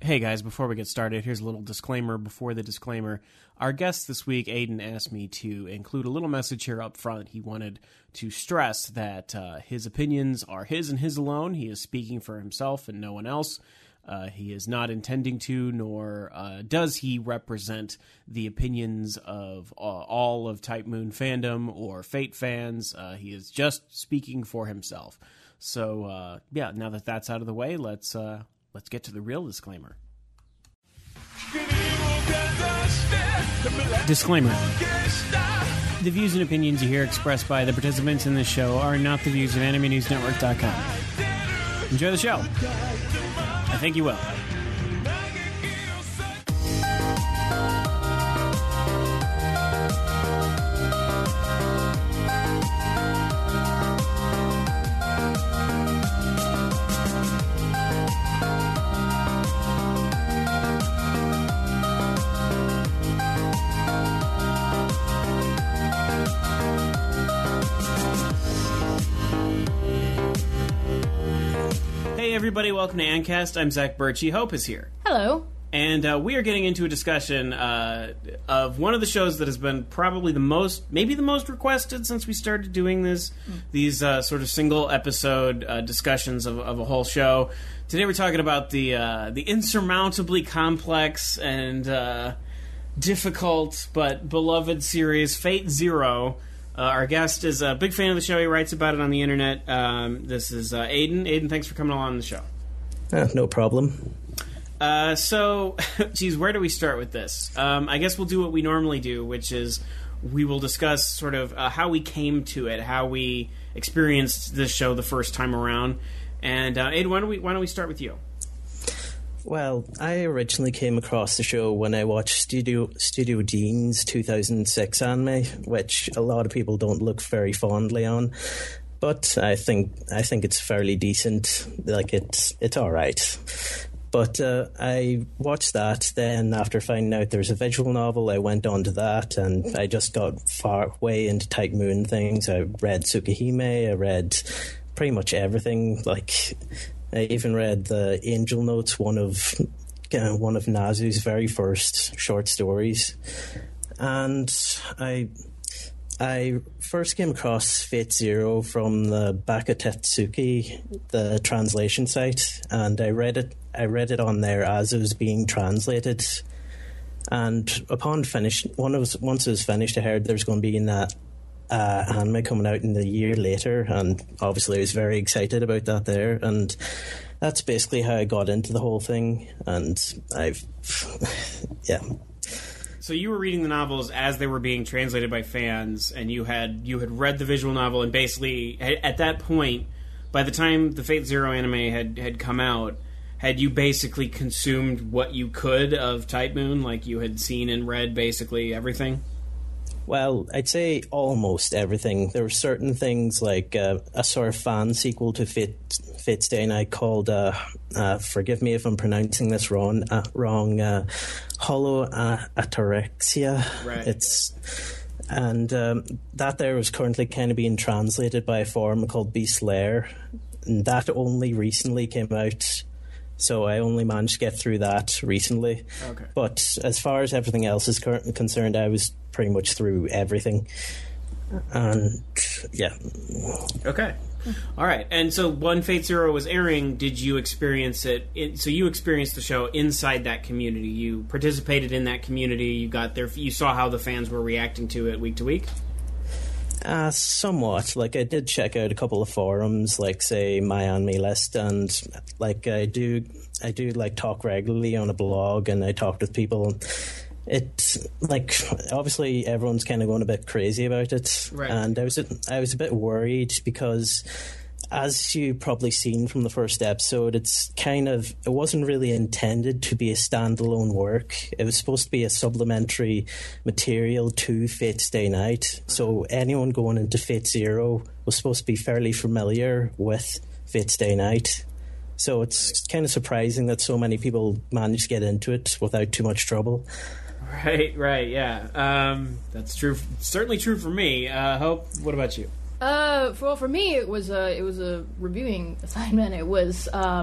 Hey guys, before we get started, here's a little disclaimer before the disclaimer. Our guest this week, Aiden, asked me to include a little message here up front. He wanted to stress that his opinions are his and his alone. He is speaking for himself and no one else. He is not intending to, nor does he represent the opinions of all of Type Moon fandom or Fate fans. He is just speaking for himself. So, now that that's out of the way, let's get to the real disclaimer. Disclaimer. The views and opinions you hear expressed by the participants in this show are not the views of AnimeNewsNetwork.com. Enjoy the show. I think you will. Everybody, welcome to Ancast. I'm Zach Birchie. Hope is here. Hello. And we are getting into a discussion of one of the shows that has been probably maybe the most requested since we started doing these sort of single episode discussions of a whole show. Today we're talking about the insurmountably complex and difficult but beloved series Fate Zero. Our guest is a big fan of the show. He writes about it on the internet. This is Aiden. Aiden, thanks for coming along the show. No problem. So, where do we start with this? I guess we'll do what we normally do, which is we will discuss sort of how we came to it, how we experienced this show the first time around. And Aiden, why don't we start with you? Well, I originally came across the show when I watched Studio Dean's 2006 anime, which a lot of people don't look very fondly on, but I think it's fairly decent. Like it's all right. But I watched that. Then after finding out there's a visual novel, I went on to that, and I just got way into Type Moon things. I read Tsukihime. I read pretty much everything. Like, I even read the Angel Notes, one of Nazu's very first short stories, and I first came across Fate Zero from the Bakatetsuki, the translation site, and I read it on there as it was being translated. And upon once it was finished, I heard there's going to be that anime coming out in the year later, and obviously I was very excited about that there, and that's basically how I got into the whole thing. And So you were reading the novels as they were being translated by fans, and you had read the visual novel, and basically at that point, by the time the Fate Zero anime had come out, had you basically consumed what you could of Type Moon? Like, you had seen and read basically everything? Well, I'd say almost everything. There were certain things like a sort of fan sequel to Fate Stay Night called, forgive me if I'm pronouncing this wrong, Holo Ataraxia. Right. That there was currently kind of being translated by a forum called Beast Lair, and that only recently came out. So I only managed to get through that recently. Okay. But as far as everything else is concerned, I was pretty much through everything. And, yeah. Okay. All right. And so when Fate Zero was airing, did you experience it? So you experienced the show inside that community. You participated in that community. You got there. You saw how the fans were reacting to it week to week? Somewhat. Like, I did check out a couple of forums, like, say, My Anime List, and, like, I do like, talk regularly on a blog, and I talked with people. It's, like, obviously everyone's kind of going a bit crazy about it. Right. And I was a bit worried because, as you probably seen from the first episode, it wasn't really intended to be a standalone work. It was supposed to be a supplementary material to Fate Stay Night. So anyone going into Fate Zero was supposed to be fairly familiar with Fate Stay Night. So it's kind of surprising that so many people managed to get into it without too much trouble. Right, yeah. That's true. Certainly true for me. Hope, what about you? For me, it was a reviewing assignment. It was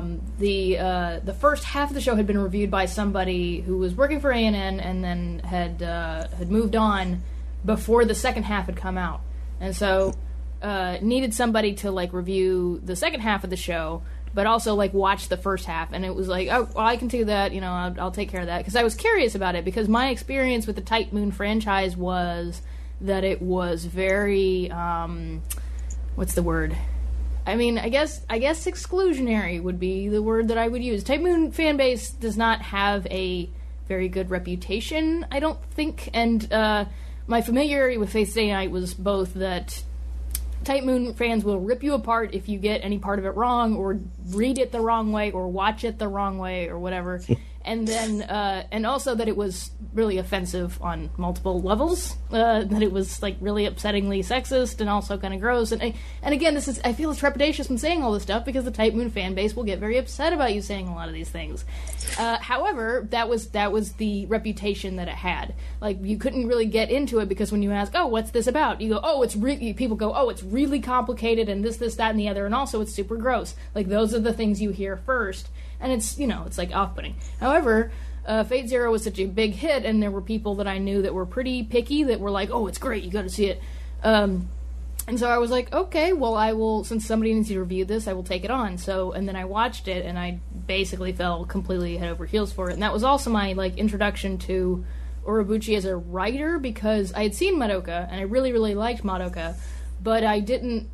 the first half of the show had been reviewed by somebody who was working for ANN and then had moved on before the second half had come out, and so needed somebody to like review the second half of the show, but also like watch the first half. And it was like, oh, well, I can do that. You know, I'll take care of that, because I was curious about it, because my experience with the Type Moon franchise was that it was very what's the word? I mean, I guess exclusionary would be the word that I would use. Type Moon fan base does not have a very good reputation, I don't think, and my familiarity with Fate Stay Night was both that Type Moon fans will rip you apart if you get any part of it wrong, or read it the wrong way, or watch it the wrong way, or whatever. And then, and also that it was really offensive on multiple levels. That it was like really upsettingly sexist and also kind of gross. And again, I feel it's trepidatious when saying all this stuff, because the Type Moon fan base will get very upset about you saying a lot of these things. However, that was the reputation that it had. Like, you couldn't really get into it, because when you ask, oh, what's this about? You go, people go, oh, it's really complicated and this, that, and the other, and also it's super gross. Like, those are the things you hear first. And it's, it's like off-putting. However, Fate Zero was such a big hit, and there were people that I knew that were pretty picky that were like, oh, it's great, you gotta see it. And so I was like, okay, well, I will, since somebody needs to review this, I will take it on. So, and then I watched it, and I basically fell completely head over heels for it. And that was also my, like, introduction to Urobuchi as a writer, because I had seen Madoka, and I really, really liked Madoka, but I didn't,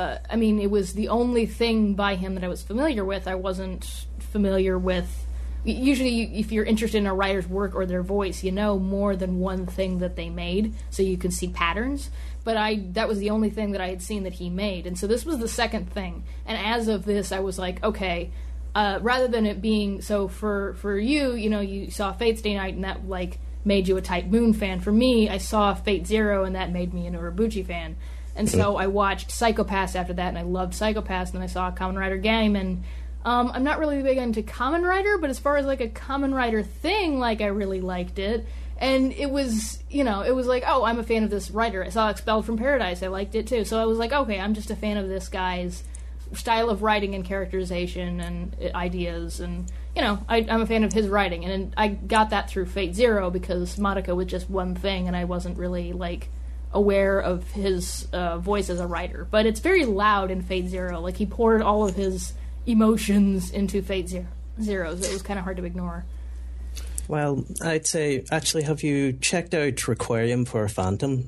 it was the only thing by him that I was familiar with. I wasn't familiar with, usually if you're interested in a writer's work or their voice, you know more than one thing that they made, so you can see patterns. But that was the only thing that I had seen that he made, and so this was the second thing. And as of this, I was like, okay, rather than it being, so for you, you saw Fate Stay Night, and that, like, made you a Type Moon fan. For me, I saw Fate Zero, and that made me an Urobuchi fan. And so I watched Psycho Pass after that, and I loved Psycho Pass, and then I saw Kamen Rider Game, and I'm not really big into Kamen Rider, but as far as, like, a Kamen Rider thing, like, I really liked it. And it was, it was like, oh, I'm a fan of this writer. I saw Expelled from Paradise. I liked it, too. So I was like, okay, I'm just a fan of this guy's style of writing and characterization and ideas. And, I'm a fan of his writing. And I got that through Fate Zero, because Madoka was just one thing, and I wasn't really, like, aware of his voice as a writer. But it's very loud in Fate Zero. Like, he poured all of his emotions into Fate Zero, so it was kind of hard to ignore. Well, I'd say, actually, have you checked out Requiem for a Phantom?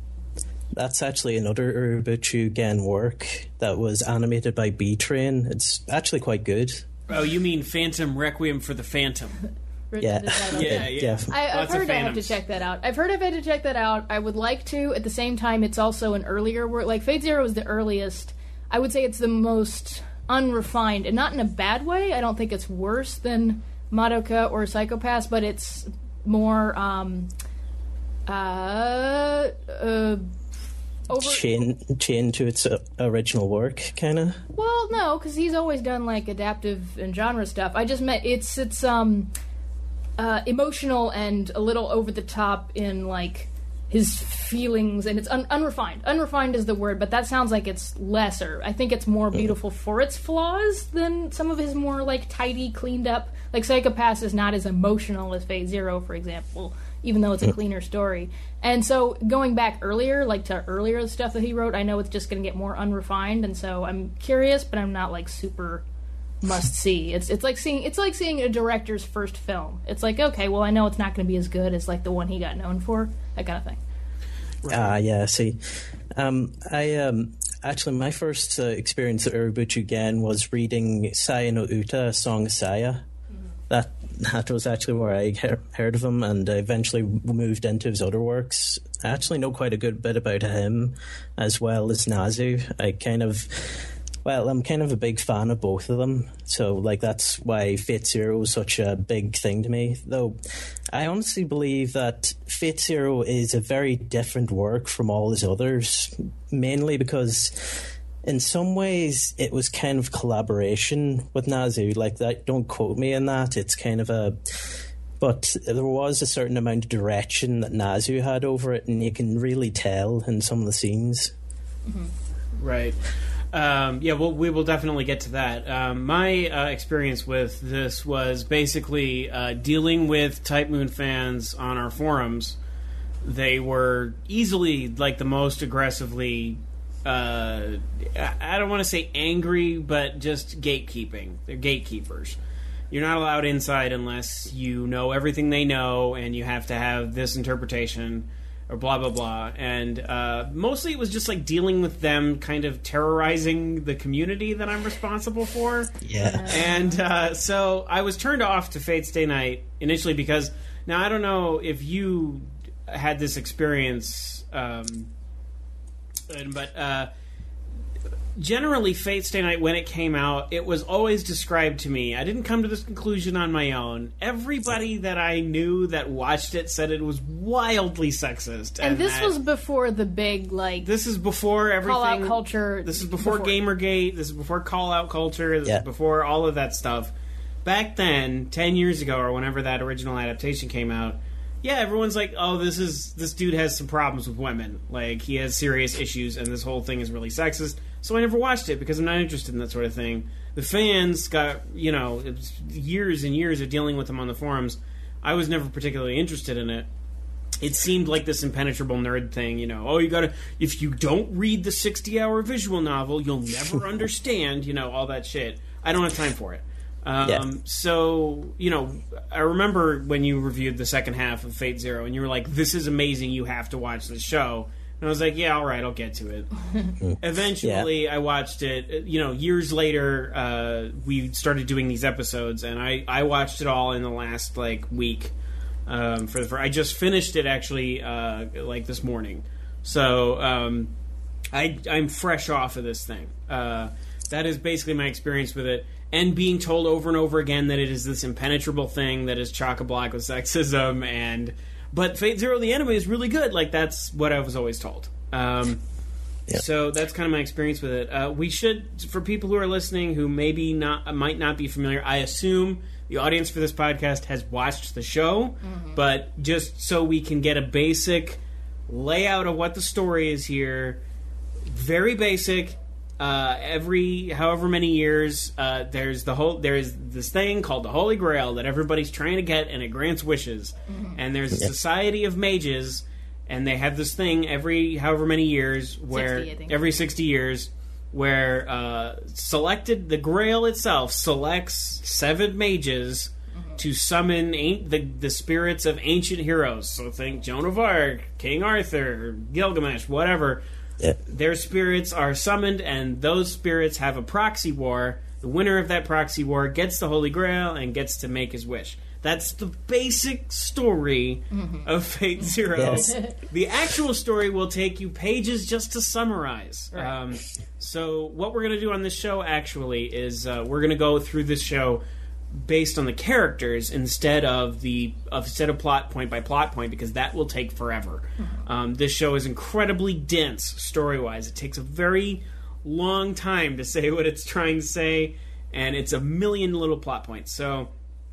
That's actually another Urobuchi Gen work that was animated by B-Train. It's actually quite good. Oh, you mean Phantom Requiem for the Phantom? Yeah. I've heard I have to check that out. I would like to. At the same time, it's also an earlier work. Like, Fate Zero is the earliest. I would say it's the most unrefined, and not in a bad way. I don't think it's worse than Madoka or Psycho Pass, but it's more chain to its original work, kind of. Well, no, because he's always done, like, adaptive and genre stuff. I just meant it's emotional and a little over the top in, like, his feelings, and it's unrefined. Unrefined is the word, but that sounds like it's lesser. I think it's more beautiful for its flaws than some of his more, like, tidy, cleaned up. Like, Psycho Pass is not as emotional as Fate Zero, for example, even though it's a cleaner story. And so, going back earlier, like, to earlier stuff that he wrote, I know it's just going to get more unrefined, and so I'm curious, but I'm not, like, super must see. It's like seeing a director's first film. It's like, okay, well, I know it's not going to be as good as, like, the one he got known for, that kind of thing. Yeah, see. I actually, my first experience at Urobuchi Gen was reading Saya no Uta, Song of Saya. That was actually where I heard of him, and I eventually moved into his other works. I actually know quite a good bit about him, as well as Nazu. I'm kind of a big fan of both of them, so, like, that's why Fate Zero was such a big thing to me. Though I honestly believe that Fate Zero is a very different work from all his others, mainly because in some ways it was kind of collaboration with Nazu. Like, that, don't quote me on that. It's kind of but there was a certain amount of direction that Nazu had over it, and you can really tell in some of the scenes. Mm-hmm. Right. Yeah, well, we will definitely get to that. My experience with this was basically dealing with Type Moon fans on our forums. They were easily, like, the most aggressively, I don't want to say angry, but just gatekeeping. They're gatekeepers. You're not allowed inside unless you know everything they know, and you have to have this interpretation, or blah, blah, blah. And mostly it was just like dealing with them kind of terrorizing the community that I'm responsible for. Yeah. And so I was turned off to Fate Stay Night initially because, now I don't know if you had this experience, but generally Fate Stay Night, when it came out, it was always described to me. I didn't come to this conclusion on my own. Everybody that I knew that watched it said it was wildly sexist. And this was before the big, like... This is before everything... Call-out culture. This is before Gamergate. This is before call-out culture. This is before all of that stuff. Back then, 10 years ago, or whenever that original adaptation came out, yeah, everyone's like, oh, this dude has some problems with women. Like, he has serious issues, and this whole thing is really sexist. So I never watched it because I'm not interested in that sort of thing. The fans got, it was years and years of dealing with them on the forums. I was never particularly interested in it. It seemed like this impenetrable nerd thing, if you don't read the 60-hour visual novel, you'll never understand, all that shit. I don't have time for it. So, I remember when you reviewed the second half of Fate Zero, and you were like, this is amazing, you have to watch this show. And I was like, yeah, all right, I'll get to it. Eventually, I watched it. Years later, we started doing these episodes, and I watched it all in the last, week. I just finished it, actually, this morning. So, I'm fresh off of this thing. That is basically my experience with it. And being told over and over again that it is this impenetrable thing that is chock-a-block with sexism, but Fate Zero the anime is really good. That's what I was always told. So that's kind of my experience with it. We should, for people who are listening who might not be familiar, I assume the audience for this podcast has watched the show, but just so we can get a basic layout of what the story is here, very basic. Every however many years, there's this thing called the Holy Grail that everybody's trying to get, and it grants wishes. And there's a society of mages, and they have this thing every however many years, where 60 years, where the Grail itself selects 7 mages to summon the spirits of ancient heroes. So think Joan of Arc, King Arthur, Gilgamesh, whatever. Their spirits are summoned, and those spirits have a proxy war. The winner of that proxy war gets the Holy Grail and gets to make his wish. That's the basic story of Fate Zero. Yes. The actual story will take you pages just to summarize. Right. So what we're going to do on this show, actually, is we're going to go through this show based on the characters instead of plot point by plot point, because that will take forever. This show is incredibly dense story-wise. It takes a very long time to say what it's trying to say, and it's a million little plot points. So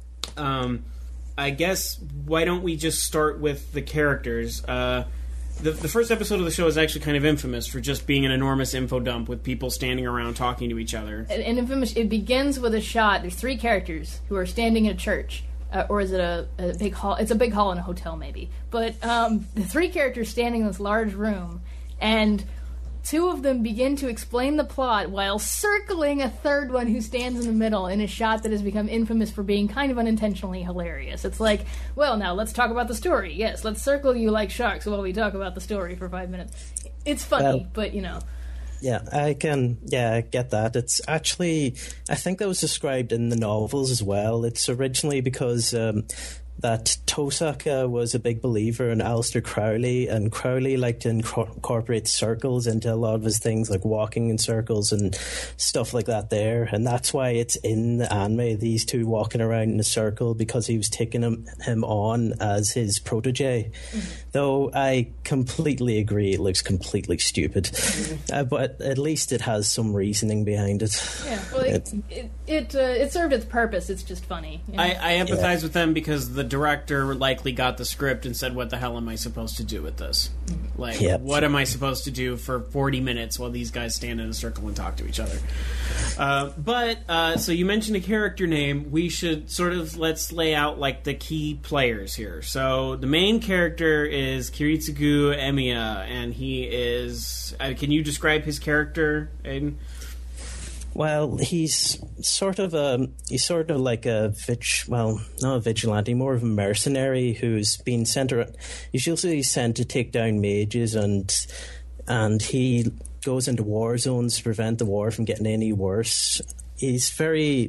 I guess why don't we just start with the characters? The first episode of the show is actually kind of infamous for just being an enormous info dump with people standing around talking to each other. And infamous, it begins with a shot. There's 3 characters who are standing in a church. Or is it a big hall? It's a big hall in a hotel, maybe. But the 3 characters standing in this large room, and 2 of them begin to explain the plot while circling a third one who stands in the middle in a shot that has become infamous for being kind of unintentionally hilarious. It's like, well, now let's talk about the story. Yes, let's circle you like sharks while we talk about the story for 5 minutes. It's funny, but Yeah, I get that. It's actually, I think that was described in the novels as well. It's originally because that Tosaka was a big believer in Aleister Crowley, and Crowley liked to incorporate circles into a lot of his things, like walking in circles and stuff like that there. And that's why it's in the anime, these 2 walking around in a circle, because he was taking him on as his protege. Though I completely agree, it looks completely stupid. But at least it has some reasoning behind it. Yeah, well, it served its purpose. It's just funny. I empathize with them because the director likely got the script and said, what the hell am I supposed to do with this? Like, Yep. what am I supposed to do for 40 minutes while these guys stand in a circle and talk to each other? So you mentioned a character name. We should let's lay out, like, the key players here. So the main character is Kiritsugu Emiya, and he is... can you describe his character, Aiden? Well, he's sort of like not a vigilante, more of a mercenary who's been sent. He's usually sent to take down mages, and he goes into war zones to prevent the war from getting any worse. He's very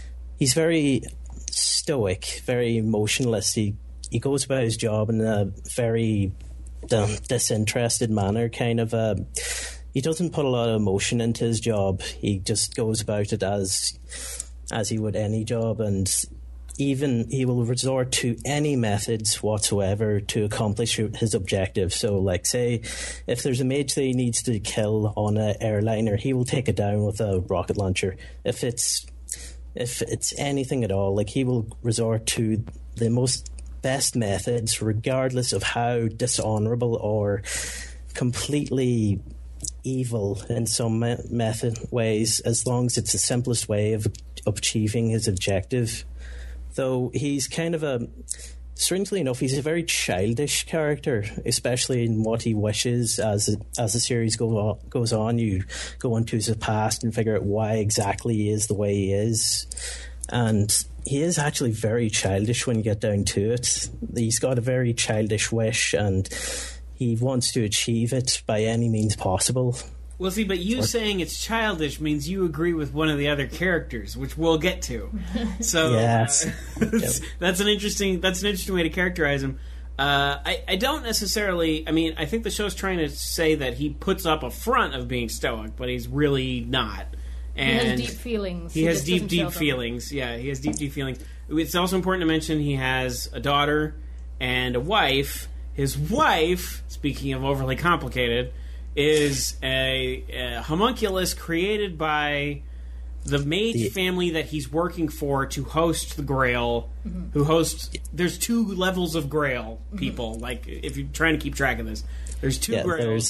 stoic, very emotionless. He goes about his job in a very disinterested manner, kind of. He doesn't put a lot of emotion into his job. He just goes about it as he would any job, and even he will resort to any methods whatsoever to accomplish his objective. So, like, say, if there's a mage that he needs to kill on an airliner, he will take it down with a rocket launcher. If it's anything at all, like, he will resort to the best methods, regardless of how dishonorable or completely evil in some ways, as long as it's the simplest way of achieving his objective. Though he's kind of strangely enough, he's a very childish character, especially in what he wishes. As the series goes on, you go into his past and figure out why exactly he is the way he is. And he is actually very childish when you get down to it. He's got a very childish wish, and he wants to achieve it by any means possible. Well, see, but you saying it's childish means you agree with one of the other characters, which we'll get to. So yes. That's an interesting way to characterize him. I don't necessarily... I mean, I think the show's trying to say that he puts up a front of being stoic, but he's really not. And he has deep feelings. He has deep feelings. Yeah, he has deep feelings. It's also important to mention he has a daughter and a wife. His wife, speaking of overly complicated, is a homunculus created by the mage family that he's working for to host the Grail. Mm-hmm. Who hosts? There's 2 levels of Grail people. Mm-hmm. Like, if you're trying to keep track of this, there's 2 Grails.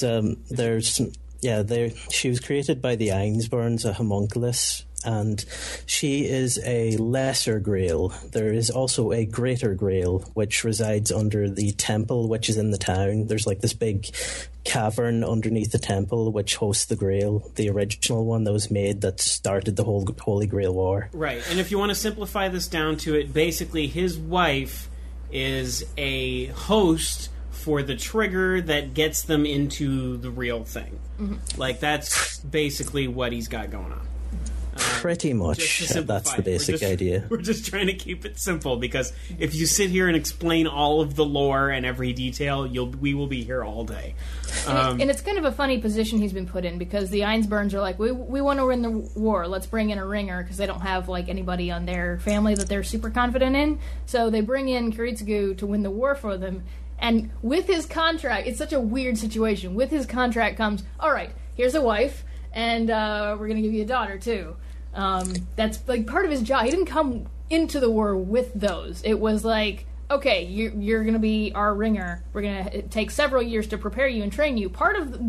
She was created by the Ainsburns, a homunculus, and she is a lesser Grail. There is also a greater Grail, which resides under the temple, which is in the town. There's like this big cavern underneath the temple, which hosts the Grail, the original one that was made that started the whole Holy Grail War. Right, and if you want to simplify this down to it, basically his wife is a host for the trigger that gets them into the real thing. Mm-hmm. Like, that's basically what he's got going on. Pretty much. That's the basic idea. We're just trying to keep it simple, because if you sit here and explain all of the lore and every detail, we will be here all day. And it's kind of a funny position he's been put in, because the Ainsburns are like, we want to win the war, let's bring in a ringer, because they don't have like anybody on their family that they're super confident in. So they bring in Kiritsugu to win the war for them. And with his contract, it's such a weird situation. With his contract comes, all right, here's a wife, and we're going to give you a daughter, too. That's like part of his job. He didn't come into the war with those. It was like, okay, you're going to be our ringer. We're going to take several years to prepare you and train you. Part of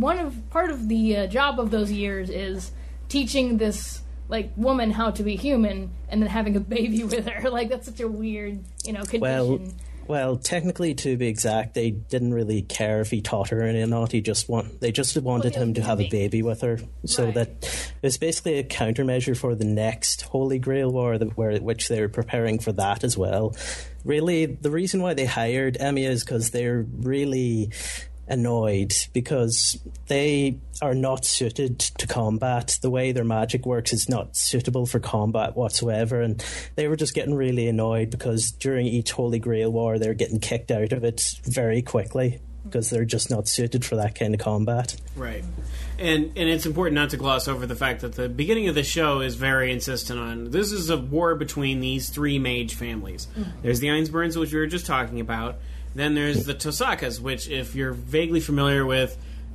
the job of those years is teaching this like woman how to be human, and then having a baby with her. Like, that's such a weird, condition. Well, technically, to be exact, they didn't really care if he taught her or not. They just wanted him to have a baby with her. So right. That it's basically a countermeasure for the next Holy Grail War, which they were preparing for that as well. Really, the reason why they hired Emiya is because they're really annoyed because they are not suited to combat. The way their magic works is not suitable for combat whatsoever, and they were just getting really annoyed because during each Holy Grail War they're getting kicked out of it very quickly because they're just not suited for that kind of combat. Right. And it's important not to gloss over the fact that the beginning of the show is very insistent on this is a war between these 3 mage families. There's the Ainsburns, which we were just talking about. Then there's the Tosakas, which, if you're vaguely familiar with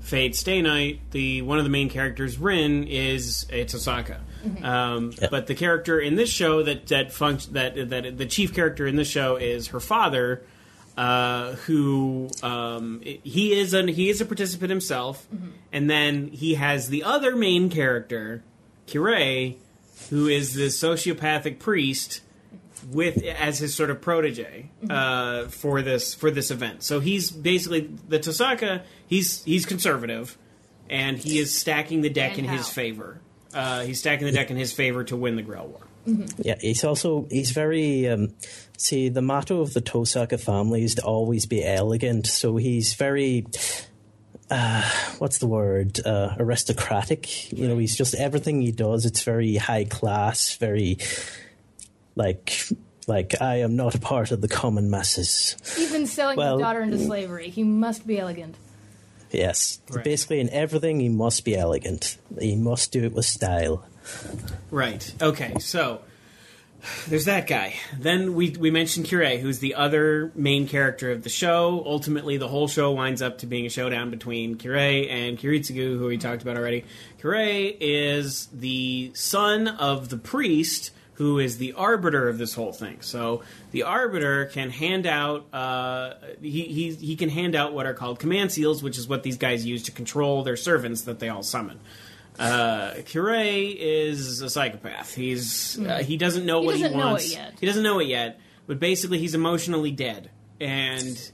Fate Stay Night, one of the main characters, Rin, is a Tosaka. But the character in this show that the chief character in this show is her father, who he is a participant himself, and then he has the other main character, Kirei, who is the sociopathic priest as his sort of protege for this event. So he's basically the Tosaka. He's conservative, and he is stacking the deck in his favor. He's stacking the deck in his favor to win the Grail War. Yeah, he's very. See, the motto of the Tosaka family is to always be elegant. So he's very. What's the word? Aristocratic. He's just everything he does. It's very high class. Very like I am not a part of the common masses. Even selling his daughter into slavery, he must be elegant. Yes, right. Basically in everything he must be elegant. He must do it with style. Right. Okay. So there's that guy. Then we mentioned Kirei, who's the other main character of the show. Ultimately, the whole show winds up to being a showdown between Kirei and Kiritsugu, who we talked about already. Kirei is the son of the priest, who is the arbiter of this whole thing. So the arbiter can hand out he can hand out what are called command seals, which is what these guys use to control their servants that they all summon. Kirei is a psychopath. He doesn't know what he wants. He doesn't know it yet, but basically he's emotionally dead, and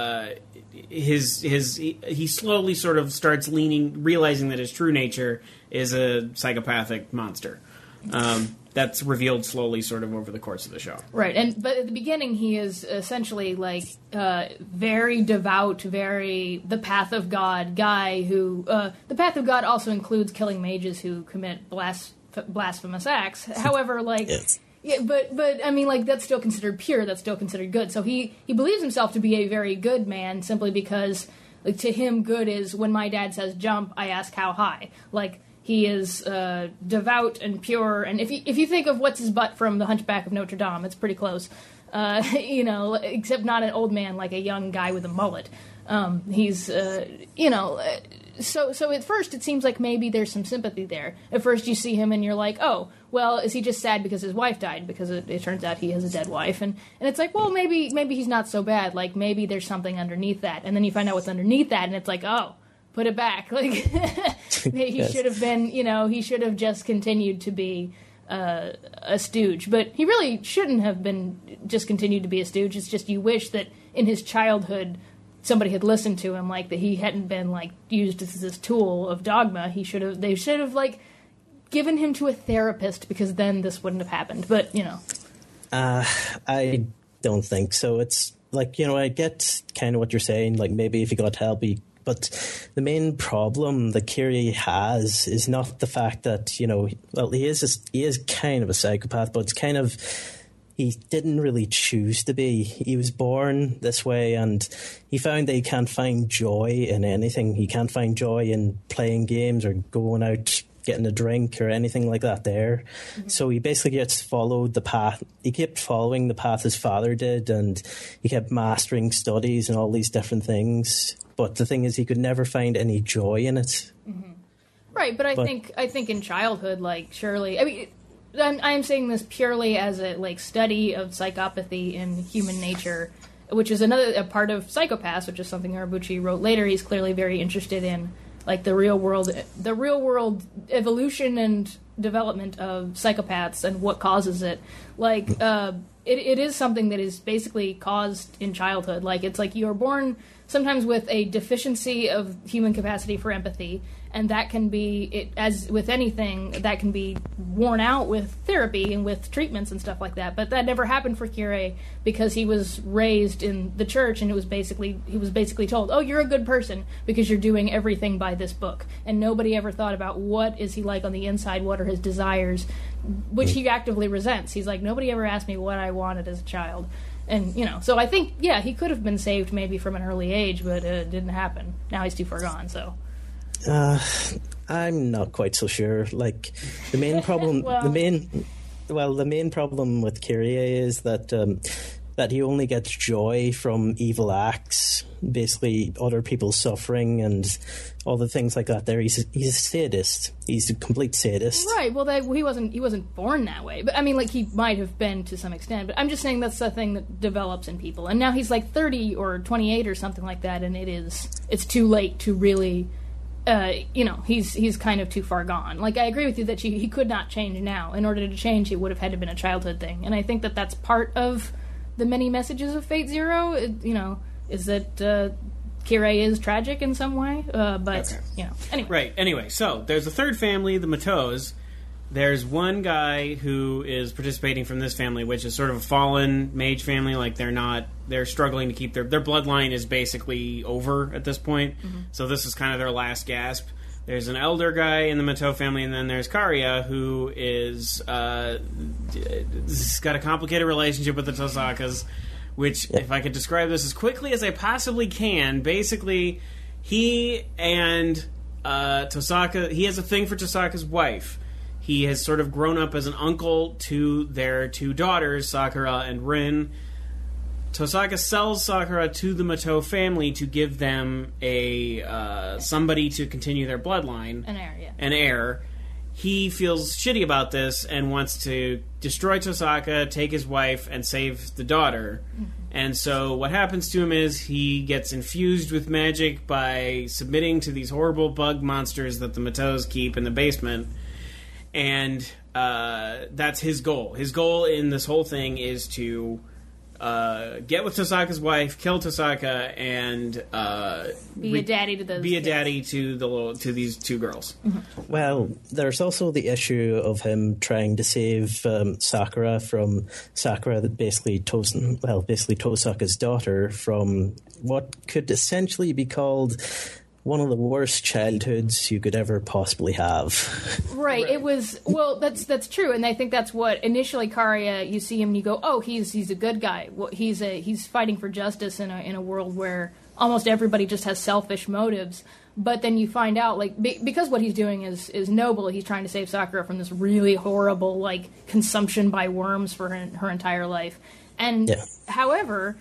he slowly sort of starts realizing that his true nature is a psychopathic monster. That's revealed slowly, sort of over the course of the show. Right, but at the beginning, he is essentially very devout, very the path of God guy. Who the path of God also includes killing mages who commit blasphemous acts. However, yes. Yeah, but I mean, that's still considered pure. That's still considered good. So he believes himself to be a very good man simply because, to him, good is when my dad says jump, I ask how high. He is devout and pure, and if you think of what's his butt from The Hunchback of Notre Dame, it's pretty close. Except not an old man, like a young guy with a mullet. He's so at first it seems like maybe there's some sympathy there. At first you see him and you're like, oh, well, is he just sad because his wife died? Because it turns out he has a dead wife, and it's like, well, maybe he's not so bad. Maybe there's something underneath that, and then you find out what's underneath that, and it's like, oh. Put it back. He should have been, he should have just continued to be a stooge. But he really shouldn't have been just continued to be a stooge. It's just you wish that in his childhood somebody had listened to him, that he hadn't been, used as this tool of dogma. They should have, given him to a therapist, because then this wouldn't have happened. But, I don't think so. It's, I get kind of what you're saying. Maybe if he got help, but the main problem that Kirei has is not the fact that, he is kind of a psychopath, but it's kind of, he didn't really choose to be. He was born this way, and he found that he can't find joy in anything. He can't find joy in playing games or going out, getting a drink or anything like that there. Mm-hmm. So he basically gets followed the path. He kept following the path his father did, and he kept mastering studies and all these different things. But the thing is, he could never find any joy in it. Mm-hmm. Right, but I think in childhood, surely, I mean, I'm saying this purely as a study of psychopathy in human nature, which is a part of Psycho-Pass, which is something Harabuchi wrote later. He's clearly very interested in the real world evolution and development of psychopaths and what causes it. It is something that is basically caused in childhood. It's you are born sometimes with a deficiency of human capacity for empathy, and that can be, as with anything, that can be worn out with therapy and with treatments and stuff like that. But that never happened for Kirei because he was raised in the church, and he was basically told, oh, you're a good person because you're doing everything by this book. And nobody ever thought about what is he like on the inside, what are his desires, which he actively resents. He's like, nobody ever asked me what I wanted as a child. And, so I think, yeah, he could have been saved maybe from an early age, but it didn't happen. Now he's too far gone, so. I'm not quite so sure. The main problem, the main problem with Kirei is that that he only gets joy from evil acts, basically other people's suffering and all the things like that. There, he's a sadist. He's a complete sadist. Right. Well, he wasn't born that way. But I mean, like, he might have been to some extent. But I'm just saying that's a thing that develops in people. And now he's like 30 or 28 or something like that, and it's too late to really. He's kind of too far gone. Like, I agree with you that he could not change now. In order to change, it would have had to have been a childhood thing. And I think that that's part of the many messages of Fate Zero, is that Kirei is tragic in some way, anyway. Right, anyway, so there's a third family, the Matos. There's one guy who is participating from this family, which is sort of a fallen mage family. Like, they're struggling to keep their bloodline is basically over at this point. Mm-hmm. So this is kind of their last gasp. There's an elder guy in the Mato family, and then there's Karia, who is got a complicated relationship with the Tosakas, which, if I could describe this as quickly as I possibly can, basically, he and Tosaka, he has a thing for Tosaka's wife. He has sort of grown up as an uncle to their two daughters, Sakura and Rin. Tosaka sells Sakura to the Mato family to give them a somebody to continue their bloodline. An heir. He feels shitty about this and wants to destroy Tosaka, take his wife, and save the daughter. Mm-hmm. And so what happens to him is he gets infused with magic by submitting to these horrible bug monsters that the Matos keep in the basement. And that's his goal. His goal in this whole thing is to get with Tosaka's wife, kill Tosaka, and be a daddy to those. Be a daddy to these two girls. Mm-hmm. Well, there's also the issue of him trying to save Sakura, basically Tosaka's daughter, from what could essentially be called one of the worst childhoods you could ever possibly have. Right. It was, well, that's true, and I think that's what initially Karia, you see him and you go, oh, he's a good guy. Well, he's fighting for justice in a world where almost everybody just has selfish motives. But then you find out, like, because what he's doing is noble. He's trying to save Sakura from this really horrible, like, consumption by worms for her entire life. And however,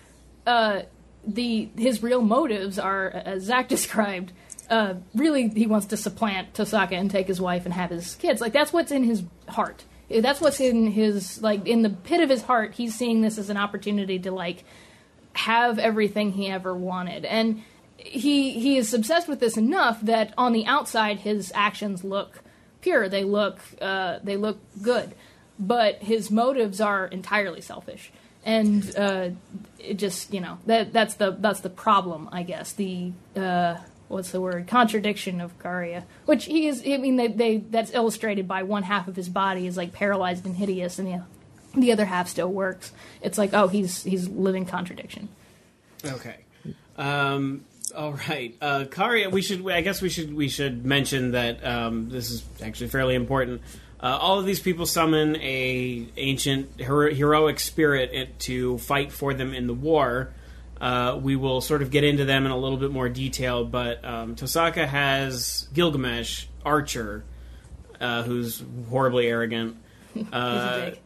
his real motives are, as Zach described, really he wants to supplant Tosaka and take his wife and have his kids. Like, that's what's in his heart. That's what's in his, like, in the pit of his heart. He's seeing this as an opportunity to, like, have everything he ever wanted. And he is obsessed with this enough that on the outside his actions look pure. They look good. But his motives are entirely selfish. And it just, that's the problem, I guess. The what's the word? Contradiction of Karia, which he is. I mean, that's illustrated by one half of his body is like paralyzed and hideous, and the other half still works. It's like, oh, he's living contradiction. Okay. All right, Karia. We should mention that this is actually fairly important. All of these people summon a ancient heroic spirit to fight for them in the war. We will sort of get into them in a little bit more detail, but Tosaka has Gilgamesh, Archer, who's horribly arrogant. He's a dick.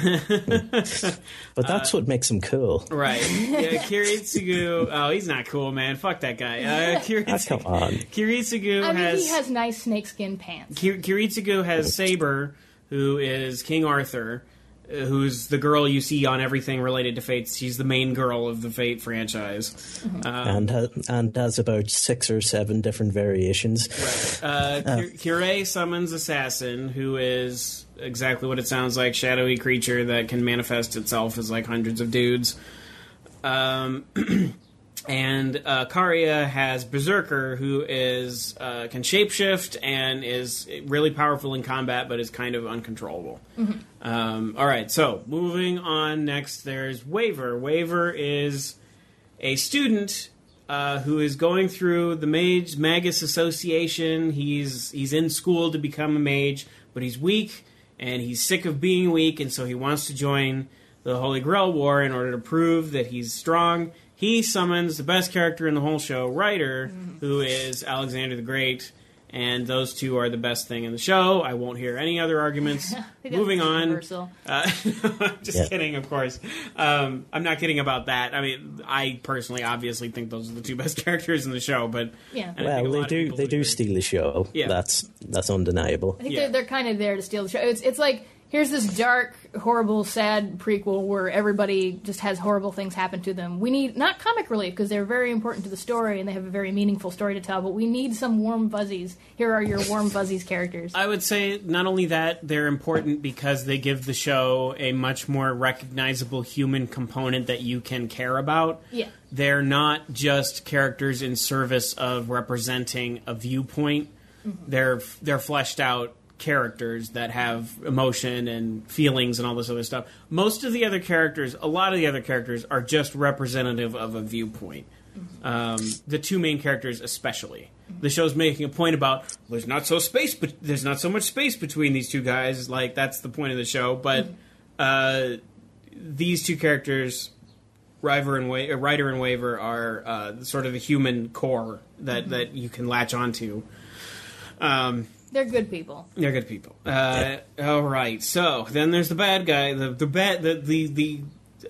But that's what makes him cool. Right. Yeah, Kiritsugu... Oh, he's not cool, man. Fuck that guy. Come on. Kiritsugu he has nice snakeskin pants. Kiritsugu has Saber, who is King Arthur, who's the girl you see on everything related to Fate. She's the main girl of the Fate franchise. Mm-hmm. And has about 6 or 7 different variations. Right. Kirei summons Assassin, who is exactly what it sounds like, shadowy creature that can manifest itself as like hundreds of dudes. And Karia has Berserker, who is can shapeshift and is really powerful in combat, but is kind of uncontrollable. Mm-hmm. All right, so moving on. Next, there's Waver. Waver is a student who is going through the Magus Association. He's in school to become a mage, but he's weak and he's sick of being weak, and so he wants to join the Holy Grail War in order to prove that he's strong. He summons the best character in the whole show, Ryder, who is Alexander the Great, And those two are the best thing in the show. I won't hear any other arguments. Moving on. I'm just kidding, of course. I'm not kidding about that. I mean, I personally obviously think those are the two best characters in the show, but well, they do steal the show. Yeah. That's undeniable. I think they're kind of there to steal the show. It's like, here's this dark, horrible, sad prequel where everybody just has horrible things happen to them. We need, not comic relief, because they're very important to the story and they have a very meaningful story to tell, but we need some warm fuzzies. Here are your warm fuzzies characters. I would say not only that, they're important because they give the show a much more recognizable human component that you can care about. Yeah. They're not just characters in service of representing a viewpoint. Mm-hmm. They're fleshed out characters that have emotion and feelings and all this other stuff. A lot of the other characters are just representative of a viewpoint. Mm-hmm. The two main characters especially. Mm-hmm. The show's making a point about there's not so much space between these two guys. Like, that's the point of the show. But these two characters, Ryder and Waver, are sort of the human core that you can latch onto. They're good people. All right. So then there's the bad guy, the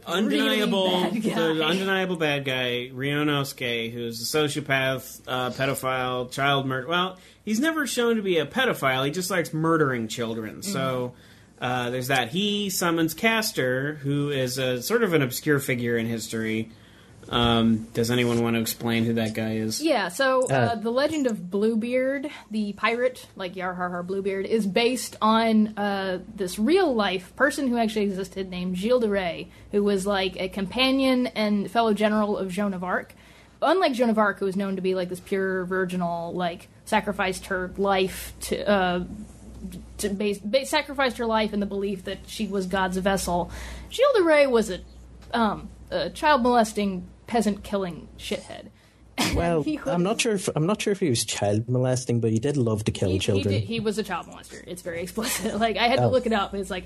undeniable bad guy, Ryunosuke, who's a sociopath, pedophile, child murder. Well, he's never shown to be a pedophile. He just likes murdering children. So there's that. He summons Castor, who is a sort of an obscure figure in history. Does anyone want to explain who that guy is? Yeah, so the legend of Bluebeard, the pirate, like Yar Har Har Bluebeard, is based on this real-life person who actually existed named Gilles de Rais, who was like a companion and fellow general of Joan of Arc. Unlike Joan of Arc, who was known to be like this pure virginal, like sacrificed her life sacrificed her life in the belief that she was God's vessel. Gilles de Rais was a child molesting, peasant killing shithead. Well, I'm not sure if he was child molesting, but he did love to kill children. He was a child molester. It's very explicit. Like, I had to look it up. It's like,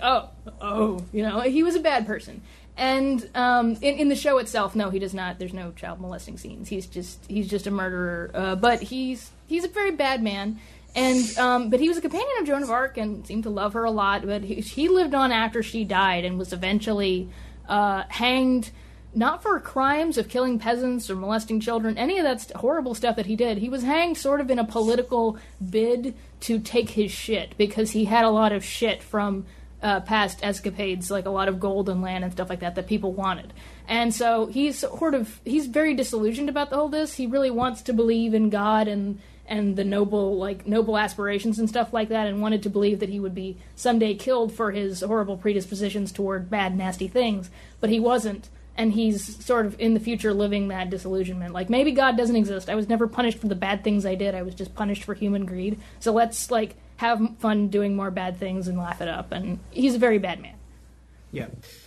he was a bad person. And in the show itself, no, he does not. There's no child molesting scenes. He's just a murderer. But he's a very bad man. And but he was a companion of Joan of Arc and seemed to love her a lot. But he lived on after she died and was eventually hanged. Not for crimes of killing peasants or molesting children, any of that horrible stuff that he did. He was hanged sort of in a political bid to take his shit, because he had a lot of shit from past escapades, like a lot of gold and land and stuff like that people wanted. And so he's very disillusioned about the whole this. He really wants to believe in God and the noble aspirations and stuff like that, and wanted to believe that he would be someday killed for his horrible predispositions toward bad, nasty things. But he wasn't. And he's sort of in the future living that disillusionment. Like, maybe God doesn't exist. I was never punished for the bad things I did. I was just punished for human greed. So let's, like, have fun doing more bad things and laugh it up. And he's a very bad man. Yeah.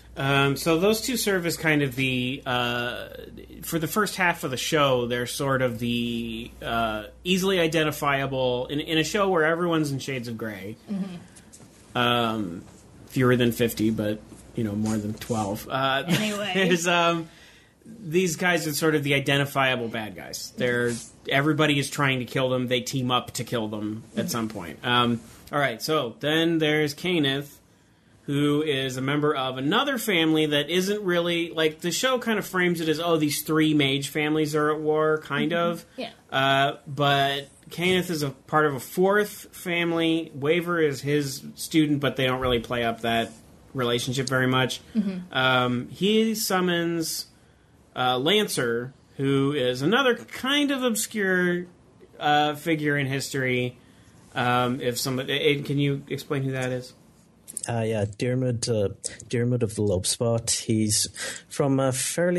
So those two serve as kind of the... for the first half of the show, they're sort of the easily identifiable... In a show where everyone's in shades of gray. Mm-hmm. Fewer than 50, but... more than 12. Anyway. There's, these guys are sort of the identifiable bad guys. Everybody is trying to kill them. They team up to kill them at some point. All right, so then there's Kenneth, who is a member of another family that isn't really... Like, the show kind of frames it as, these three mage families are at war, kind of. Yeah. But Kenneth is a part of a fourth family. Waver is his student, but they don't really play up that relationship very much. Mm-hmm. He summons Lancer, who is another kind of obscure figure in history. If somebody, can you explain who that is? Yeah, Diarmuid of the Love Spot. He's from a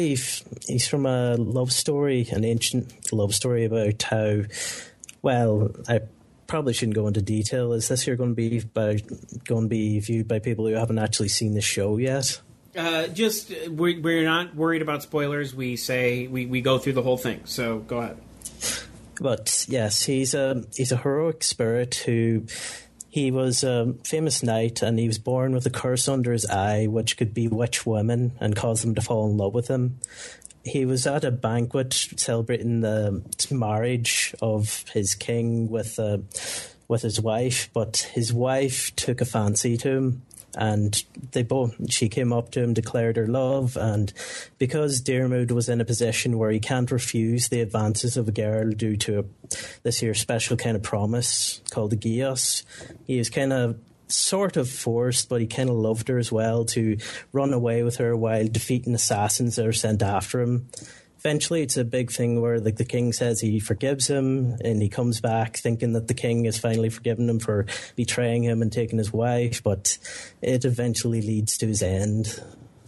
love story, an ancient love story about how, well, I probably shouldn't go into detail. Is this here going to be viewed by people who haven't actually seen the show yet? We're not worried about spoilers. We say we go through the whole thing. So go ahead. But yes, he's a heroic spirit who... He was a famous knight, and he was born with a curse under his eye, which could bewitch women and cause them to fall in love with him. he was at a banquet celebrating the marriage of his king with his wife, but his wife took a fancy to him. And she came up to him, declared her love, and because Diarmuid was in a position where he can't refuse the advances of a girl due to this here special kind of promise called the Gios, he was kind of sort of forced, but he kind of loved her as well, to run away with her while defeating assassins that are sent after him. Eventually, it's a big thing where the king says he forgives him, and he comes back thinking that the king has finally forgiven him for betraying him and taking his wife, but it eventually leads to his end.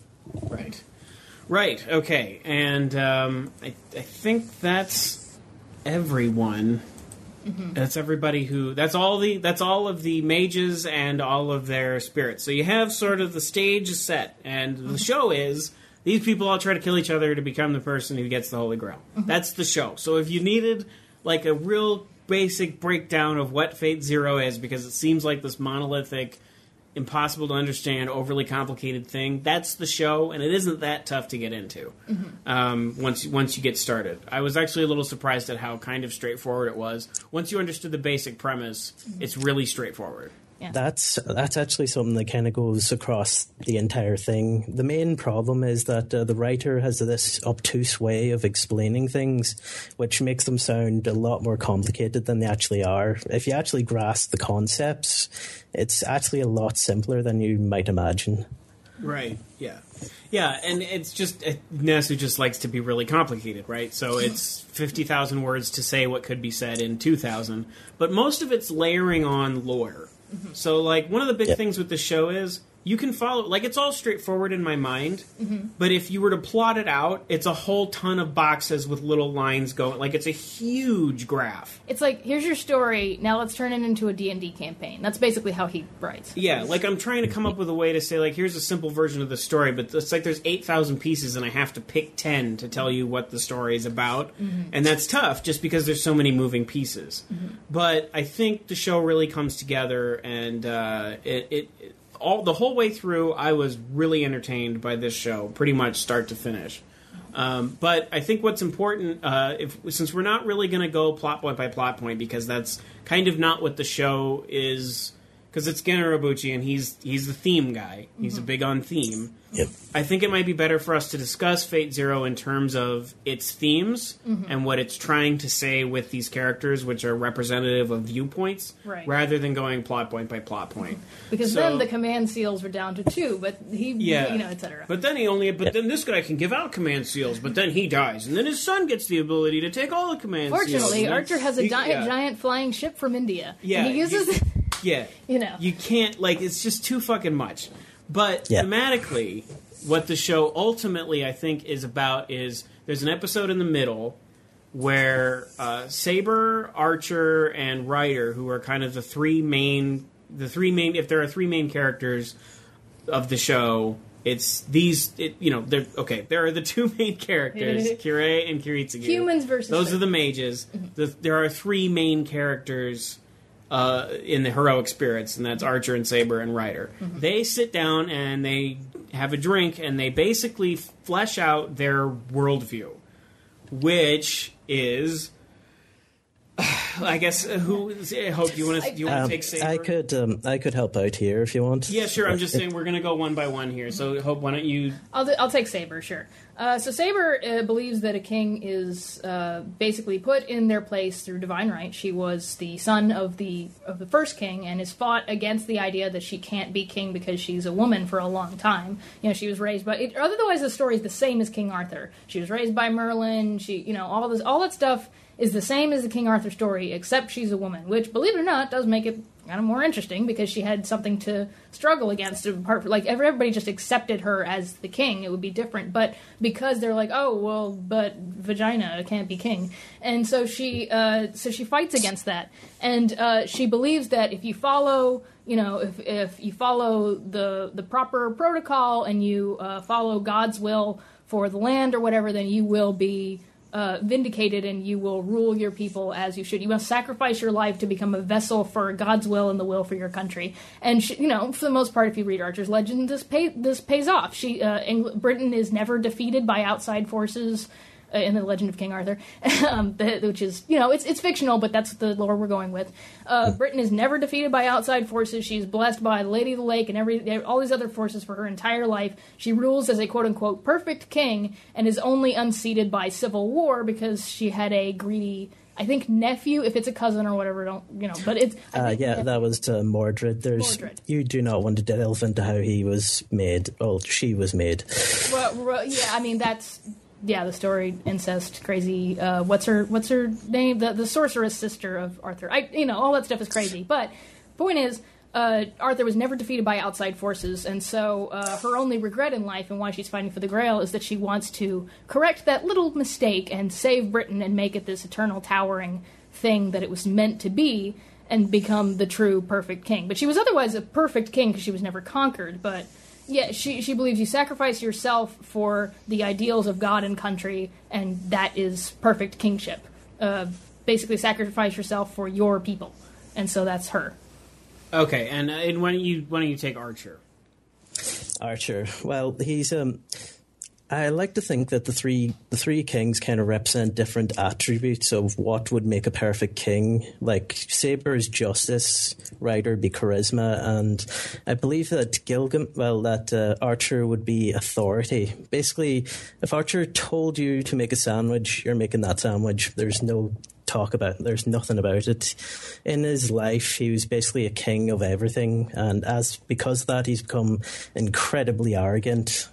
Right. Okay. And I think that's everyone. Mm-hmm. That's everybody that's all of the mages and all of their spirits. So you have sort of the stage set, and the show is these people all try to kill each other to become the person who gets the Holy Grail. Mm-hmm. That's the show. So if you needed like a real basic breakdown of what Fate Zero is, because it seems like this monolithic, impossible to understand, overly complicated thing, that's the show, and it isn't that tough to get into once you get started. I was actually a little surprised at how kind of straightforward it was. Once you understood the basic premise, it's really straightforward. Yeah. That's actually something that kind of goes across the entire thing. The main problem is that the writer has this obtuse way of explaining things, which makes them sound a lot more complicated than they actually are. If you actually grasp the concepts, it's actually a lot simpler than you might imagine. Right, yeah. Yeah, and it's just, Nasu just likes to be really complicated, right? So it's 50,000 words to say what could be said in 2,000, but most of it's layering on lore. Mm-hmm. So, like, one of the big things with the show is you can follow, like, it's all straightforward in my mind, but if you were to plot it out, it's a whole ton of boxes with little lines going, like, it's a huge graph. It's like, here's your story, now let's turn it into a D&D campaign. That's basically how he writes. Yeah, like, I'm trying to come up with a way to say, like, here's a simple version of the story, but it's like there's 8,000 pieces, and I have to pick 10 to tell you what the story is about, and that's tough, just because there's so many moving pieces. But I think the show really comes together, and the whole way through, I was really entertained by this show, pretty much start to finish. But I think what's important, since we're not really going to go plot point by plot point, because that's kind of not what the show is, because it's Gen Urobuchi, and he's the theme guy. He's a big on theme. Yep. I think it might be better for us to discuss Fate Zero in terms of its themes and what it's trying to say with these characters, which are representative of viewpoints, rather than going plot point by plot point. Because then the command seals were down to 2, but etc. But then then this guy can give out command seals, but then he dies, and then his son gets the ability to take all the command seals. Fortunately, Archer has a giant flying ship from India. Yeah, and he uses you can't, like, it's just too fucking much. But thematically, what the show ultimately, I think, is about is there's an episode in the middle where Saber, Archer, and Ryder, who are kind of the three main, if there are three main characters of the show, it's these, there are the two main characters, Kirei and Kiritsugu. Humans versus those are the mages. There are three main characters in the heroic spirits, and that's Archer and Saber and Ryder. They sit down and they have a drink, and they basically flesh out their worldview, which is, I guess, Hope, you want to take Saber? I could help out here if you want. Yeah, sure. I'm just saying we're going to go one by one here. So, Hope, why don't you? I'll take Saber, sure. So Saber believes that a king is basically put in their place through divine right. She was the son of the first king, and has fought against the idea that she can't be king because she's a woman for a long time. She was raised by. Otherwise, the story is the same as King Arthur. She was raised by Merlin. She, all that stuff is the same as the King Arthur story, except she's a woman, which, believe it or not, does make it kind of more interesting because she had something to struggle against. Apart from, like, everybody just accepted her as the king, it would be different. But because they're like, oh well, but vagina can't be king, and so she fights against that, and she believes that if you follow, if you follow the proper protocol and you follow God's will for the land or whatever, then you will be vindicated, and you will rule your people as you should. You must sacrifice your life to become a vessel for God's will and the will for your country. And for the most part, if you read Archer's legend, this pays off. Britain is never defeated by outside forces in the Legend of King Arthur, which is it's fictional, but that's the lore we're going with. Britain is never defeated by outside forces. She's blessed by the Lady of the Lake and all these other forces for her entire life. She rules as a quote-unquote perfect king and is only unseated by civil war because she had a greedy, I think, nephew, if it's a cousin or whatever, but it's... that was Mordred. Mordred. You do not want to delve into how he was made. Well, she was made. Well, yeah, I mean, that's... Yeah, the story, incest, crazy. What's her name? The sorceress sister of Arthur. All that stuff is crazy. But point is, Arthur was never defeated by outside forces, and so her only regret in life and why she's fighting for the Grail is that she wants to correct that little mistake and save Britain and make it this eternal towering thing that it was meant to be and become the true perfect king. But she was otherwise a perfect king because she was never conquered. But yeah, she believes you sacrifice yourself for the ideals of God and country, and that is perfect kingship. Basically, sacrifice yourself for your people, and so that's her. Okay, and why don't you take Archer? Archer. Well, he's I like to think that the three kings kind of represent different attributes of what would make a perfect king. Like Saber is justice, Ryder would be charisma, and I believe that Archer would be authority. Basically, if Archer told you to make a sandwich, you're making that sandwich. There's no talk about it. There's nothing about it. In his life, he was basically a king of everything, and because of that, he's become incredibly arrogant.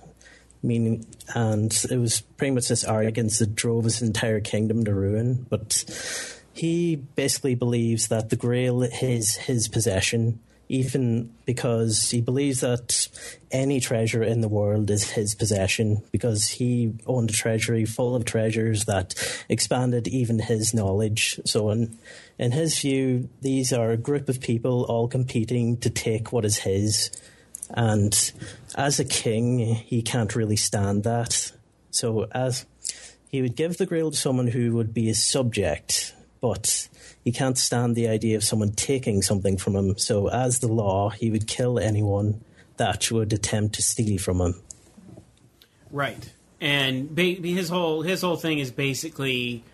And it was pretty much this arrogance that drove his entire kingdom to ruin. But he basically believes that the Grail is his possession, even because he believes that any treasure in the world is his possession, because he owned a treasury full of treasures that expanded even his knowledge. So in his view, these are a group of people all competing to take what is his. And as a king, he can't really stand that. So as he would give the Grail to someone who would be his subject, but he can't stand the idea of someone taking something from him. So as the law, he would kill anyone that would attempt to steal from him. Right. And his whole thing is basically...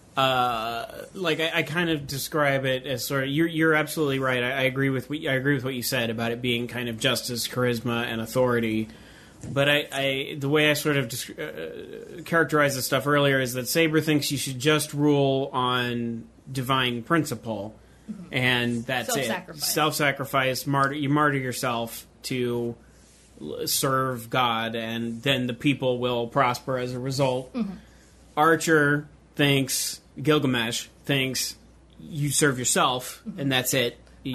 I kind of describe it as sort of you're absolutely right. I agree with what you said about it being kind of justice, charisma, and authority. But the way I sort of characterized the stuff earlier is that Saber thinks you should just rule on divine principle, and that's it. Self-sacrifice. You martyr yourself to serve God, and then the people will prosper as a result. Mm-hmm. Archer thinks. Gilgamesh thinks you serve yourself, and that's it.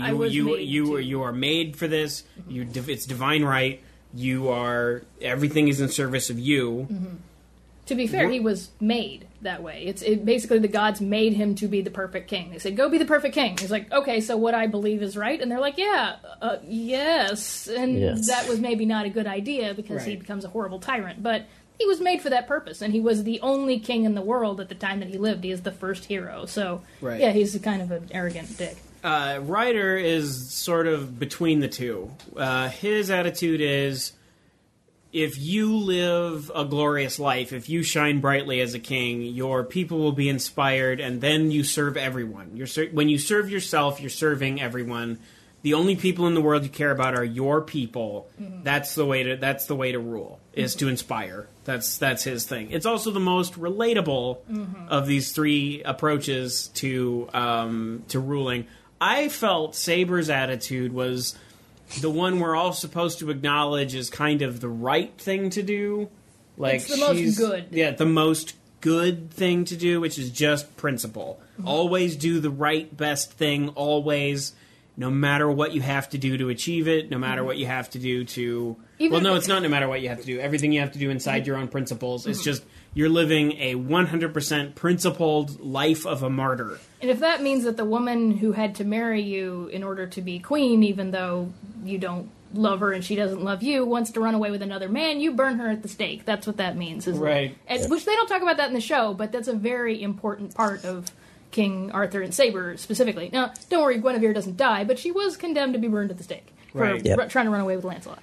You are made for this. It's divine right. Everything is in service of you. Mm-hmm. To be fair, he was made that way. Basically the gods made him to be the perfect king. They said, "Go be the perfect king." He's like, "Okay, so what I believe is right," and they're like, "Yeah, yes." And that was maybe not a good idea because he becomes a horrible tyrant, but. He was made for that purpose, and he was the only king in the world at the time that he lived. He is the first hero, so yeah, he's kind of an arrogant dick. Ryder is sort of between the two. His attitude is, if you live a glorious life, if you shine brightly as a king, your people will be inspired, and then you serve everyone. When you serve yourself, you're serving everyone. The only people in the world you care about are your people. Mm-hmm. That's the way to rule, is to inspire. That's his thing. It's also the most relatable of these three approaches to ruling. I felt Saber's attitude was the one we're all supposed to acknowledge is kind of the right thing to do. Like it's the most good. Yeah, the most good thing to do, which is just principle. Mm-hmm. Always do the right, best thing, always. No matter what you have to do to achieve it, no matter what you have to do to... it's not no matter what you have to do. Everything you have to do inside your own principles. It's just you're living a 100% principled life of a martyr. And if that means that the woman who had to marry you in order to be queen, even though you don't love her and she doesn't love you, wants to run away with another man, you burn her at the stake. That's what that means. Right. Which they don't talk about that in the show, but that's a very important part of King Arthur and Saber specifically. Now, don't worry, Guinevere doesn't die, but she was condemned to be burned at the stake for trying to run away with Lancelot.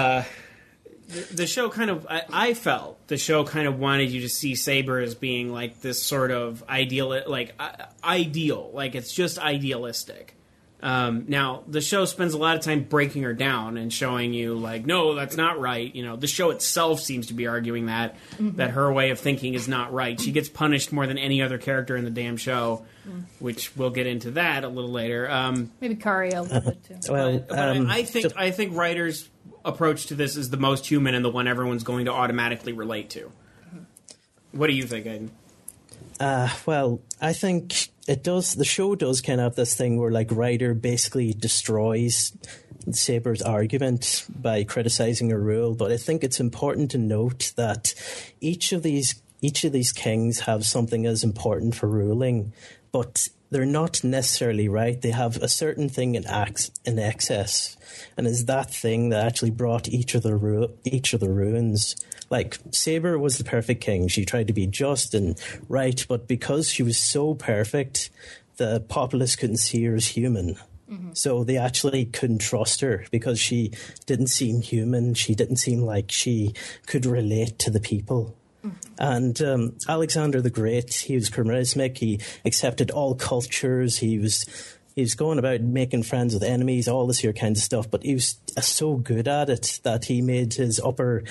The show kind of, I felt the show kind of wanted you to see Saber as being like this sort of ideal, like it's just idealistic. Now, the show spends a lot of time breaking her down and showing you, like, no, that's not right. You know, the show itself seems to be arguing that her way of thinking is not right. She gets punished more than any other character in the damn show, which we'll get into that a little later. Maybe Kari a little bit, too. I think writers' approach to this is the most human and the one everyone's going to automatically relate to. What do you think, Aiden? Well, I think it does. The show does kind of have this thing where, like, Ryder basically destroys Saber's argument by criticizing a rule. But I think it's important to note that each of these kings have something as important for ruling, but they're not necessarily right. They have a certain thing in excess, and it's that thing that actually brought each of the ruins. Like, Saber was the perfect king. She tried to be just and right, but because she was so perfect, the populace couldn't see her as human. So they actually couldn't trust her because she didn't seem human. She didn't seem like she could relate to the people. And Alexander the Great, he was charismatic. He accepted all cultures. He was going about making friends with enemies, all this here kind of stuff. But he was so good at it that he made his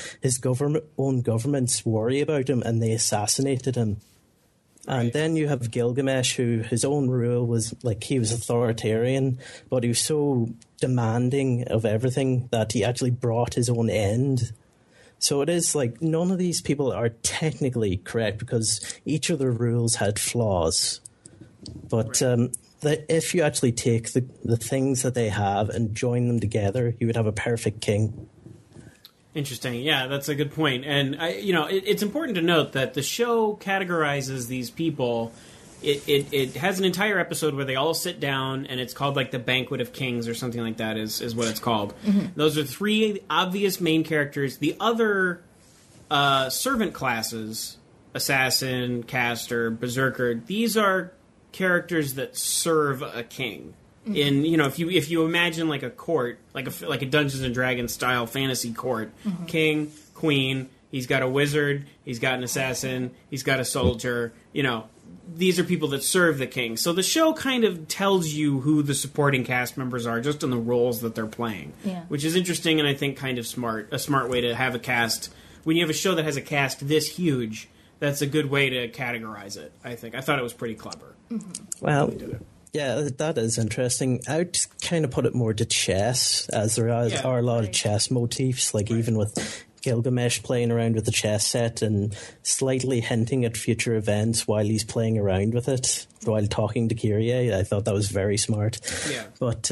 own governments worry about him, and they assassinated him. Right. And then you have Gilgamesh, who his own rule was like he was authoritarian, but he was so demanding of everything that he actually brought his own end. So it is like none of these people are technically correct because each of the rules had flaws. But if you actually take the things that they have and join them together, you would have a perfect king. Interesting. Yeah, that's a good point. And, it's important to note that the show categorizes these people. It has an entire episode where they all sit down, and it's called, like, the Banquet of Kings or something like that is what it's called. Those are three obvious main characters. The other servant classes, Assassin, Caster, Berserker, these are characters that serve a king. In if you imagine like a court, like a Dungeons and Dragons style fantasy court, king, queen, he's got a wizard, he's got an assassin, he's got a soldier. These are people that serve the king. So the show kind of tells you who the supporting cast members are just in the roles that they're playing, which is interesting and I think kind of smart. A smart way to have a cast when you have a show that has a cast this huge. That's a good way to categorize it. I thought it was pretty clever. Well, yeah, that is interesting. I would kind of put it more to chess, as there are a lot of chess motifs, like even with Gilgamesh playing around with the chess set and slightly hinting at future events while he's playing around with it, while talking to Kyrie. I thought that was very smart. Yeah. But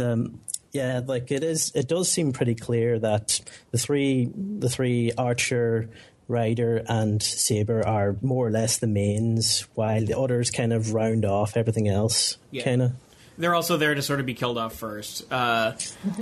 it does seem pretty clear that the three Archer, Ryder and Saber are more or less the mains, while the others kind of round off everything else. Kind of. They're also there to sort of be killed off first. Well,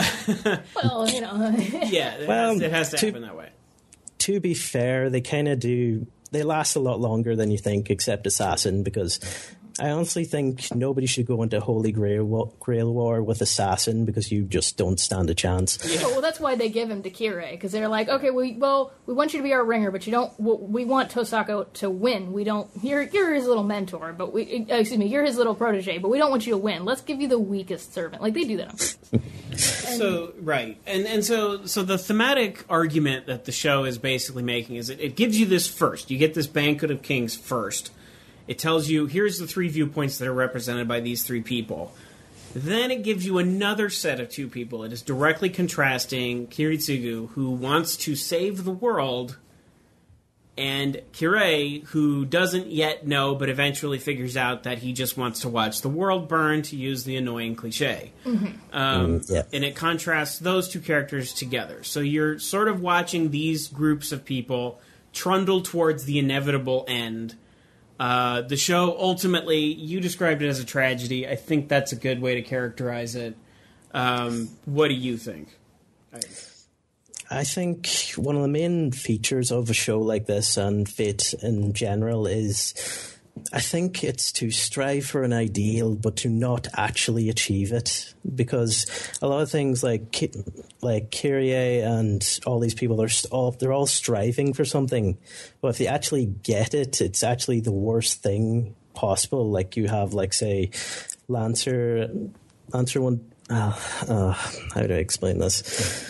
it has to happen that way. To be fair, they kind of do. They last a lot longer than you think, except Assassin, because I honestly think nobody should go into Holy Grail War with Assassin because you just don't stand a chance. Yeah. Well, that's why they give him to Kirei, because they're like, okay, we want you to be our ringer, but we want Tosako to win. We don't. You're his little mentor, but you're his little protege, but we don't want you to win. Let's give you the weakest servant. Like they do that on purpose. So right, and so the thematic argument that the show is basically making is it gives you this first. You get this Banquet of Kings first. It tells you, here's the three viewpoints that are represented by these three people. Then it gives you another set of two people. It is directly contrasting Kiritsugu, who wants to save the world, and Kirei, who doesn't yet know but eventually figures out that he just wants to watch the world burn, to use the annoying cliche. And it contrasts those two characters together. So you're sort of watching these groups of people trundle towards the inevitable end. The show, ultimately, you described it as a tragedy. I think that's a good way to characterize it. What do you think? I think one of the main features of a show like this and Fate in general is, I think it's to strive for an ideal, but to not actually achieve it. Because a lot of things like Kyrie and all these people, they're all striving for something. But if they actually get it, it's actually the worst thing possible. Like you have, like, say, Lancer one. How do I explain this?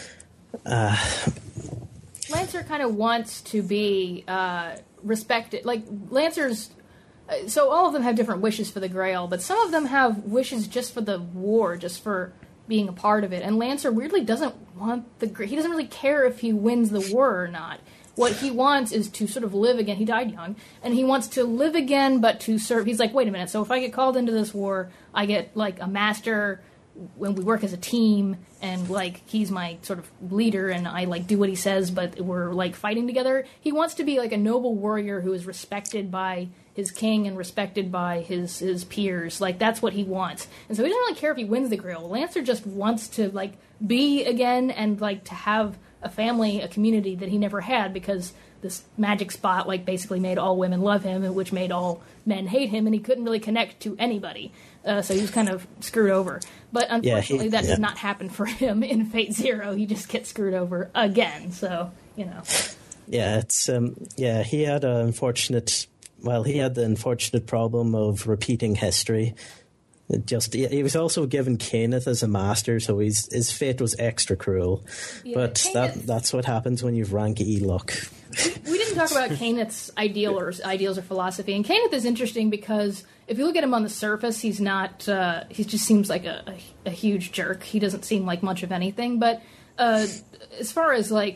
Lancer kind of wants to be respected. Like, Lancer's... So all of them have different wishes for the Grail, but some of them have wishes just for the war, just for being a part of it. And Lancer weirdly doesn't want the Grail. He doesn't really care if he wins the war or not. What he wants is to sort of live again. He died young, and he wants to live again, but to serve. He's like, wait a minute, so if I get called into this war, I get, like, a master when we work as a team, and, like, he's my sort of leader, and I, like, do what he says, but we're, like, fighting together. He wants to be, like, a noble warrior who is respected by his king and respected by his peers. Like, that's what he wants. And so he doesn't really care if he wins the Grail. Lancer just wants to, like, be again and, like, to have a family, a community that he never had, because this magic spot, like, basically made all women love him, which made all men hate him, and he couldn't really connect to anybody. So he was kind of screwed over. But unfortunately, that does not happen for him in Fate Zero. He just gets screwed over again. So, you know. Yeah, it's he had an unfortunate. Well, he had the unfortunate problem of repeating history. He was also given Kenneth as a master, so his fate was extra cruel. Yeah, but that's what happens when you've rank E luck. We didn't talk about Kenneth's ideals or philosophy, and Kenneth is interesting because if you look at him on the surface, he's not. He just seems like a huge jerk. He doesn't seem like much of anything, but. As far as, like,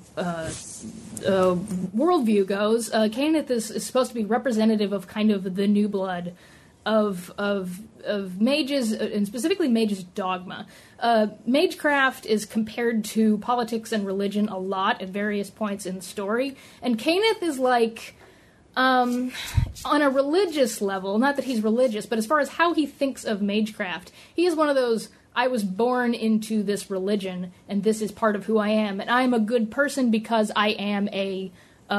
worldview goes, Kenneth is supposed to be representative of kind of the new blood of mages, and specifically mages' dogma. Magecraft is compared to politics and religion a lot at various points in the story, and Kenneth is like... on a religious level, not that he's religious, but as far as how he thinks of magecraft, he is one of those... I was born into this religion, and this is part of who I am, and I am a good person because I am a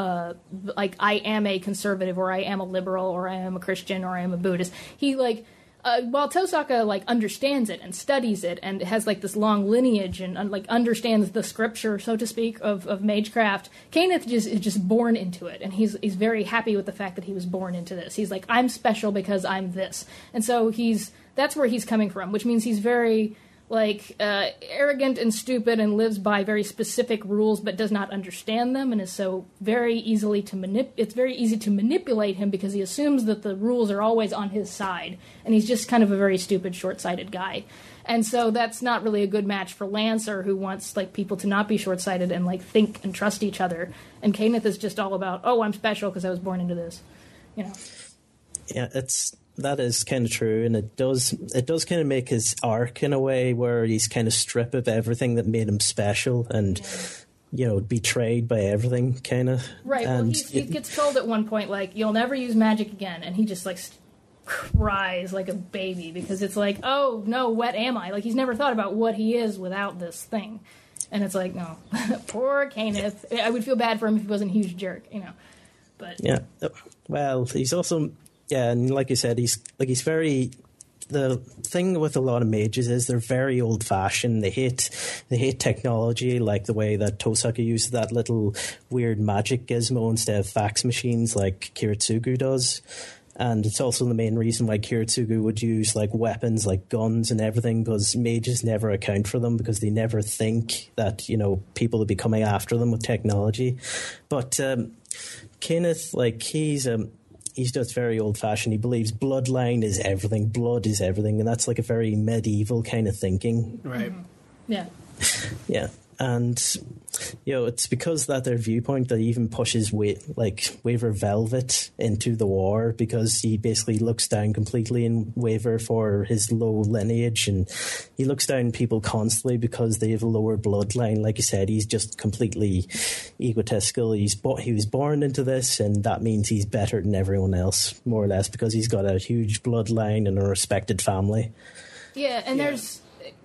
conservative, or I am a liberal, or I am a Christian, or I am a Buddhist. He, like, while Tosaka, like, understands it and studies it, and has, like, this long lineage, and, like, understands the scripture, so to speak, of magecraft, Kenneth is just born into it, and he's very happy with the fact that he was born into this. He's like, I'm special because I'm this. And so that's where he's coming from, which means he's very, like, arrogant and stupid and lives by very specific rules but does not understand them, and is so very easily it's very easy to manipulate him because he assumes that the rules are always on his side, and he's just kind of a very stupid, short-sighted guy. And so that's not really a good match for Lancer, who wants, like, people to not be short-sighted and, like, think and trust each other. And Kenneth is just all about, oh, I'm special because I was born into this, you know. Yeah, that is kind of true, and it does kind of make his arc in a way where he's kind of stripped of everything that made him special, and you know, betrayed by everything, kind of. Right. And well, he gets told at one point, like, you'll never use magic again, and he just, like, cries like a baby because it's like, oh no, what am I? Like, he's never thought about what he is without this thing, and it's like, no, poor Kenneth. I would feel bad for him if he wasn't a huge jerk, you know. But yeah, well, he's also. Yeah, and like you said, he's very. The thing with a lot of mages is they're very old-fashioned. They hate technology, like the way that Tosaka uses that little weird magic gizmo instead of fax machines, like Kiritsugu does. And it's also the main reason why Kiritsugu would use, like, weapons, like guns and everything, because mages never account for them because they never think that, you know, people would be coming after them with technology. But Kenneth, like, he's just very old-fashioned. He believes bloodline is everything, blood is everything, and that's like a very medieval kind of thinking. Right. Mm-hmm. Yeah. Yeah. And, you know, it's because that their viewpoint that he even pushes Waver Velvet into the war, because he basically looks down completely in Waver for his low lineage, and he looks down people constantly because they have a lower bloodline. Like you said, he's just completely egotistical. He was born into this, and that means he's better than everyone else, more or less, because he's got a huge bloodline and a respected family. Yeah, and there's...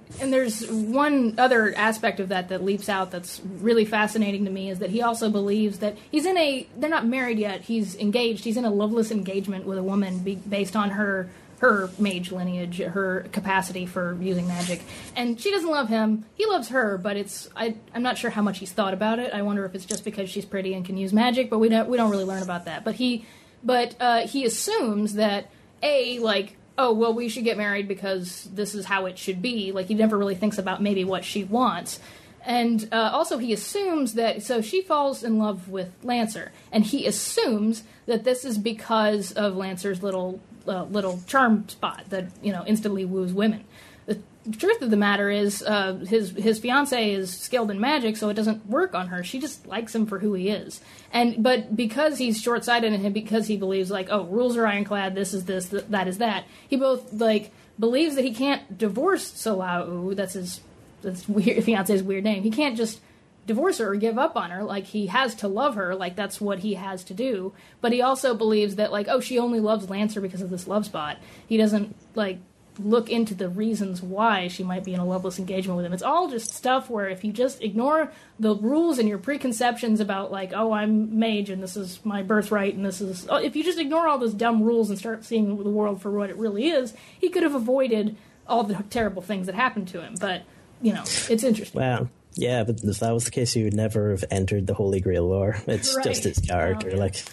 And there's one other aspect of that leaps out that's really fascinating to me, is that he also believes that they're not married yet, he's engaged, he's in a loveless engagement with a woman based on her mage lineage, her capacity for using magic. And she doesn't love him, he loves her, but I'm not sure how much he's thought about it. I wonder if it's just because she's pretty and can use magic, but we don't really learn about that. But he assumes that, oh, well, we should get married because this is how it should be. Like, he never really thinks about maybe what she wants. And also he assumes that, so she falls in love with Lancer, and he assumes that this is because of Lancer's little charm spot that, instantly woos women. The truth of the matter is, his fiancée is skilled in magic, so it doesn't work on her. She just likes him for who he is. But because he's short-sighted and because he believes, rules are ironclad, this is this, that is that, he both, believes that he can't divorce Solau, that's his fiancé's weird name. He can't just divorce her or give up on her. He has to love her. That's what he has to do. But he also believes that, she only loves Lancer because of this love spot. He doesn't, look into the reasons why she might be in a loveless engagement with him. It's all just stuff where if you just ignore the rules and your preconceptions about, I'm mage and this is my birthright and this is... If you just ignore all those dumb rules and start seeing the world for what it really is, he could have avoided all the terrible things that happened to him. But, it's interesting. Wow. Yeah, but if that was the case, he would never have entered the Holy Grail War. It's just his character,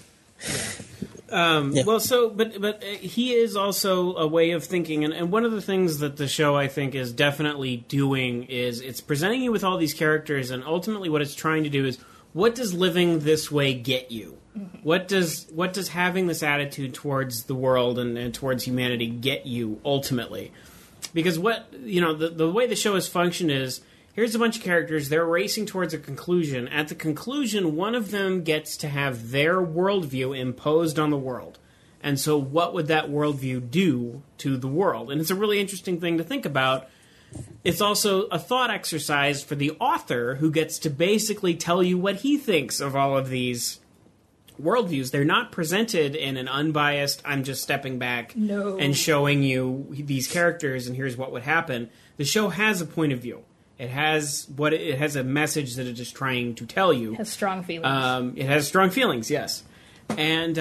Well, but he is also a way of thinking, and one of the things that the show, I think, is definitely doing is it's presenting you with all these characters, and ultimately what it's trying to do is, what does living this way get you? Mm-hmm. What does having this attitude towards the world and towards humanity get you ultimately? Because the way the show has functioned is, here's a bunch of characters, they're racing towards a conclusion. At the conclusion, one of them gets to have their worldview imposed on the world. And so what would that worldview do to the world? And it's a really interesting thing to think about. It's also a thought exercise for the author, who gets to basically tell you what he thinks of all of these worldviews. They're not presented in an unbiased, I'm just stepping back and showing you these characters and here's what would happen. The show has a point of view. It has a message that it is trying to tell you. It has strong feelings. It has strong feelings, yes. And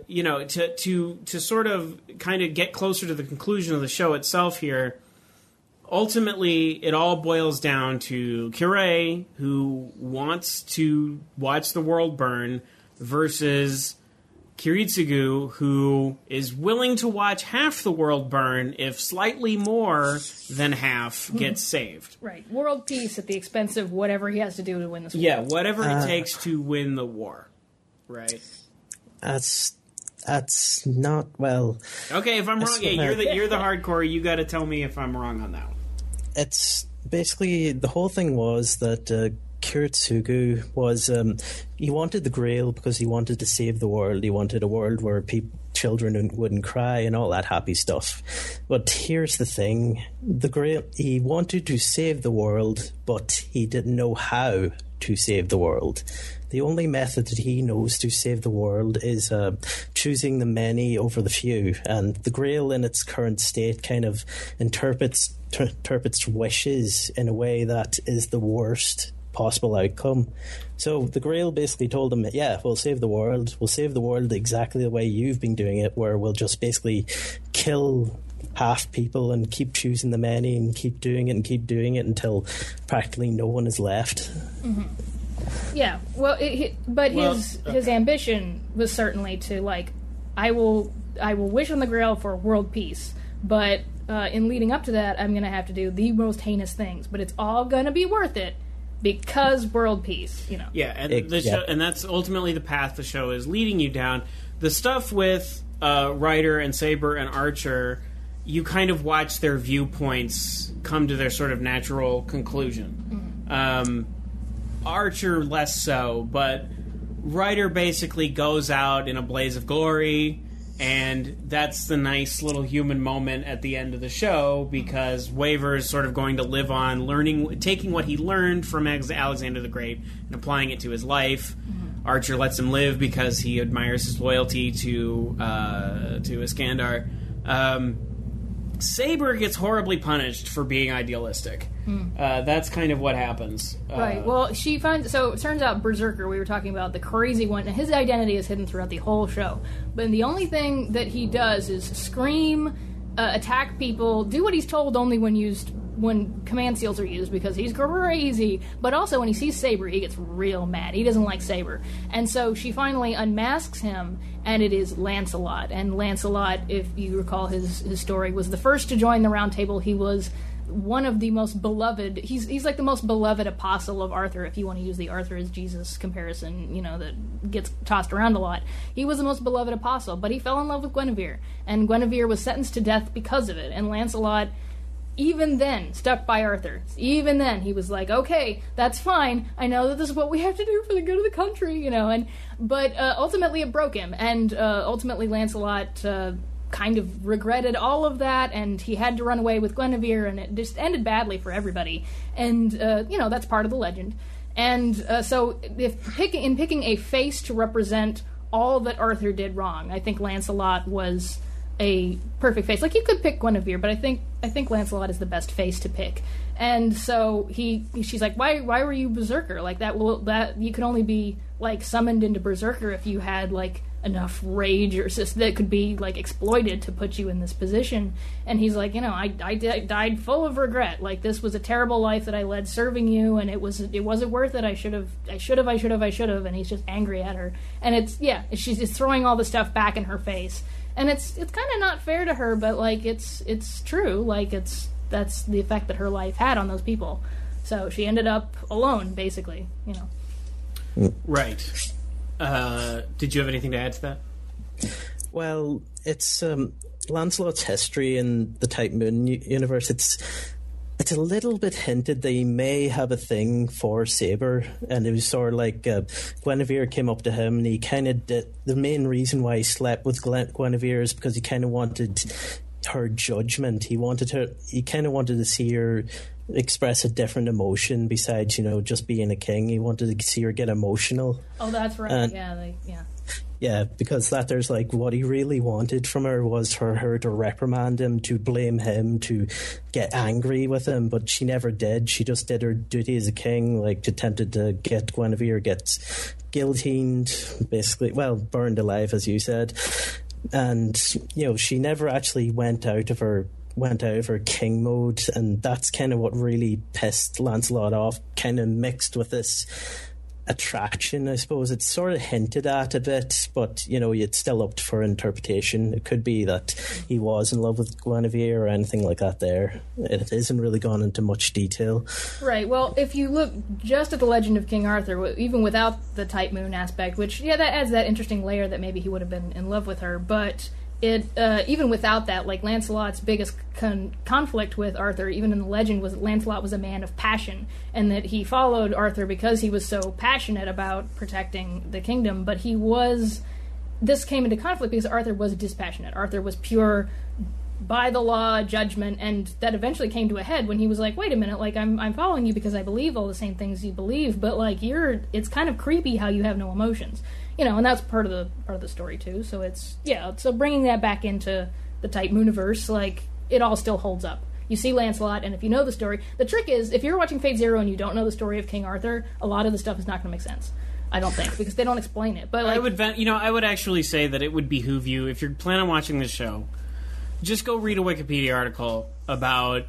to sort of kind of get closer to the conclusion of the show itself here, ultimately it all boils down to Kirei, who wants to watch the world burn, versus Kiritsugu, who is willing to watch half the world burn if slightly more than half gets saved. Right. World peace at the expense of whatever he has to do to win this war. Yeah, whatever it takes to win the war. Right. That's not, well... Okay, if I'm wrong, you're the hardcore, you gotta tell me if I'm wrong on that one. It's basically, the whole thing was that... Kiritsugu was he wanted the Grail because he wanted to save the world. He wanted a world where children wouldn't cry and all that happy stuff. But here's the thing: the Grail. He wanted to save the world, but he didn't know how to save the world. The only method that he knows to save the world is choosing the many over the few. And the Grail, in its current state, kind of interprets wishes in a way that is the worst possible outcome. So the Grail basically told him, yeah, we'll save the world. We'll save the world exactly the way you've been doing it, where we'll just basically kill half people and keep choosing the many and keep doing it until practically no one is left. Mm-hmm. Yeah, well, his ambition was certainly to, I will wish on the Grail for world peace, but in leading up to that, I'm going to have to do the most heinous things, but it's all going to be worth it because world peace, Yeah, and show, and that's ultimately the path the show is leading you down. The stuff with Ryder and Saber and Archer, you kind of watch their viewpoints come to their sort of natural conclusion. Mm-hmm. Archer less so, but Ryder basically goes out in a blaze of glory, and that's the nice little human moment at the end of the show, because Waver is sort of going to live on taking what he learned from Alexander the Great and applying it to his life. Mm-hmm. Archer lets him live because he admires his loyalty to Iskandar. Saber gets horribly punished for being idealistic. That's kind of what happens. Right. Well, she finds... So, it turns out Berserker, we were talking about, the crazy one, and his identity is hidden throughout the whole show. But the only thing that he does is scream, attack people, do what he's told only when command seals are used, because he's crazy. But also, when he sees Saber, he gets real mad. He doesn't like Saber. And so she finally unmasks him, and it is Lancelot. And Lancelot, if you recall his story, was the first to join the Round Table. He was one of the most beloved... He's like the most beloved apostle of Arthur, if you want to use the Arthur as Jesus comparison, that gets tossed around a lot. He was the most beloved apostle, but he fell in love with Guinevere. And Guinevere was sentenced to death because of it. And Lancelot... even then, stuck by Arthur. Even then, he was like, okay, that's fine. I know that this is what we have to do for the good of the country, But ultimately, it broke him. And ultimately, Lancelot kind of regretted all of that, and he had to run away with Guinevere, and it just ended badly for everybody. And, that's part of the legend. And so, in picking a face to represent all that Arthur did wrong, I think Lancelot was a perfect face. Like, you could pick Guinevere, but I think Lancelot is the best face to pick. And so she's like, why were you Berserker? Like, that you could only be like summoned into Berserker if you had like enough rage or that could be like exploited to put you in this position. And he's like, I died full of regret. Like, this was a terrible life that I led serving you, and it wasn't worth it. I should have. And he's just angry at her. And she's just throwing all the stuff back in her face. And it's kind of not fair to her, but like it's true. Like, that's the effect that her life had on those people. So she ended up alone, basically. Right. Did you have anything to add to that? Well, it's Lancelot's history in the Type Moon universe. It's a little bit hinted that he may have a thing for Saber, and it was sort of like Guinevere came up to him, and he kind of did. The main reason why he slept with Guinevere is because he kind of wanted her judgment. He kind of wanted to see her express a different emotion besides, just being a king. He wanted to see her get emotional. Oh, that's right. Yeah, because there's like what he really wanted from her was for her to reprimand him, to blame him, to get angry with him, but she never did. She just did her duty as a king, like attempted to get Guinevere gets guillotined, basically, burned alive, as you said. And, she never actually went out of her king mode, and that's kind of what really pissed Lancelot off, kind of mixed with this attraction, I suppose. It's sort of hinted at a bit, but it's still up for interpretation. It could be that he was in love with Guinevere or anything like that there. It isn't really gone into much detail. Right. Well, if you look just at the legend of King Arthur, even without the Type Moon aspect, which that adds that interesting layer that maybe he would have been in love with her, but it even without that, like, Lancelot's biggest conflict with Arthur, even in the legend, was that Lancelot was a man of passion, and that he followed Arthur because he was so passionate about protecting the kingdom. But this came into conflict because Arthur was dispassionate. Arthur was pure by the law judgment, and that eventually came to a head when he was like, wait a minute, like, I'm following you because I believe all the same things you believe, but like, it's kind of creepy how you have no emotions. And that's part of the story too. So so bringing that back into the Type Mooniverse, like, it all still holds up. You see Lancelot, and if you know the story, the trick is, if you're watching Fate Zero and you don't know the story of King Arthur, a lot of the stuff is not going to make sense. I don't think, because they don't explain it. But like, I would actually say that it would behoove you, if you're planning on watching this show, just go read a Wikipedia article about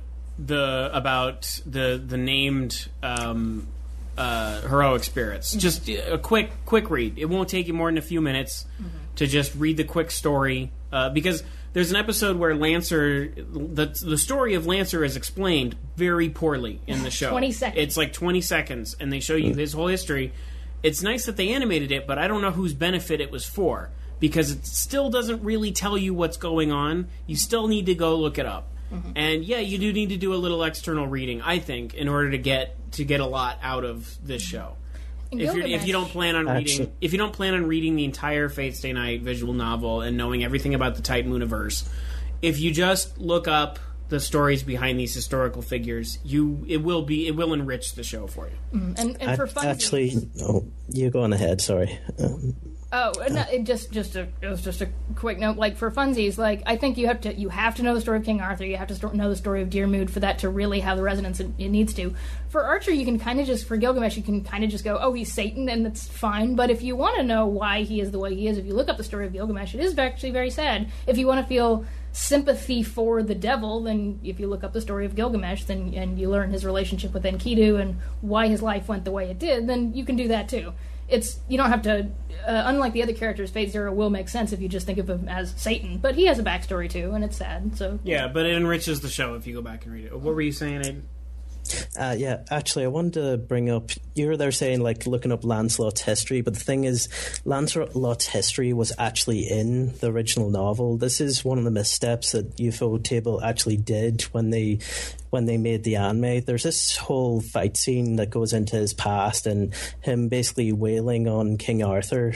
the named heroic spirits. Just a quick read. It won't take you more than a few minutes to just read the quick story, because there's an episode where Lancer, the story of Lancer is explained very poorly in the show. 20 seconds. It's like 20 seconds, and they show you his whole history. It's nice that they animated it, but I don't know whose benefit it was for, because it still doesn't really tell you what's going on. You still need to go look it up. And you do need to do a little external reading, I think, in order to get a lot out of this show. If you don't plan on reading the entire Fate Stay Night visual novel and knowing everything about the Type Mooniverse, if you just look up the stories behind these historical figures, it will enrich the show for you. And for fun, you go on ahead. Sorry. Oh, no, it was just a quick note. Like for funsies, like I think you have to know the story of King Arthur. You have to know the story of Diarmuid for that to really have the resonance it needs to. For Archer, you can kind of just for Gilgamesh, you can kind of just go, oh, he's Satan, and that's fine. But if you want to know why he is the way he is, if you look up the story of Gilgamesh, it is actually very sad. If you want to feel sympathy for the devil, then if you look up the story of Gilgamesh, then and you learn his relationship with Enkidu and why his life went the way it did, then you can do that too. You don't have to, unlike the other characters, Fate Zero will make sense if you just think of him as Satan, but he has a backstory too, and it's sad. So yeah, but it enriches the show if you go back and read it. What were you saying, Aiden? Yeah, actually, I wanted to bring up, you were there saying, like, looking up Lancelot's history, but the thing is, Lancelot's history was actually in the original novel. This is one of the missteps that UFO Table actually did when they made the anime. There's this whole fight scene that goes into his past and him basically wailing on King Arthur.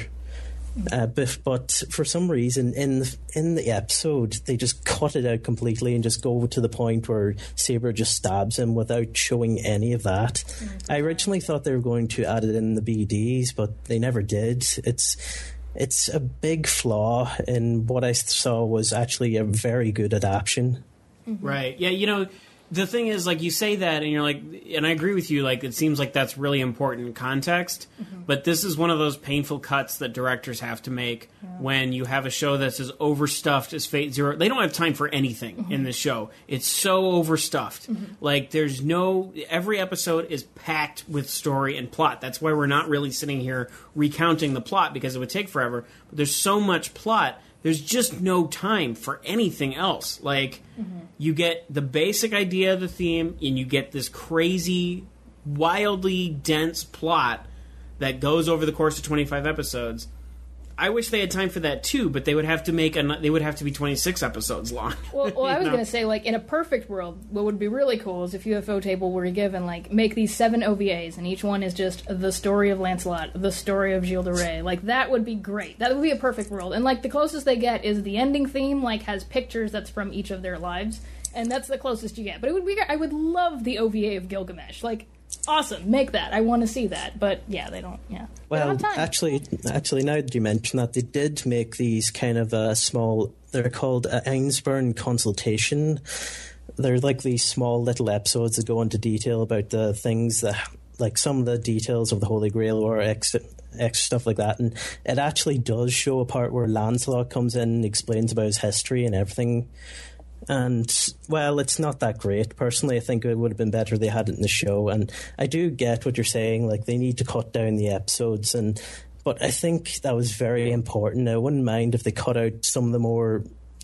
But for some reason, in the episode, they just cut it out completely and just go to the point where Saber just stabs him without showing any of that. I originally thought they were going to add it in the BDs, but they never did. It's a big flaw in what I saw was actually a very good adaptation. Mm-hmm. Right. Yeah, the thing is, like, you say that, and you're like, and I agree with you, like, it seems like that's really important context, but this is one of those painful cuts that directors have to make when you have a show that's as overstuffed as Fate Zero. They don't have time for anything in this show. It's so overstuffed. Like, every episode is packed with story and plot. That's why we're not really sitting here recounting the plot, because it would take forever. But there's so much plot, there's just no time for anything else. Like, you get the basic idea of the theme, and you get this crazy, wildly dense plot that goes over the course of 25 episodes. I wish they had time for that too, but they would have to be 26 episodes long. Well, I was going to say, like, in a perfect world, what would be really cool is if UFO Table were given, like, make these 7 OVAs, and each one is just the story of Lancelot, the story of Gilles de Rais. Like, that would be great. That would be a perfect world. And, like, the closest they get is the ending theme, like, has pictures that's from each of their lives, and that's the closest you get. But I would love the OVA of Gilgamesh. Like, awesome, make that. I want to see that. But yeah, they don't. Yeah. Well, actually, now that you mention that, they did make these kind of small. They're called Einspurn Consultation. They're like these small little episodes that go into detail about the things that, like some of the details of the Holy Grail or extra stuff like that. And it actually does show a part where Lancelot comes in and explains about his history and everything. And, well, it's not that great. Personally, I think it would have been better if they had it in the show. And I do get what you're saying, like, they need to cut down the episodes. But I think that was very important. I wouldn't mind if they cut out some of the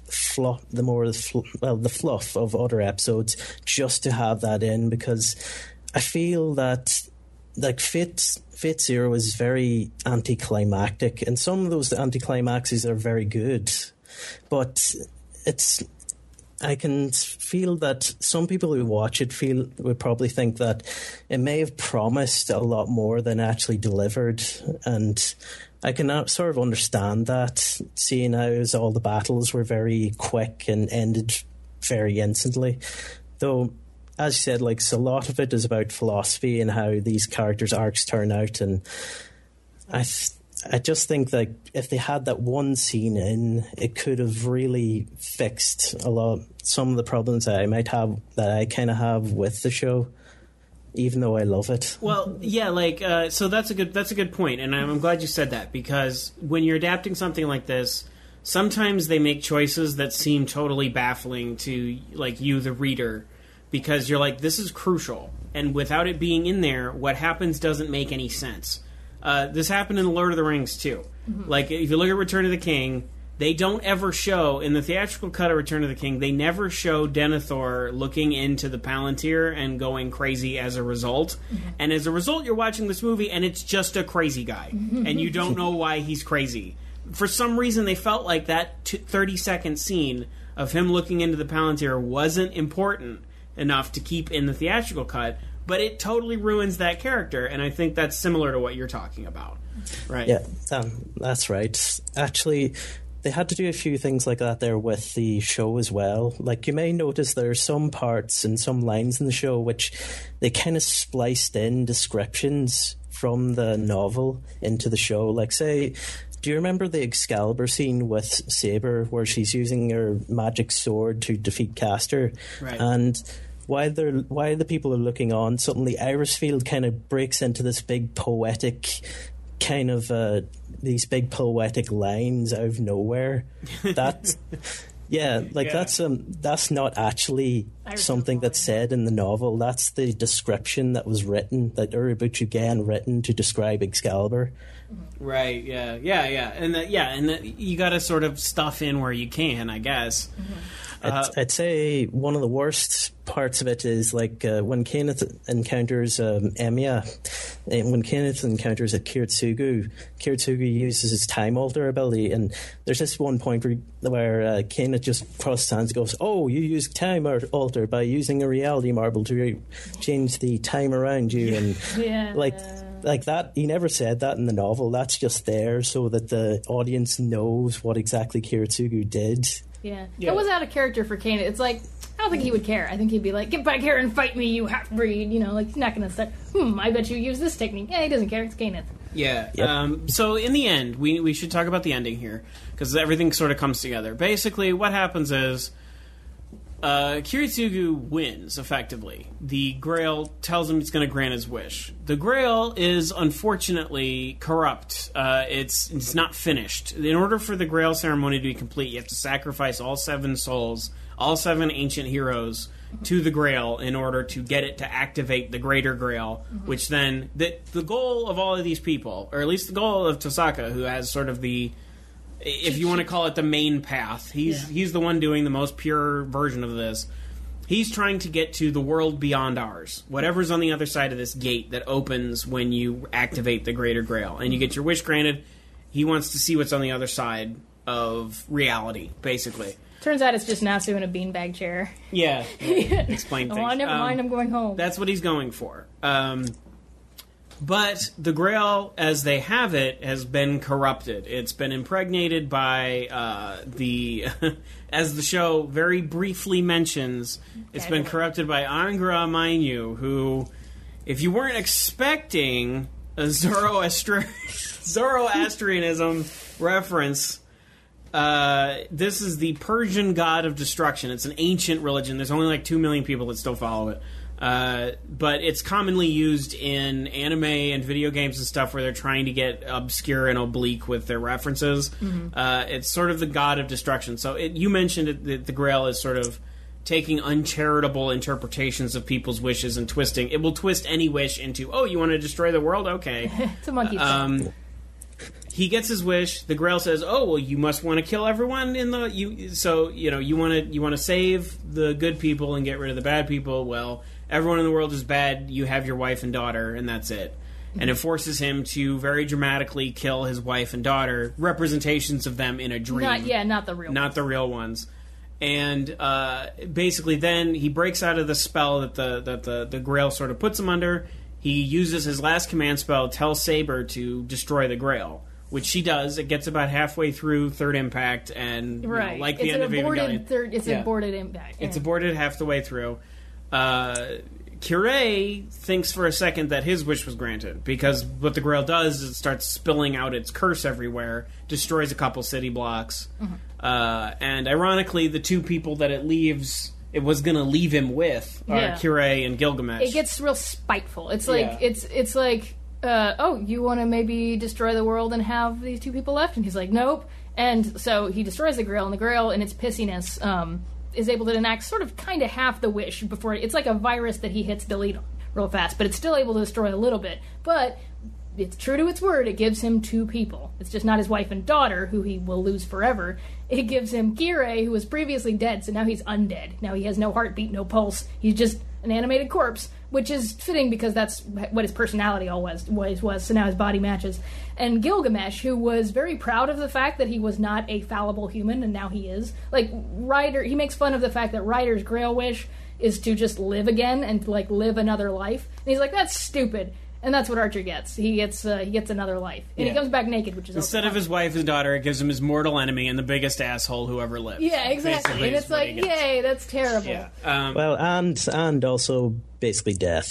fluff of other episodes just to have that in, because I feel that, like, Fate Zero is very anticlimactic, and some of those anticlimaxes are very good. But I can feel that some people who watch it would probably think that it may have promised a lot more than actually delivered, and I can sort of understand that, seeing as all the battles were very quick and ended very instantly. Though, as you said, like, so a lot of it is about philosophy and how these characters' arcs turn out, and I just think that if they had that one scene in, it could have really fixed some of the problems that I kind of have with the show, even though I love it. Well, yeah, like, so that's a good point, and I'm glad you said that, because when you're adapting something like this, sometimes they make choices that seem totally baffling to, like, you, the reader, because you're like, this is crucial, and without it being in there, what happens doesn't make any sense. This happened in The Lord of the Rings, too. Like, if you look at Return of the King, they don't ever show, in the theatrical cut of Return of the King, they never show Denethor looking into the Palantir and going crazy as a result. And as a result, you're watching this movie, and it's just a crazy guy. And you don't know why he's crazy. For some reason, they felt like that 30-second scene of him looking into the Palantir wasn't important enough to keep in the theatrical cut. But it totally ruins that character, and I think that's similar to what you're talking about, right? Yeah, that's right. Actually, they had to do a few things like that there with the show as well. Like, you may notice there are some parts and some lines in the show which they kind of spliced in descriptions from the novel into the show. Like, say, do you remember the Excalibur scene with Saber where she's using her magic sword to defeat Castor? Right. And while the people are looking on, suddenly Irisfield kind of breaks into this big poetic kind of these big poetic lines out of nowhere. That that's not actually something that's said in the novel. That's the description that was written, that Urobuchi Gen written to describe Excalibur. Right. Yeah. And you got to sort of stuff in where you can, I guess. I'd say one of the worst parts of it is like when Kenneth encounters Emiya. When Kenneth encounters a Kiritsugu uses his time alter ability, and there's this one point where Kenneth just crosses hands and goes, "Oh, you use time alter by using a reality marble to change the time around you," and like that. He never said that in the novel. That's just there so that the audience knows what exactly Kiritsugu did. Yeah. That was out of character for Kane. It's like, I don't think he would care. I think he'd be like, "Get back here and fight me, you half-breed." You know, like, he's not going to start, I bet you use this technique. Yeah, he doesn't care. It's Kenneth. Yeah. Yep. So in the end, we should talk about the ending here, because everything sort of comes together. Basically, what happens is Kiritsugu wins, effectively. The Grail tells him it's going to grant his wish. The Grail is, unfortunately, corrupt. It's not finished. In order for the Grail ceremony to be complete, you have to sacrifice all 7 souls, all 7 ancient heroes, to the Grail in order to get it to activate the Greater Grail, which then... The goal of all of these people, or at least the goal of Tosaka, who has sort of the... If you want to call it the main path, he's the one doing the most pure version of this. He's trying to get to the world beyond ours, whatever's on the other side of this gate that opens when you activate the Greater Grail, and you get your wish granted. He wants to see what's on the other side of reality, basically. Turns out it's just Nasu in a beanbag chair. Yeah, explain things. Oh, never mind, I'm going home. That's what he's going for. But the Grail, as they have it, has been corrupted. It's been impregnated by as the show very briefly mentions, it's been corrupted by Angra Mainyu, who, if you weren't expecting a Zoroastrianism reference, this is the Persian god of destruction. It's an ancient religion. There's only like 2 million people that still follow it. But it's commonly used in anime and video games and stuff where they're trying to get obscure and oblique with their references. It's sort of the god of destruction. So you mentioned that the Grail is sort of taking uncharitable interpretations of people's wishes and twisting. It will twist any wish into, oh, you want to destroy the world? Okay. It's a monkey thing. He gets his wish. The Grail says, "Oh, well, you must want to kill everyone in the you want to save the good people and get rid of the bad people. Well, everyone in the world is bad. You have your wife and daughter, and that's it." And it forces him to very dramatically kill his wife and daughter, representations of them in a dream. Not the real ones. And basically, then he breaks out of the spell that the Grail sort of puts him under. He uses his last command spell, tell Saber to destroy the Grail, which she does. It gets about halfway through Third Impact, and like the end of Evangelion. It's an aborted Impact. Yeah. It's aborted half the way through. Kirei thinks for a second that his wish was granted, because what the Grail does is it starts spilling out its curse everywhere, destroys a couple city blocks, and ironically, the 2 people that it was going to leave him with are Kirei and Gilgamesh. It gets real spiteful. It's like it's like, oh, you want to maybe destroy the world and have these 2 people left? And he's like, nope. And so he destroys the Grail, and the Grail, in its pissiness, is able to enact sort of kind of half the wish before it's like a virus that he hits delete on real fast, but it's still able to destroy a little bit. But it's true to its word. It gives him 2 people. It's just not his wife and daughter, who he will lose forever. It gives him Kirei, who was previously dead, so now he's undead. Now he has no heartbeat, no pulse. He's just an animated corpse, which is fitting because that's what his personality always was, so now his body matches. And Gilgamesh, who was very proud of the fact that he was not a fallible human, and now he is. Like, Ryder, he makes fun of the fact that Ryder's Grail wish is to just live again and, like, live another life. And he's like, that's stupid. And that's what Archer gets. He gets another life. And he comes back naked, which is instead of his wife and daughter, it gives him his mortal enemy and the biggest asshole who ever lived. Yeah, exactly. Basically, and it's like, yay, that's terrible. Yeah. Well, and also basically death.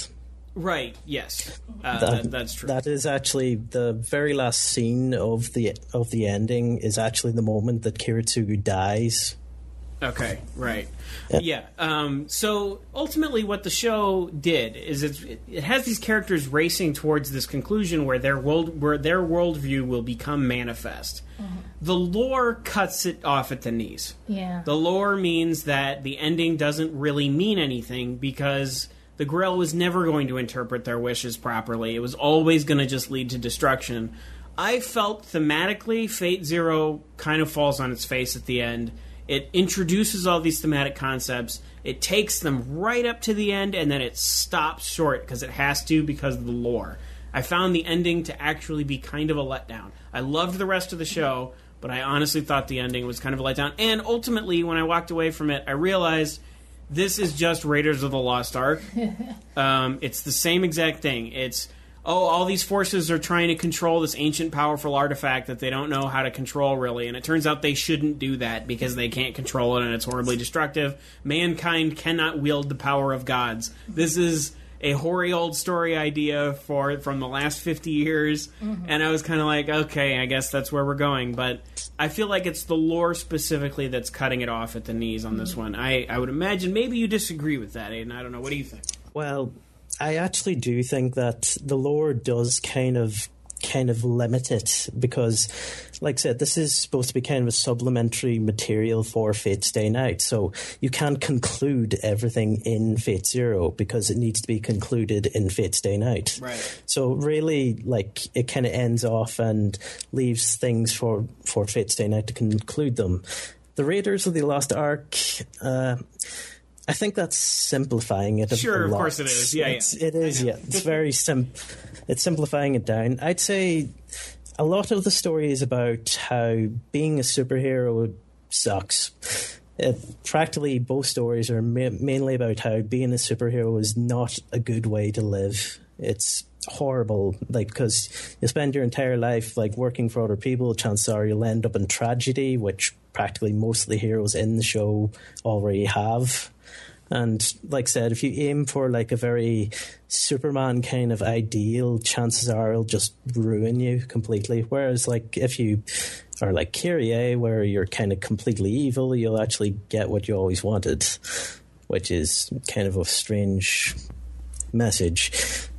Right. Yes. That's true. That is actually the very last scene of the ending. Is actually the moment that Kiritsugu dies. Okay. Right. Yeah. So ultimately, what the show did is it has these characters racing towards this conclusion where their worldview will become manifest. Mm-hmm. The lore cuts it off at the knees. Yeah. The lore means that the ending doesn't really mean anything because the Grail was never going to interpret their wishes properly. It was always going to just lead to destruction. I felt thematically, Fate Zero kind of falls on its face at the end. It introduces all these thematic concepts. It takes them right up to the end, and then it stops short because it has to because of the lore. I found the ending to actually be kind of a letdown. I loved the rest of the show, but I honestly thought the ending was kind of a letdown. And ultimately, when I walked away from it, I realized this is just Raiders of the Lost Ark. It's the same exact thing. It's, all these forces are trying to control this ancient, powerful artifact that they don't know how to control, really. And it turns out they shouldn't do that because they can't control it and it's horribly destructive. Mankind cannot wield the power of gods. This is a hoary old story idea from the last 50 years. Mm-hmm. And I was kind of like, okay, I guess that's where we're going. But I feel like it's the lore specifically that's cutting it off at the knees on this one. I would imagine maybe you disagree with that, Aiden. I don't know. What do you think? Well, I actually do think that the lore does kind of limit it because, like I said, this is supposed to be kind of a supplementary material for Fate Stay Night. So you can't conclude everything in Fate Zero because it needs to be concluded in Fate Stay Night. Right. So really, like, it kind of ends off and leaves things for Fate Stay Night to conclude them. The Raiders of the Lost Ark, I think that's simplifying it a lot. Sure, of course it is. Yeah, it is. Yeah, it's very it's simplifying it down. I'd say a lot of the story is about how being a superhero sucks. Practically both stories are mainly about how being a superhero is not a good way to live. It's horrible, like, because you spend your entire life like working for other people. Chances are you'll end up in tragedy, which practically most of the heroes in the show already have. And like I said, if you aim for like a very Superman kind of ideal, chances are it'll just ruin you completely. Whereas like if you are like Kyrie, where you're kind of completely evil, you'll actually get what you always wanted, which is kind of a strange message.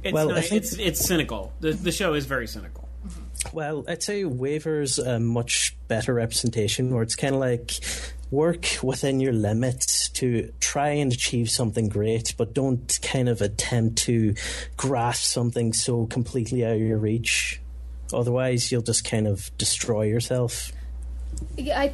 It's cynical. The show is very cynical. Well, I'd say Waver's a much better representation, where it's kind of like work within your limits to try and achieve something great, but don't kind of attempt to grasp something so completely out of your reach. Otherwise, you'll just kind of destroy yourself. Yeah,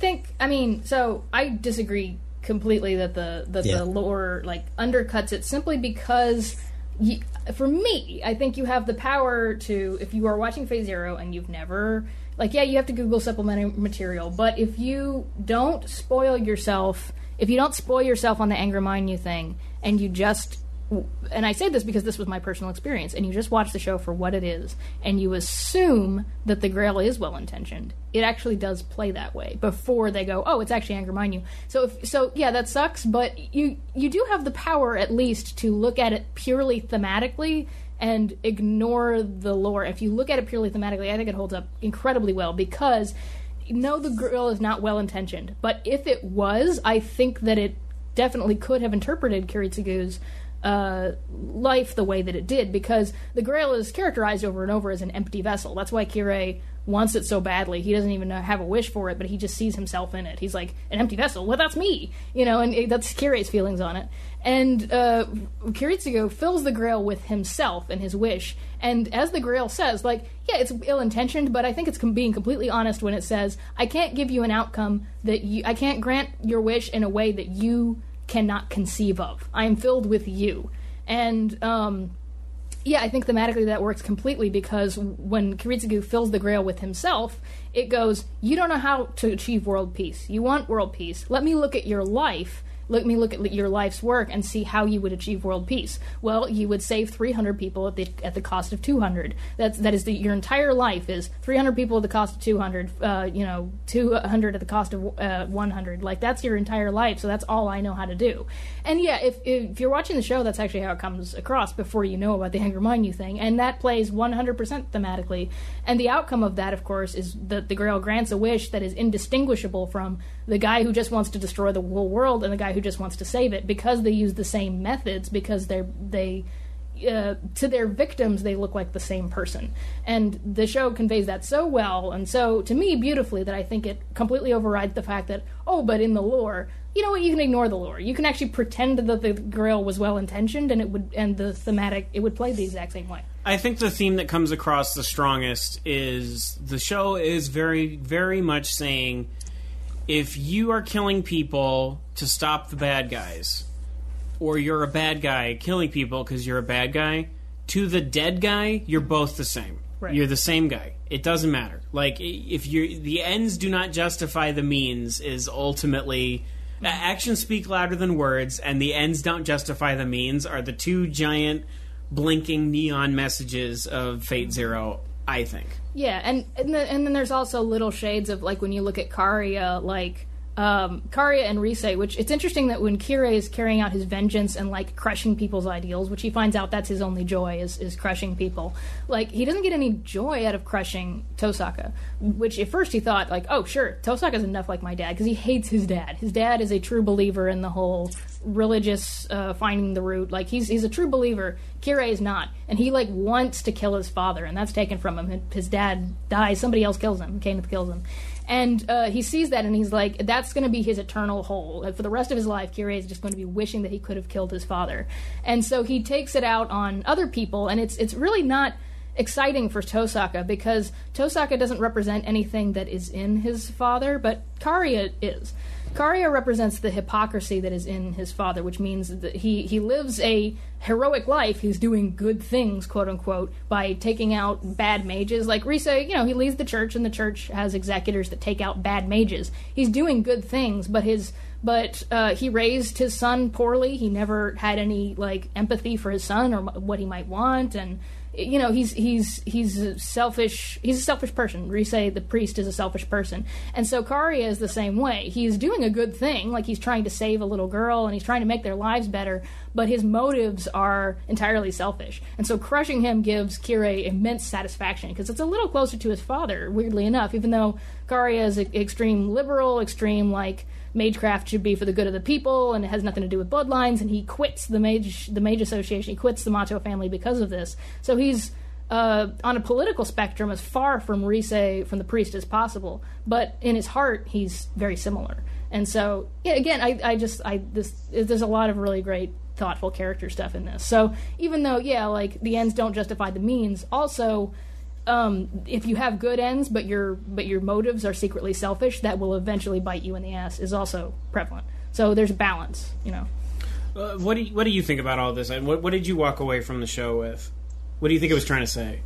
so I disagree completely that the lore like undercuts it simply because. For me, I think you have the power to, if you are watching Phase Zero and you've never, you have to Google supplementary material, but if you don't spoil yourself on the Angra Mainyu thing, and you just, and I say this because this was my personal experience, and you just watch the show for what it is, and you assume that the Grail is well-intentioned, it actually does play that way before they go, oh, it's actually Angra Mainyu. So yeah, that sucks, but you do have the power at least to look at it purely thematically and ignore the lore. If you look at it purely thematically, I think it holds up incredibly well because, no, the Grail is not well-intentioned, but if it was, I think that it definitely could have interpreted Kiritsugu's life the way that it did, because the Grail is characterized over and over as an empty vessel. That's why Kirei wants it so badly. He doesn't even have a wish for it, but he just sees himself in it. He's like, an empty vessel? Well, that's me! And that's Kirei's feelings on it. And Kiritsugu fills the Grail with himself and his wish. And as the Grail says, it's ill-intentioned, but I think it's being completely honest when it says, I can't give you an outcome I can't grant your wish in a way that you cannot conceive of. I am filled with you. And I think thematically that works completely, because when Kiritsugu fills the Grail with himself, it goes, you don't know how to achieve world peace. You want world peace. Let me look at your life let me look at your life's work and see how you would achieve world peace. Well, you would save 300 people at the cost of 200. That is your entire life is 300 people at the cost of 200. 200 at the cost of 100. Like, that's your entire life. So that's all I know how to do. And yeah, if you're watching the show, that's actually how it comes across before you know about the Anger Mind You thing, and that plays 100% thematically. And the outcome of that, of course, is that the Grail grants a wish that is indistinguishable from the guy who just wants to destroy the whole world and the guy who just wants to save it, because they use the same methods, because they to their victims they look like the same person. And the show conveys that so well and so, to me, beautifully, that I think it completely overrides the fact that, but in the lore, you know what, you can ignore the lore. You can actually pretend that the Grail was well intentioned, and the thematic, it would play the exact same way. I think the theme that comes across the strongest is the show is very, very much saying, if you are killing people to stop the bad guys, or you're a bad guy killing people because you're a bad guy, to the dead guy, you're both the same. Right. You're the same guy. It doesn't matter. Like, if the ends do not justify the means is ultimately... Actions speak louder than words, and the ends don't justify the means are the two giant blinking neon messages of Fate Zero, I think. Yeah, and then there's also little shades of, like, when you look at Karia, like... Karia and Rise, which it's interesting that when Kirei is carrying out his vengeance and like crushing people's ideals, which he finds out that's his only joy is crushing people, like he doesn't get any joy out of crushing Tosaka, which at first he thought like, oh sure, Tosaka's enough like my dad, because he hates his dad. His dad is a true believer in the whole religious finding the root. Like he's a true believer. Kirei is not, and he like wants to kill his father, and that's taken from him. His dad dies, somebody else kills him. Kenneth kills him. And he sees that, and he's like, that's going to be his eternal hole. Like, for the rest of his life, Kirei is just going to be wishing that he could have killed his father. And so he takes it out on other people, and it's really not exciting for Tosaka, because Tosaka doesn't represent anything that is in his father, but Karia is. Karia represents the hypocrisy that is in his father, which means that he lives a heroic life. He's doing good things, quote unquote, by taking out bad mages. Like Rise, he leads the church, and the church has executors that take out bad mages. He's doing good things, but he raised his son poorly. He never had any like empathy for his son or what he might want, and he's a selfish person. Rise, the priest, is a selfish person. And so Karia is the same way. He's doing a good thing, like he's trying to save a little girl and he's trying to make their lives better, but his motives are entirely selfish. And so crushing him gives Kirei immense satisfaction, because it's a little closer to his father, weirdly enough, even though Karia is extreme liberal, extreme like magecraft should be for the good of the people, and it has nothing to do with bloodlines, and he quits the mage association, he quits the Mato family because of this. So he's on a political spectrum as far from Rise, from the priest, as possible, but in his heart he's very similar. And so yeah, again, there's a lot of really great thoughtful character stuff in this. So even though like the ends don't justify the means, also if you have good ends, but your motives are secretly selfish, that will eventually bite you in the ass, is also prevalent. So there's balance, What do you think about all this? What did you walk away from the show with? What do you think it was trying to say?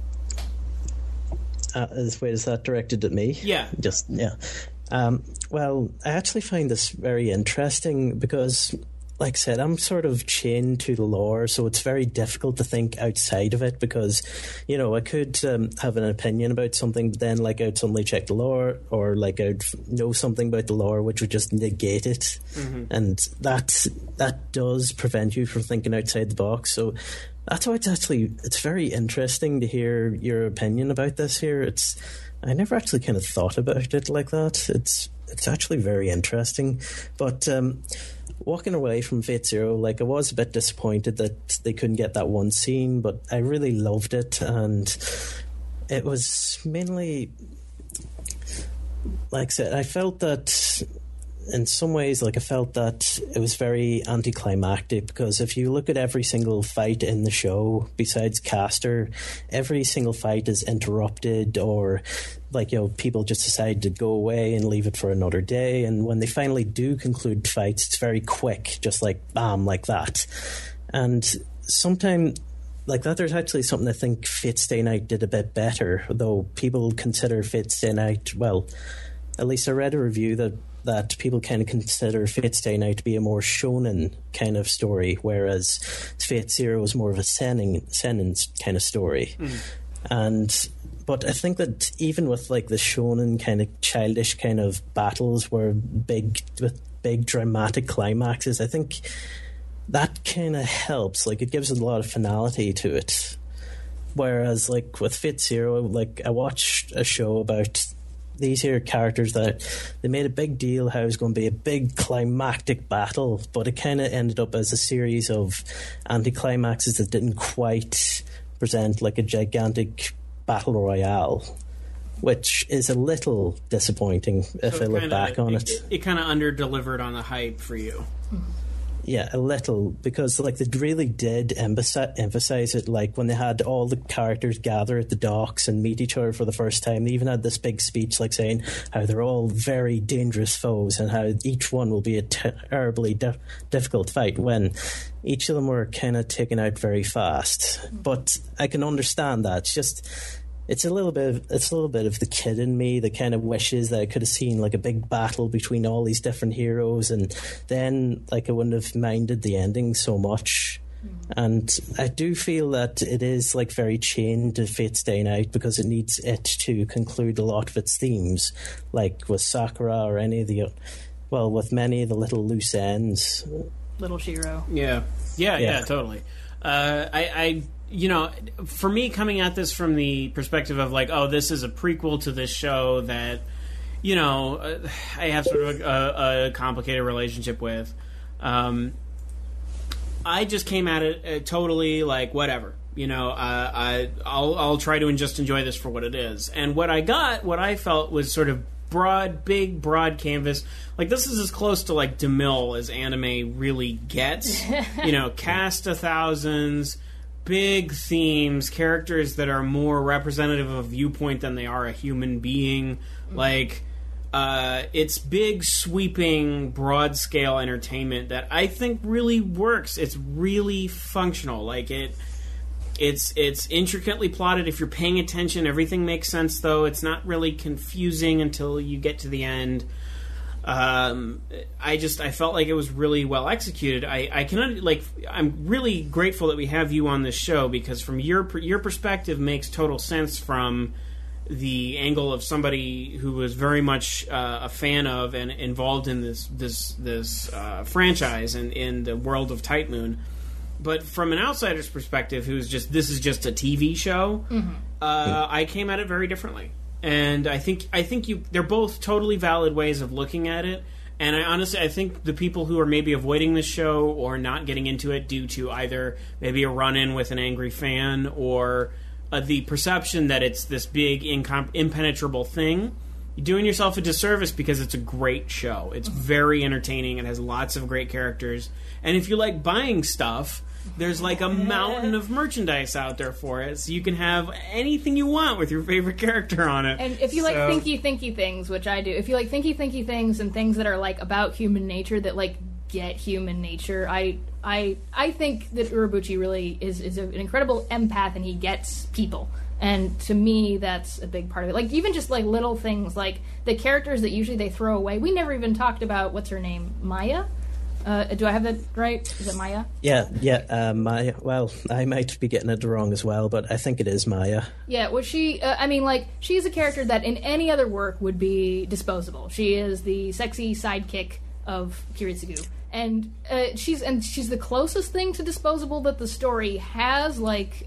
Is that directed at me? Yeah. Well, I actually find this very interesting because, like I said, I'm sort of chained to the lore, so it's very difficult to think outside of it because, I could have an opinion about something, but then, like, I'd suddenly check the lore, or, like, I'd know something about the lore which would just negate it. Mm-hmm. And that does prevent you from thinking outside the box. So that's why it's very interesting to hear your opinion about this here. I never actually kind of thought about it like that. It's actually very interesting. But walking away from Fate Zero, like, I was a bit disappointed that they couldn't get that one scene, but I really loved it, and it was mainly, like I said, I felt that in some ways, like, I felt that it was very anticlimactic, because if you look at every single fight in the show, besides Castor, every single fight is interrupted, or, like, people just decide to go away and leave it for another day, and when they finally do conclude fights, it's very quick, just like, bam, like that. And sometimes, like that, there's actually something I think Fate Stay Night did a bit better, though people consider Fate Stay Night, well, at least I read a review that that people kind of consider Fate's Day Night to be a more shonen kind of story, whereas Fate Zero is more of a seinen kind of story. But I think that even with like the shonen kind of childish kind of battles with big dramatic climaxes, I think that kind of helps. Like, it gives a lot of finality to it. Whereas, like, with Fate Zero, like, I watched a show about these here characters that they made a big deal how it was going to be a big climactic battle, but it kind of ended up as a series of anticlimaxes that didn't quite present like a gigantic battle royale, which is a little disappointing if I look back on it. It kind of under-delivered on the hype for you. Yeah, a little, because like they really did emphasize it. Like when they had all the characters gather at the docks and meet each other for the first time, they even had this big speech like saying how they're all very dangerous foes and how each one will be a terribly difficult fight, when each of them were kind of taken out very fast. But I can understand that. It's just, it's a little bit of the kid in me that kind of wishes that I could have seen like a big battle between all these different heroes, and then like I wouldn't have minded the ending so much. And I do feel that it is like very chained to Fate's Day Night because it needs it to conclude a lot of its themes, like with Sakura or any of the, well, with many of the little loose ends. Little Shiro. Yeah, totally. I you know, for me, coming at this from the perspective of like, oh, this is a prequel to this show that, you know, I have sort of a complicated relationship with. I just came at it totally like whatever. You know, I'll try to just enjoy this for what it is. And what I felt was sort of big broad canvas. Like, this is as close to like DeMille as anime really gets. You know, cast of thousands, big themes, characters that are more representative of a viewpoint than they are a human being. Like, it's big, sweeping, broad-scale entertainment that I think really works. It's really functional. Like, it's intricately plotted. If you're paying attention, everything makes sense, though. It's not really confusing until you get to the end. I felt like it was really well executed. I'm really grateful that we have you on this show, because from your perspective makes total sense from the angle of somebody who was very much a fan of and involved in this franchise and in the world of Type Moon. But from an outsider's perspective, this is just a TV show, I came at it very differently. And I think they're both totally valid ways of looking at it. And I think the people who are maybe avoiding this show or not getting into it due to either maybe a run-in with an angry fan or the perception that it's this big impenetrable thing, you're doing yourself a disservice, because it's a great show. It's very entertaining. It has lots of great characters. And if you like buying stuff, there's like a mountain of merchandise out there for it, so you can have anything you want with your favorite character on it. And if you like thinky things, which I do, if you like thinky things and things that are like about human nature, that like get human nature, I think that Urobuchi really is an incredible empath, and he gets people. And to me, that's a big part of it. Like, even just like little things, like the characters that usually they throw away. We never even talked about, what's her name, Maya? Do I have that right? Is it Maya? Yeah, Maya. Well, I might be getting it wrong as well, but I think it is Maya. Yeah, well, she's a character that in any other work would be disposable. She is the sexy sidekick of Kiritsugu. And she's the closest thing to disposable that the story has. Like,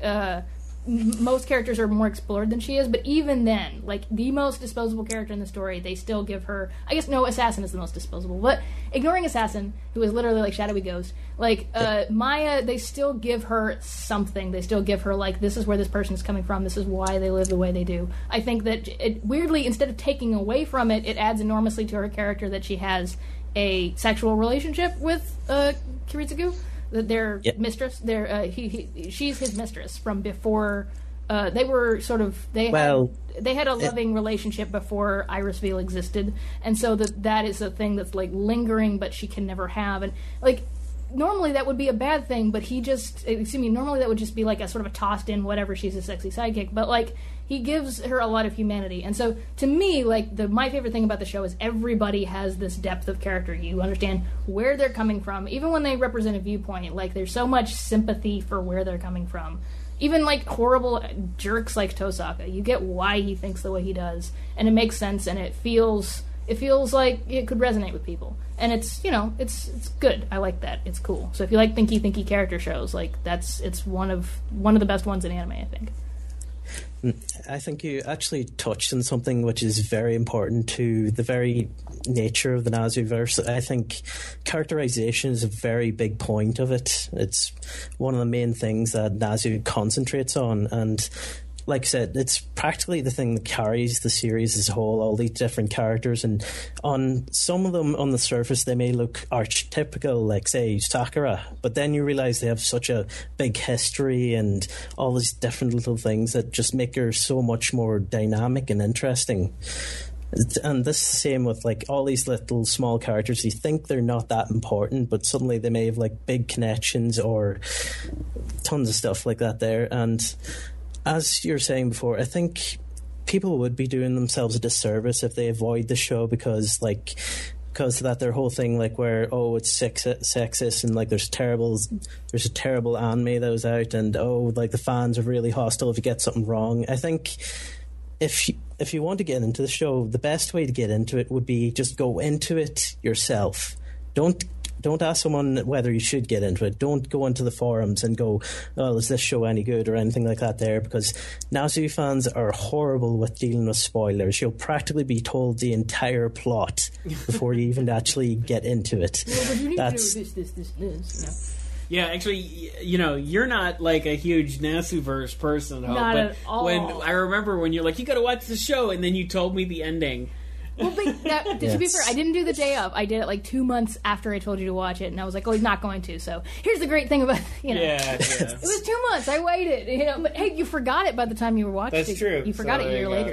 most characters are more explored than she is, but even then, like, the most disposable character in the story, they still give her, I guess, no, Assassin is the most disposable, but ignoring Assassin, who is literally like shadowy ghost, like, Maya, they still give her something. They still give her, like, this is where this person is coming from, this is why they live the way they do. I think that it, weirdly, instead of taking away from it, it adds enormously to her character that she has a sexual relationship with Kiritsugu. Their mistress, she's his mistress from before. They were sort of they had a loving relationship before Irisville existed, and so that is a thing that's like lingering, but she can never have. And like, normally that would be a bad thing, but normally that would just be like a sort of a tossed in whatever, she's a sexy sidekick, but like he gives her a lot of humanity. And so to me, like my favorite thing about the show is everybody has this depth of character. You understand where they're coming from, even when they represent a viewpoint. Like there's so much sympathy for where they're coming from. Even like horrible jerks like Tosaka, you get why he thinks the way he does, and it makes sense, and it feels like it could resonate with people. And it's, it's good. I like that. It's cool. So if you like thinky character shows, like it's one of the best ones in anime, I think. I think you actually touched on something which is very important to the very nature of the Nasuverse. I think characterization is a very big point of it. It's one of the main things that Nasu concentrates on, and like I said, it's practically the thing that carries the series as a whole, all these different characters, and on some of them on the surface they may look archetypical, like say Sakura, but then you realise they have such a big history and all these different little things that just make her so much more dynamic and interesting. And this is the same with like all these little small characters. You think they're not that important, but suddenly they may have like big connections or tons of stuff like that there. And as you were saying before, I think people would be doing themselves a disservice if they avoid the show because of that their whole thing, like where it's sexist and like there's a terrible anime that was out, and like the fans are really hostile if you get something wrong. I think if you want to get into the show, the best way to get into it would be just go into it yourself. Don't ask someone whether you should get into it. Don't go into the forums and go, is this show any good or anything like that there, because Nasu fans are horrible with dealing with spoilers. You'll practically be told the entire plot before you even actually get into it. Well, but you need to know this. Yeah, actually, you're not like a huge Nasuverse person, Not at all. I remember when you're like, you gotta watch the show, and then you told me the ending. Well, to be fair, I didn't do the day of. I did it like 2 months after I told you to watch it, and I was like, he's not going to. So here's the great thing about, Yeah. It was 2 months. I waited, but hey, you forgot it by the time you were watching it. That's true. You forgot it a year later.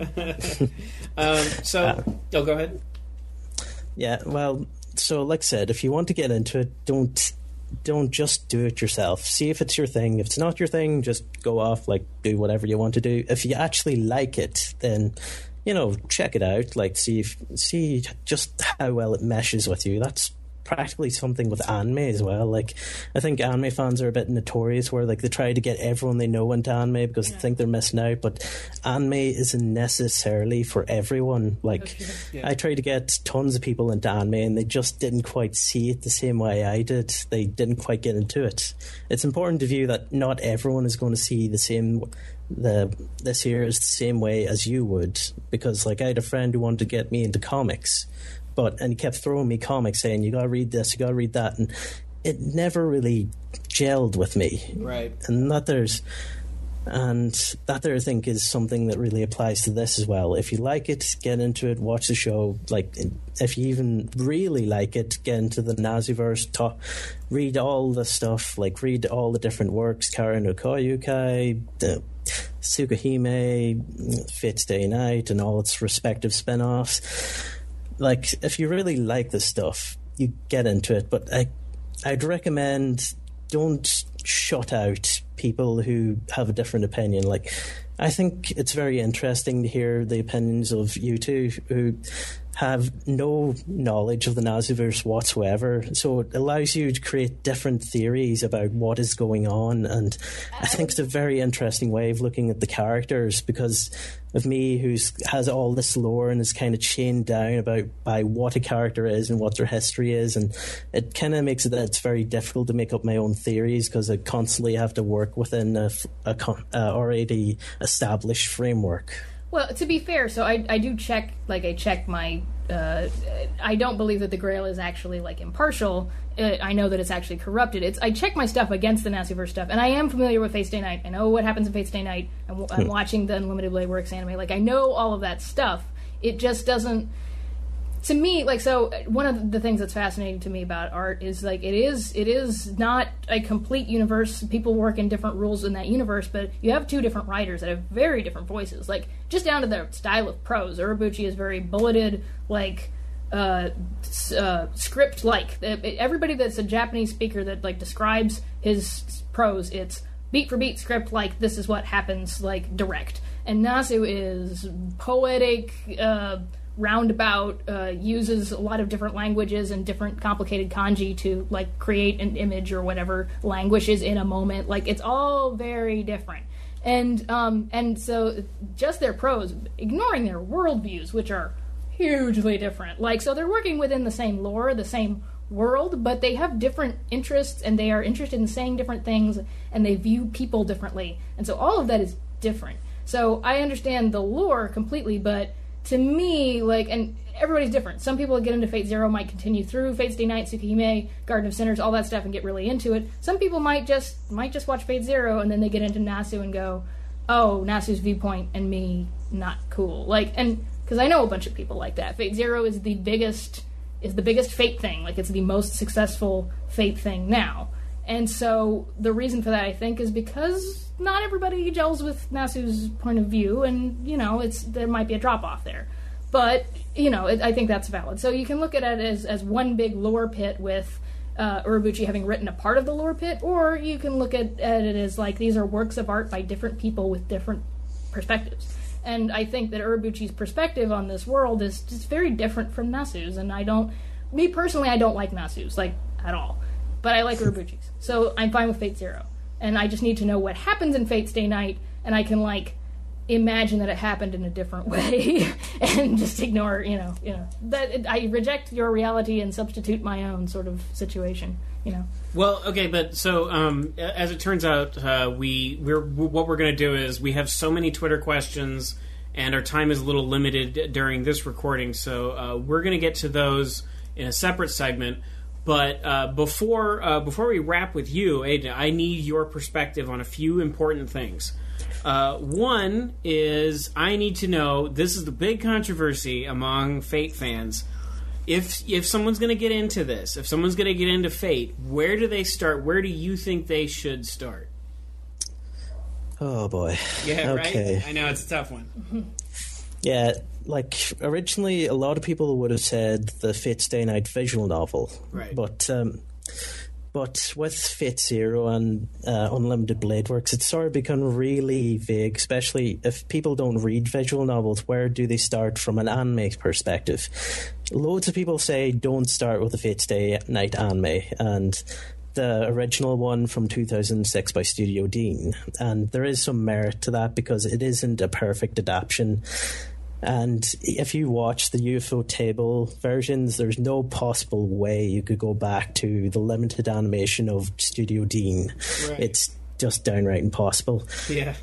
Yeah. Go ahead. Yeah, well, so like I said, if you want to get into it, don't just do it yourself. See if it's your thing. If it's not your thing, just go off, like, do whatever you want to do. If you actually like it, then check it out, like see just how well it meshes with you. That's practically something with anime as well. Like, I think anime fans are a bit notorious where like they try to get everyone they know into anime because they think they're missing out, but anime isn't necessarily for everyone. Like, I tried to get tons of people into anime and they just didn't quite see it the same way I did. They didn't quite get into it. It's important to view that not everyone is going to see this year is the same way as you would, because like I had a friend who wanted to get me into comics, and he kept throwing me comics saying you gotta read this, you gotta read that, and it never really gelled with me. Right. And that there I think is something that really applies to this as well. If you like it, get into it, watch the show. Like, if you even really like it, get into the Nasuverse, read all the stuff, like read all the different works, Kara no Koyukai, the Tsukahime, Fate Stay Night, and all its respective spin-offs. Like, if you really like this stuff, you get into it, but I'd recommend don't shut out people who have a different opinion. Like, I think it's very interesting to hear the opinions of you two who have no knowledge of the Nasuverse whatsoever, so it allows you to create different theories about what is going on, and I think it's a very interesting way of looking at the characters, because of me who has all this lore and is kind of chained down by what a character is and what their history is, and it kind of makes it that it's very difficult to make up my own theories because I constantly have to work within a already established framework. Well, to be fair, so I do check, like, I check my, I don't believe that the Grail is actually, like, impartial. I know that it's actually corrupted. I check my stuff against the Nasuverse stuff, and I am familiar with Fate Stay Night. I know what happens in Fate Stay Night. I'm watching the Unlimited Blade Works anime. Like, I know all of that stuff. It just doesn't... To me, like, so one of the things that's fascinating to me about art is, like, it is not a complete universe. People work in different rules in that universe, but you have two different writers that have very different voices. Like, just down to their style of prose. Urobuchi is very bulleted, like, script-like. Everybody that's a Japanese speaker that like describes his prose, it's beat for beat script, like this is what happens, like direct. And Nasu is poetic, roundabout, uses a lot of different languages and different complicated kanji to like create an image or whatever, languishes in a moment. Like it's all very different. And so just their prose, ignoring their worldviews, which are hugely different. Like, so they're working within the same lore, the same world, but they have different interests, and they are interested in saying different things, and they view people differently. And so all of that is different. So I understand the lore completely, but to me, like, and everybody's different. Some people that get into Fate Zero might continue through Fate Stay Night, Tsukihime, Garden of Sinners, all that stuff, and get really into it. Some people might just watch Fate Zero, and then they get into Nasu and go, oh, Nasu's viewpoint and me, not cool. Like, and because I know a bunch of people like that. Fate Zero is the biggest Fate thing. Like, it's the most successful Fate thing now. And so the reason for that, I think, is because not everybody gels with Nasu's point of view, and, you know, there might be a drop-off there. But, you know, I think that's valid. So you can look at it as one big lore pit with Urobuchi having written a part of the lore pit, or you can look at it as, like, these are works of art by different people with different perspectives. And I think that Urobuchi's perspective on this world is just very different from Nasu's, and me personally, I don't like Nasu's, like, at all. But I like Urobuchi's. So I'm fine with Fate Zero. And I just need to know what happens in Fate Stay Night, and I can, like, imagine that it happened in a different way and just ignore, you know, that I reject your reality and substitute my own sort of situation, you know. Well, okay, but so as it turns out, what we're going to do is we have so many Twitter questions, and our time is a little limited during this recording, so we're going to get to those in a separate segment. But before we wrap with you, Aiden, I need your perspective on a few important things. One is I need to know, this is the big controversy among Fate fans. If someone's going to get into this, if someone's going to get into Fate, where do they start? Where do you think they should start? Oh, boy. Yeah, okay. Right? I know, it's a tough one. Yeah, like, originally a lot of people would have said the Fate Stay Night visual novel. Right. But with Fate Zero and Unlimited Blade Works, it's sort of become really vague, especially if people don't read visual novels. Where do they start from an anime perspective? Loads of people say don't start with the Fate Stay Night anime, and the original one from 2006 by Studio Dean. And there is some merit to that because it isn't a perfect adaptation. And if you watch the UFO table versions, there's no possible way you could go back to the limited animation of Studio Dean. Right. It's just downright impossible. Yeah.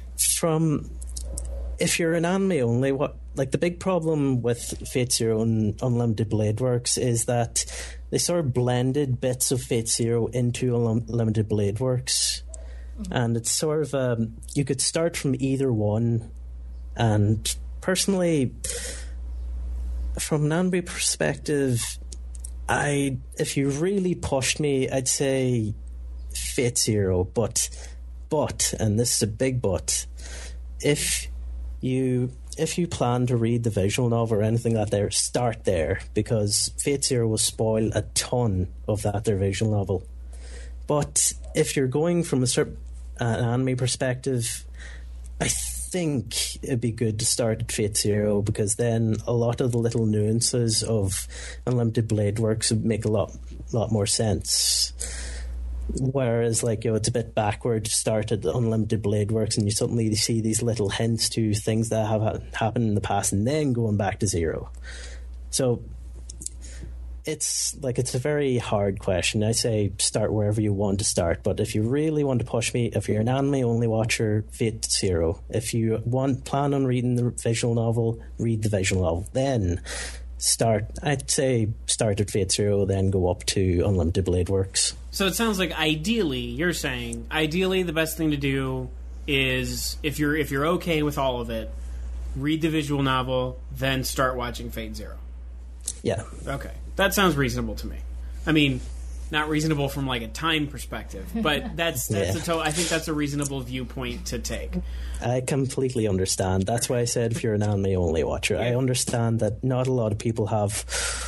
If you're an anime only, the big problem with Fate Zero and Unlimited Blade Works is that they sort of blended bits of Fate Zero into Unlimited Blade Works. Mm-hmm. And it's sort of, you could start from either one, and personally, from an anime perspective, if you really pushed me, I'd say Fate Zero, but, and this is a big but, if you plan to read the visual novel or anything like that, start there, because Fate Zero will spoil a ton of that their visual novel. But if you're going from an anime perspective, I think it'd be good to start at Fate Zero, because then a lot of the little nuances of Unlimited Blade Works would make a lot more sense. Whereas, it's a bit backward to start at Unlimited Blade Works, and you suddenly see these little hints to things that have happened in the past, and then going back to Zero. So it's a very hard question. I say start wherever you want to start, but if you really want to push me, if you're an anime-only watcher, Fate Zero. If you plan on reading the visual novel, read the visual novel. Then I'd say start at Fate Zero, then go up to Unlimited Blade Works. So it sounds like you're saying the best thing to do is, if you're okay with all of it, read the visual novel, then start watching Fate Zero. Yeah. Okay. That sounds reasonable to me. I mean, not reasonable from a time perspective, but I think that's a reasonable viewpoint to take. I completely understand. That's why I said if you're an anime only watcher, I understand that not a lot of people have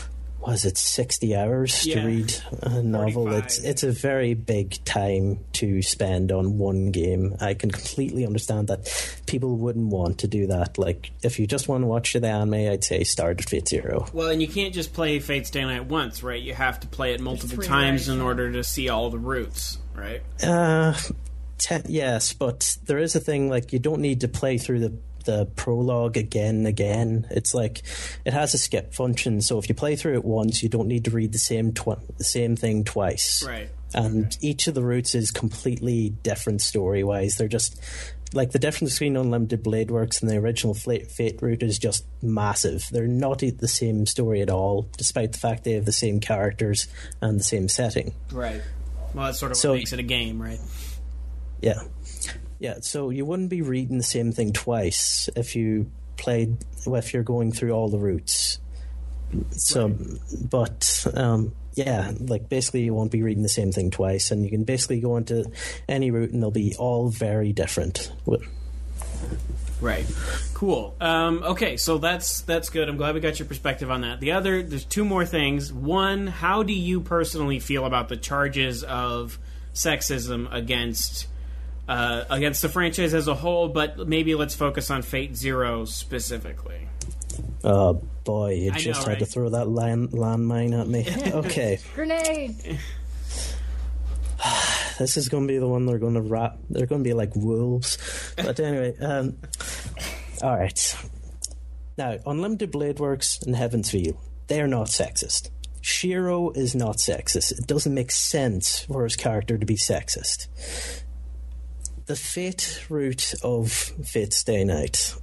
was it 60 hours to read a novel? 45. It's a very big time to spend on one game. I can completely understand that people wouldn't want to do that. Like, if you just want to watch the anime, I'd say start at Fate Zero. Well, and you can't just play Fate Stay Night once, right? You have to play it multiple times in order to see all the routes, right? Yes, but there is a thing, like, you don't need to play through the prologue again and again. It's like it has a skip function, so if you play through it once, you don't need to read the same thing twice. Right. And each of the routes is completely different story-wise. They're just like the difference between Unlimited Blade Works and the original Fate route is just massive. They're not the same story at all, despite the fact they have the same characters and the same setting. Right. Well, that's sort of what makes it a game, right? Yeah. Yeah, so you wouldn't be reading the same thing twice if you're going through all the routes. So, right. But like basically you won't be reading the same thing twice, and you can basically go into any route and they'll be all very different. Right. Cool. Okay, so that's good. I'm glad we got your perspective on that. There's two more things. One, how do you personally feel about the charges of sexism against the franchise as a whole, but maybe let's focus on Fate Zero specifically? Oh boy, you just had to throw that landmine at me. Okay. Grenade! This is going to be the one they're going to wrap. They're going to be like wolves. But anyway, all right. Now, Unlimited Blade Works and Heaven's Feel, they're not sexist. Shiro is not sexist. It doesn't make sense for his character to be sexist. The Fate route of Fate Stay Night,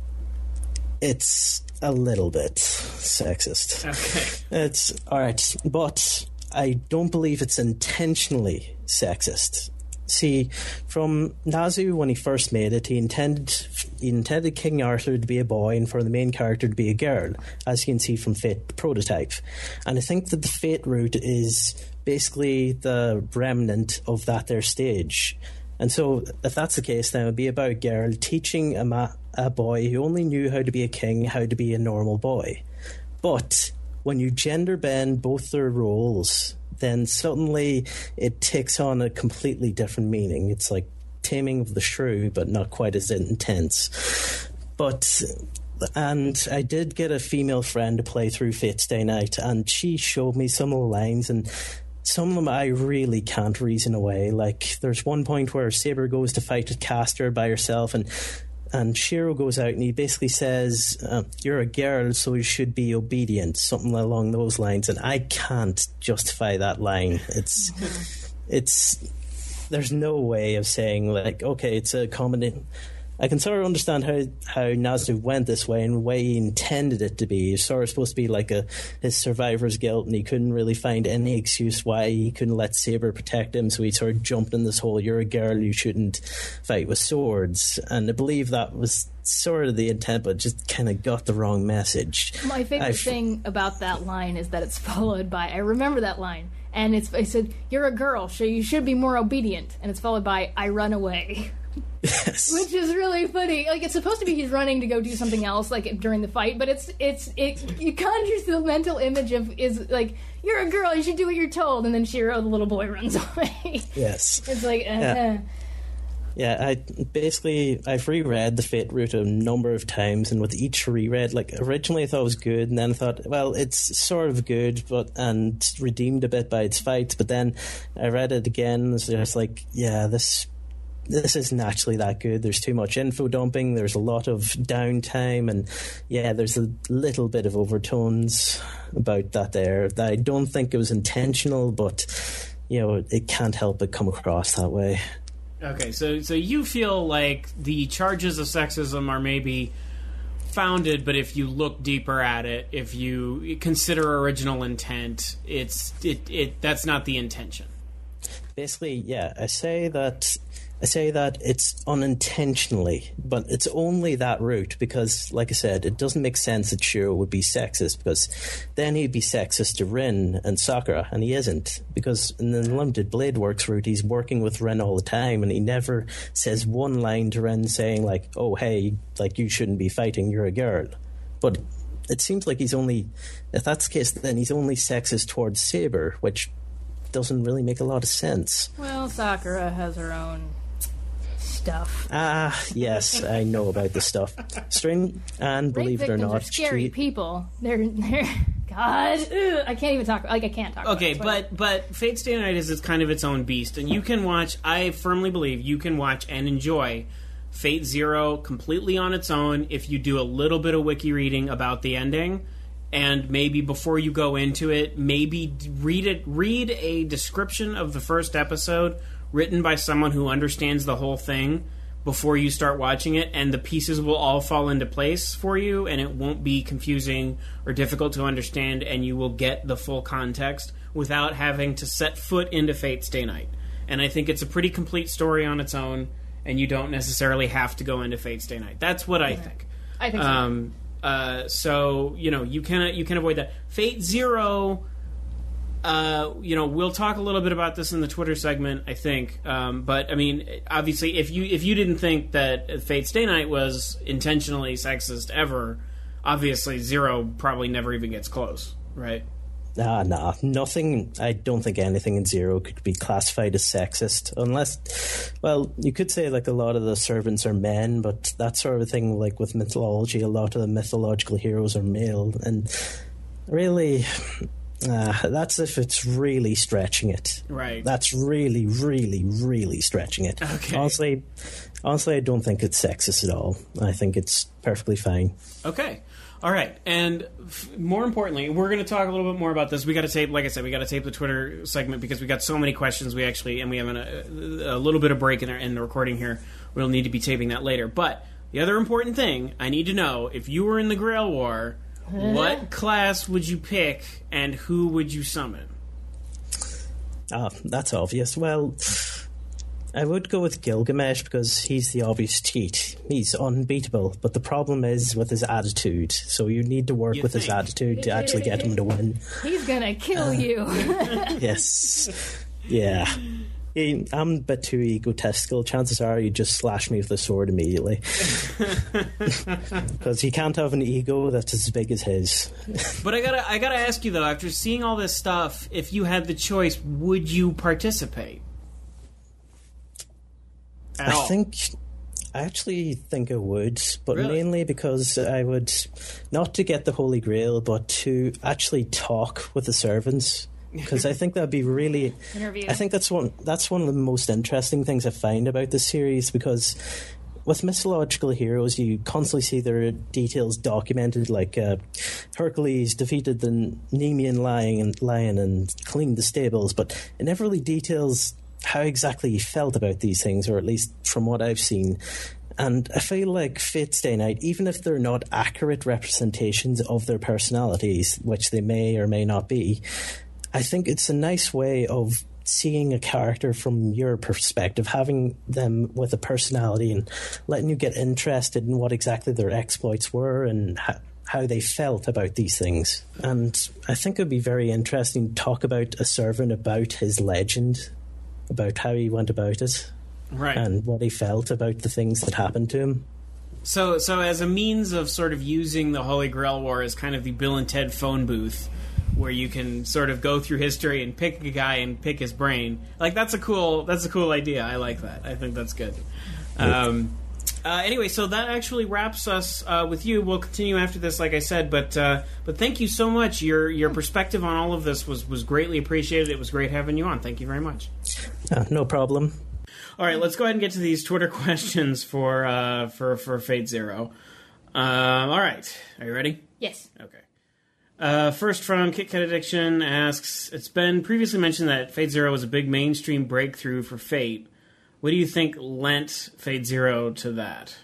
it's a little bit sexist. Okay. It's alright, but I don't believe it's intentionally sexist. See, from Nazu, when he first made it, he intended King Arthur to be a boy and for the main character to be a girl, as you can see from Fate Prototype. And I think that the Fate route is basically the remnant of that there stage. And so, if that's the case, then it would be about a girl teaching a boy who only knew how to be a king how to be a normal boy. But when you gender bend both their roles, then suddenly it takes on a completely different meaning. It's like Taming of the Shrew, but not quite as intense. And I did get a female friend to play through Fate Stay Night, and she showed me some of the lines, and some of them I really can't reason away. Like, there's one point where Saber goes to fight a caster by herself, and Shiro goes out and he basically says, you're a girl, so you should be obedient, something along those lines, and I can't justify that line. There's no way of saying, like, okay, it's a combination. I can sort of understand how Nazu went this way and the way he intended it to be. It's sort of supposed to be like his survivor's guilt, and he couldn't really find any excuse why he couldn't let Saber protect him, so he sort of jumped in this whole, you're a girl, you shouldn't fight with swords. And I believe that was sort of the intent, but just kind of got the wrong message. My favorite thing about that line is that it's followed by, I remember that line, and I said, you're a girl, so you should be more obedient, and it's followed by, I run away. Yes. Which is really funny. Like, it's supposed to be he's running to go do something else, like during the fight, but it conjures the mental image of, is like, you're a girl, you should do what you're told, and then Shiro, the little boy, runs away. Yes. It's like, Yeah, I've reread the Fate route a number of times, and with each reread, like, originally I thought it was good, and then I thought, well, it's sort of good, and redeemed a bit by its fights, but then I read it again, and it's just like, yeah, this isn't actually that good. There's too much info dumping, there's a lot of downtime, and yeah, there's a little bit of overtones about that there. I don't think it was intentional, but, you know, it can't help but come across that way. Okay, so you feel like the charges of sexism are maybe founded, but if you look deeper at it, if you consider original intent, that's not the intention. Basically, yeah, I say that it's unintentionally, but it's only that route because, like I said, it doesn't make sense that Shiro would be sexist, because then he'd be sexist to Rin and Sakura, and he isn't, because in the Unlimited Blade Works route, he's working with Rin all the time, and he never says one line to Rin saying, like, oh, hey, like, you shouldn't be fighting, you're a girl. But it seems like he's only, if that's the case, then he's only sexist towards Saber, which doesn't really make a lot of sense. Well, Sakura has her own stuff. Yes, I know about the stuff. And believe it or not, are scary people. They're God, I can't even talk. Like I can't talk. Okay, about it. but Fate Stay Night is kind of its own beast, and you can watch. I firmly believe you can watch and enjoy Fate Zero completely on its own if you do a little bit of wiki reading about the ending, and maybe before you go into it, maybe read a description of the first episode written by someone who understands the whole thing before you start watching it, and the pieces will all fall into place for you, and it won't be confusing or difficult to understand, and you will get the full context without having to set foot into Fate Stay Night. And I think it's a pretty complete story on its own, and you don't necessarily have to go into Fate Stay Night. That's what I think. I think so. So you can avoid that. Fate Zero. We'll talk a little bit about this in the Twitter segment, I think. But I mean, obviously, if you didn't think that Fate Stay Night was intentionally sexist ever, obviously Zero probably never even gets close, right? Nah, nothing. I don't think anything in Zero could be classified as sexist, unless, well, you could say like a lot of the servants are men, but that sort of thing, like with mythology, a lot of the mythological heroes are male, and really, that's if it's really stretching it. Right. That's really, really, really stretching it. Okay. Honestly, I don't think it's sexist at all. I think it's perfectly fine. Okay. All right, and more importantly, we're going to talk a little bit more about this. We got to tape, like I said, we got to tape the Twitter segment because we got so many questions. We have a little bit of break in the recording here. We'll need to be taping that later. But the other important thing, I need to know, if you were in the Grail War, what class would you pick and who would you summon? That's obvious. Well, I would go with Gilgamesh because he's the obvious cheat. He's unbeatable, but the problem is with his attitude. So you need to work with his attitude to actually get him to win. He's gonna kill you. Yes. Yeah. I'm a bit too egotistical. Chances are you just slash me with a sword immediately. Because he can't have an ego that's as big as his. But I gotta ask you though, after seeing all this stuff, if you had the choice, would you participate? I actually think I would, but really? Mainly because I would, not to get the Holy Grail, but to actually talk with the servants. Because I think that'd be really... Interview. I think that's one of the most interesting things I find about this series, because with mythological heroes, you constantly see their details documented, like Hercules defeated the Nemean lion and cleaned the stables, but it never really details how exactly he felt about these things, or at least from what I've seen. And I feel like Fate Stay Night, even if they're not accurate representations of their personalities, which they may or may not be, I think it's a nice way of seeing a character from your perspective, having them with a personality and letting you get interested in what exactly their exploits were and how they felt about these things. And I think it would be very interesting to talk about a servant, about his legend, about how he went about it, right, and what he felt about the things that happened to him. So as a means of sort of using the Holy Grail War as kind of the Bill and Ted phone booth, where you can sort of go through history and pick a guy and pick his brain, like that's a cool idea. I like that. I think that's good. Anyway, so that actually wraps us with you. We'll continue after this, like I said, but thank you so much. Your perspective on all of this was greatly appreciated. It was great having you on. Thank you very much. No problem. All right, let's go ahead and get to these Twitter questions for Fate Zero. All right, are you ready? Yes. Okay. First from Kit Kat Addiction asks, it's been previously mentioned that Fate Zero was a big mainstream breakthrough for Fate. What do you think lent Fate Zero to that?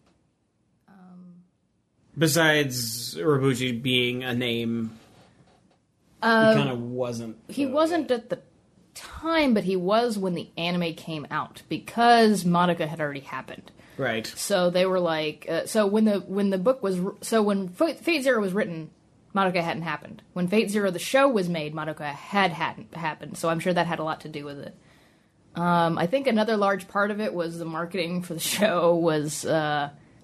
Besides Urobuchi being a name, he kind of wasn't. He wasn't at the time, but he was when the anime came out, because Madoka had already happened. Right. So they were like, when Fate Zero was written, Madoka hadn't happened. When Fate Zero the show was made, Madoka hadn't happened. So I'm sure that had a lot to do with it. I think another large part of it was the marketing for the show was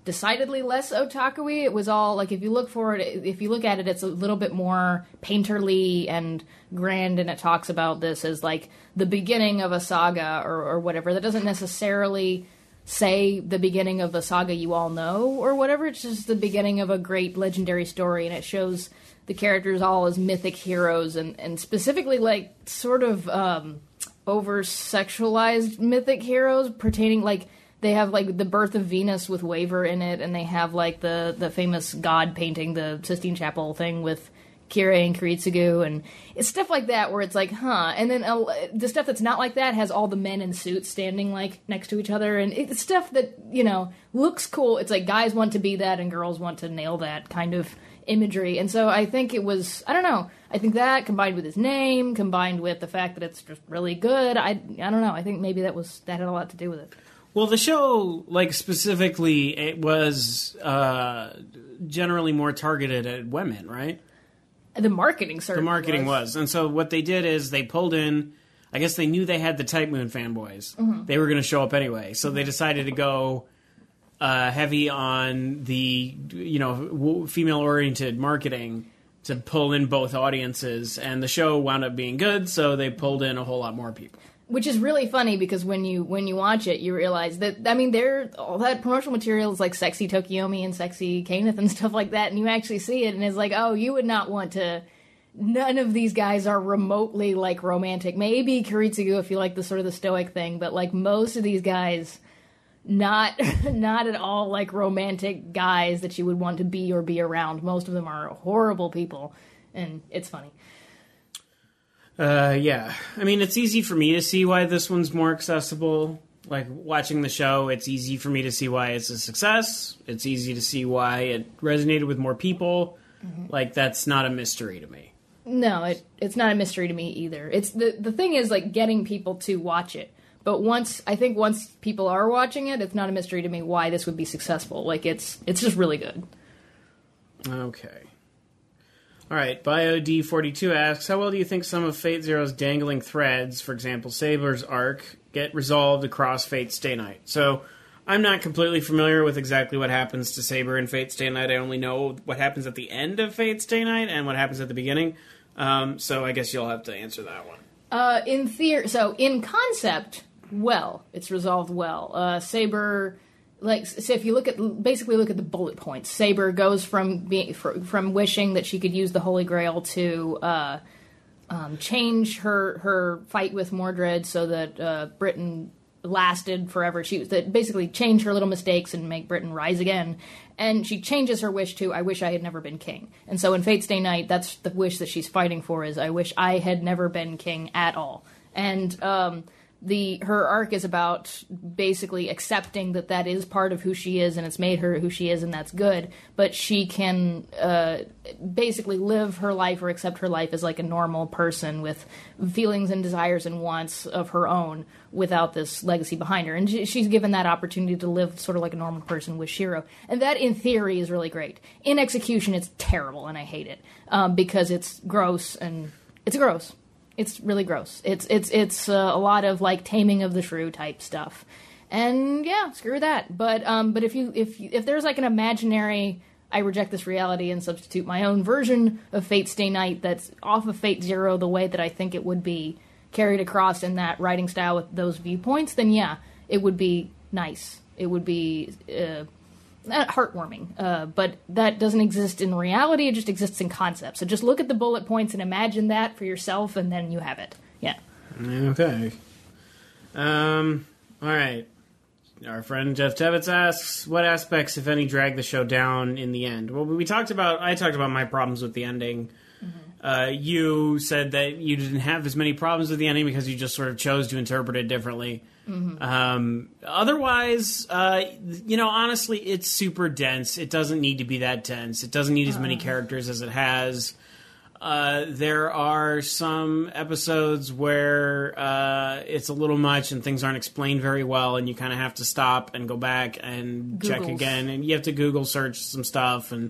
decidedly less otaku-y. It was all, like, if you look at it, it's a little bit more painterly and grand, and it talks about this as, like, the beginning of a saga or whatever. That doesn't necessarily say the beginning of the saga you all know or whatever. It's just the beginning of a great legendary story, and it shows the characters all as mythic heroes and specifically, like, sort of over-sexualized mythic heroes pertaining, like, they have, like, the Birth of Venus with Waver in it, and they have, like, the famous god painting, the Sistine Chapel thing with Kira and Kiritsugu, and it's stuff like that where it's like, huh. And then the stuff that's not like that has all the men in suits standing, like, next to each other, and it's stuff that, you know, looks cool. It's like guys want to be that and girls want to nail that kind of imagery. And so I think it was, I don't know, I think that combined with his name, combined with the fact that it's just really good, I don't know, I think maybe that had a lot to do with it. Well, the show, like, specifically, it was generally more targeted at women, right? The marketing certainly The marketing was. And so what they did is they pulled in, I guess they knew they had the Type Moon fanboys. Mm-hmm. They were going to show up anyway. So they decided to go heavy on the, you know, female-oriented marketing to pull in both audiences. And the show wound up being good, so they pulled in a whole lot more people. Which is really funny because when you watch it, you realize that, I mean, all that promotional material is like sexy Tokiomi and sexy Kaneth and stuff like that, and you actually see it, and it's like, oh, you would not want to. None of these guys are remotely, like, romantic. Maybe Kiritsugu if you like the sort of the stoic thing, but, like, most of these guys, not at all like romantic guys that you would want to be or be around. Most of them are horrible people, and it's funny. Yeah. I mean, it's easy for me to see why this one's more accessible. Like, watching the show, it's easy for me to see why it's a success. It's easy to see why it resonated with more people. Mm-hmm. Like, that's not a mystery to me. No, it's not a mystery to me either. It's the thing is, like, getting people to watch it. But once people are watching it, it's not a mystery to me why this would be successful. Like, it's just really good. Okay. All right, BioD42 asks, how well do you think some of Fate Zero's dangling threads, for example, Saber's arc, get resolved across Fate Stay Night? So, I'm not completely familiar with exactly what happens to Saber in Fate Stay Night. I only know what happens at the end of Fate Stay Night and what happens at the beginning. So I guess you'll have to answer that one. In theory, so in concept, well, it's resolved well. Saber... Like, so if you look at the bullet points, Saber goes from wishing that she could use the Holy Grail to change her fight with Mordred so that Britain lasted forever. That basically change her little mistakes and make Britain rise again. And she changes her wish to, I wish I had never been king. And so in Fate Stay Night, that's the wish that she's fighting for, is I wish I had never been king at all. And her arc is about basically accepting that is part of who she is, and it's made her who she is, and that's good. But she can basically live her life or accept her life as like a normal person with feelings and desires and wants of her own without this legacy behind her. And she's given that opportunity to live sort of like a normal person with Shiro. And that, in theory, is really great. In execution, it's terrible, and I hate it because it's gross, and it's gross. It's really gross. It's a lot of like Taming of the Shrew type stuff, and yeah, screw that. But if there's like an imaginary, I reject this reality and substitute my own version of Fate Stay Night that's off of Fate Zero the way that I think it would be carried across in that writing style with those viewpoints, then yeah, it would be nice. It would be heartwarming, but that doesn't exist in reality. It just exists in concept. So just look at the bullet points and imagine that for yourself, and then you have it. Yeah. Okay. All right. Our friend Jeff Tevitz asks, what aspects, if any, drag the show down in the end? Well, I talked about my problems with the ending. Mm-hmm. You said that you didn't have as many problems with the ending because you just sort of chose to interpret it differently. Mm-hmm. Otherwise, honestly, it's super dense. It doesn't need to be that dense. It doesn't need as many characters as it has. There are some episodes where it's a little much and things aren't explained very well, and you kind of have to stop and go back and check again, and you have to Google search some stuff, and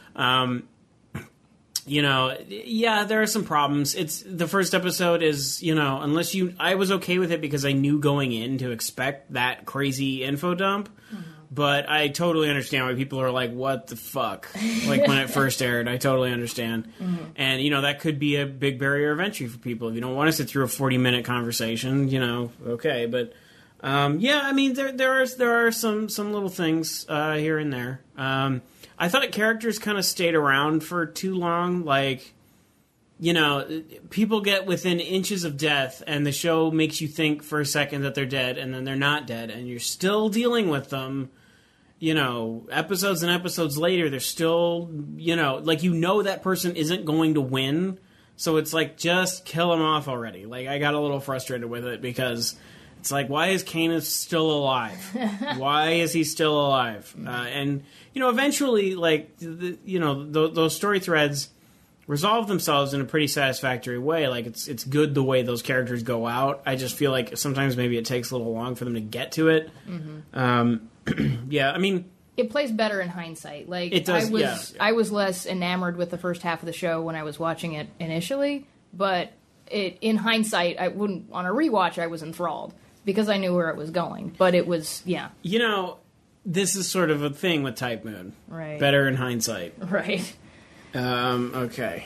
there are some problems. It's the first episode is, I was okay with it because I knew going in to expect that crazy info dump. Mm-hmm. But I totally understand why people are like, what the fuck? Like, when it first aired, I totally understand. Mm-hmm. And, you know, that could be a big barrier of entry for people. If you don't want to sit through a 40-minute conversation, you know, okay. But, yeah, I mean, there are some little things here and there. I thought characters kind of stayed around for too long. Like, you know, people get within inches of death, and the show makes you think for a second that they're dead, and then they're not dead, and you're still dealing with them. You know, episodes and episodes later, they're still, you know, like, you know that person isn't going to win, so it's like, just kill him off already. Like, I got a little frustrated with it, because it's like, why is Kanan still alive? Why is he still alive? And, you know, eventually, like, those story threads resolve themselves in a pretty satisfactory way. Like, it's good the way those characters go out. I just feel like sometimes maybe it takes a little long for them to get to it. Mm-hmm. Yeah, I mean, it plays better in hindsight. Like, it does. I was less enamored with the first half of the show when I was watching it initially, but in hindsight, I wouldn't, on a rewatch, I was enthralled because I knew where it was going. But it was, yeah. You know, this is sort of a thing with Type Moon. Right. Better in hindsight. Right. Okay.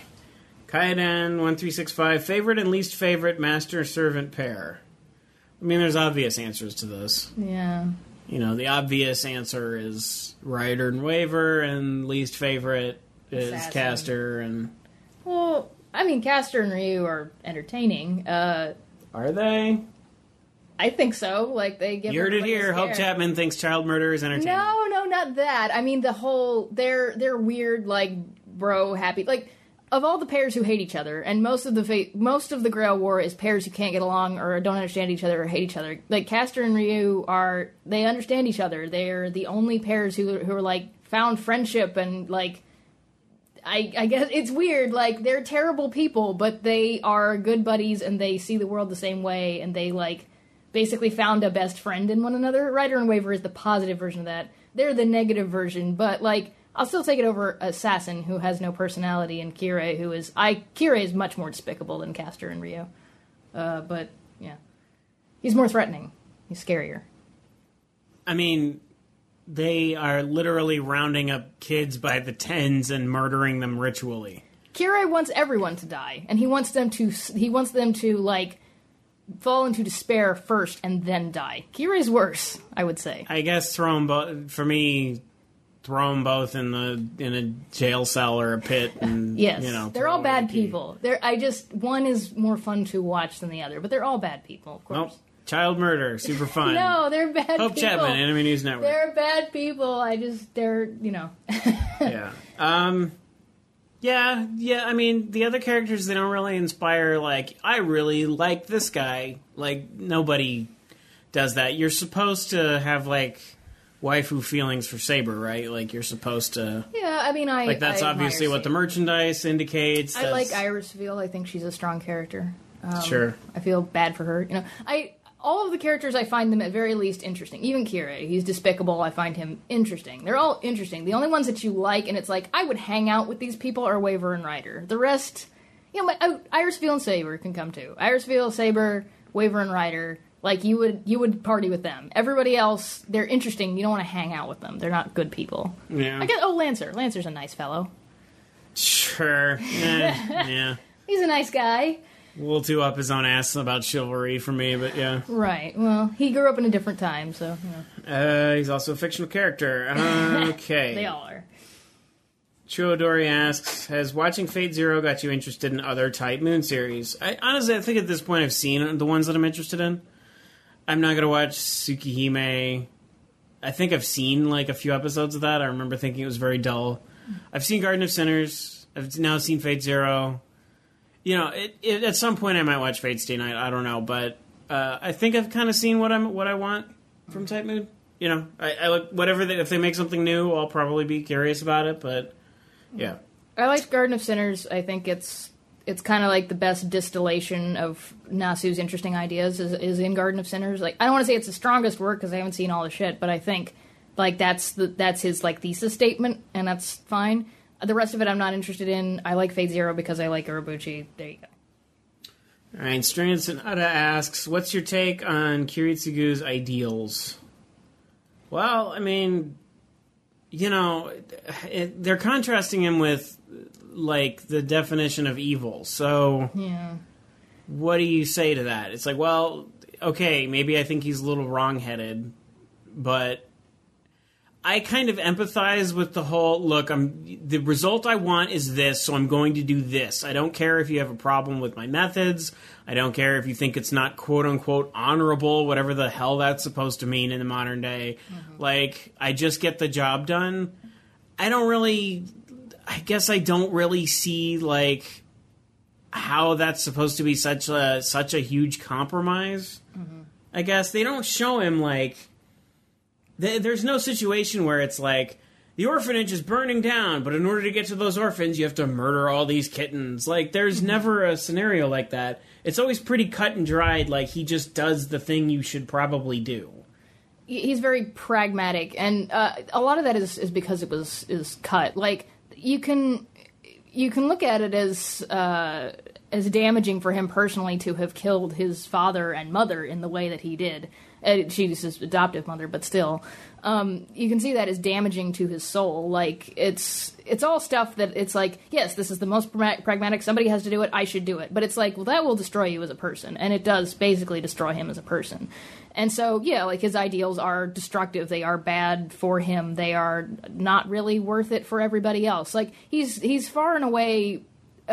Kaiden1365, favorite and least favorite master-servant pair. I mean, there's obvious answers to this. Yeah. You know, the obvious answer is Ryder and Waver, and least favorite is Assassin. Castor and... Well, I mean, Castor and Ryu are entertaining. Are they? I think so. Like, they give... You heard it here. Hope Chapman thinks child murder is entertaining. No, not that. I mean, the whole... They're weird, like, bro happy... Like, of all the pairs who hate each other, and most of the Grail War is pairs who can't get along or don't understand each other or hate each other. Like, Castor and Ryu they understand each other. They're the only pairs who are like, found friendship and, like, I guess it's weird. Like, they're terrible people, but they are good buddies and they see the world the same way, and they, like, basically found a best friend in one another. Ryder and Waver is the positive version of that. They're the negative version, but, like, I'll still take it over Assassin, who has no personality, and Kirei, Kirei is much more despicable than Castor and Ryu. But, yeah. He's more threatening. He's scarier. I mean, they are literally rounding up kids by the tens and murdering them ritually. Kirei wants everyone to die, and he wants them to, like, fall into despair first and then die. Kirei's worse, I would say. I guess throw them both in a jail cell or a pit, and yes, you know, they're all bad people. One is more fun to watch than the other, but they're all bad people, of course. Nope. Child murder, super fun. No, they're bad Hope people. Chapman, Enemy News Network. They're bad people. They're, you know. Yeah. Yeah, I mean, the other characters, they don't really inspire, like, I really like this guy. Like, nobody does that. You're supposed to have, like, waifu feelings for Saber, right? Like, you're supposed to... Yeah, I mean, that's obviously what the merchandise indicates. I like Irisville. I think she's a strong character. Sure. I feel bad for her. You know, all of the characters, I find them at very least interesting. Even Kirei, he's despicable. I find him interesting. They're all interesting. The only ones that you like, and it's like, I would hang out with these people, are Waver and Ryder. The rest, you know, Irisville and Saber can come too. Irisville, Saber, Waver and Ryder, like, you would party with them. Everybody else, they're interesting. You don't want to hang out with them. They're not good people. Yeah. I guess, Lancer. Lancer's a nice fellow. Sure. Yeah. He's a nice guy. A little too up his own ass about chivalry for me, but yeah. Right. Well, he grew up in a different time, so, yeah. He's also a fictional character. Okay. They all are. Chuodori asks, has watching Fate Zero got you interested in other Type Moon series? Honestly, I think at this point I've seen the ones that I'm interested in. I'm not going to watch Tsukihime. I think I've seen, like, a few episodes of that. I remember thinking it was very dull. I've seen Garden of Sinners. I've now seen Fate Zero. You know, at some point I might watch Fate Stay Night. I don't know, but I think I've kind of seen what I want from Type Moon. You know, I look if they make something new, I'll probably be curious about it. But yeah, I like Garden of Sinners. I think it's kind of like the best distillation of Nasu's interesting ideas is in Garden of Sinners. Like, I don't want to say it's the strongest work because I haven't seen all the shit, but I think, like, that's his, like, thesis statement, and that's fine. The rest of it I'm not interested in. I like Fate Zero because I like Urobuchi. There you go. All right, Strand Sonata asks, what's your take on Kiritsugu's ideals? Well, I mean, you know, they're contrasting him with, like, the definition of evil. So, Yeah. what do you say to that? It's like, well, okay, maybe I think he's a little wrong-headed, but I kind of empathize with the whole, look, the result I want is this, so I'm going to do this. I don't care if you have a problem with my methods. I don't care if you think it's not quote-unquote honorable, whatever the hell that's supposed to mean in the modern day. Mm-hmm. Like, I just get the job done. I guess I don't really see, like, how that's supposed to be such a huge compromise. Mm-hmm. I guess they don't show him, like, there's no situation where it's like, the orphanage is burning down, but in order to get to those orphans, you have to murder all these kittens. Like, there's never a scenario like that. It's always pretty cut and dried, like, he just does the thing you should probably do. He's very pragmatic, and a lot of that is because it is cut. Like, you can look at it as damaging for him personally to have killed his father and mother in the way that he did. She's his adoptive mother, but still, you can see that as damaging to his soul. Like, it's all stuff that it's like, yes, this is the most pragmatic. Somebody has to do it. I should do it. But it's like, well, that will destroy you as a person, and it does basically destroy him as a person. And so, yeah, like, his ideals are destructive. They are bad for him. They are not really worth it for everybody else. Like, he's far and away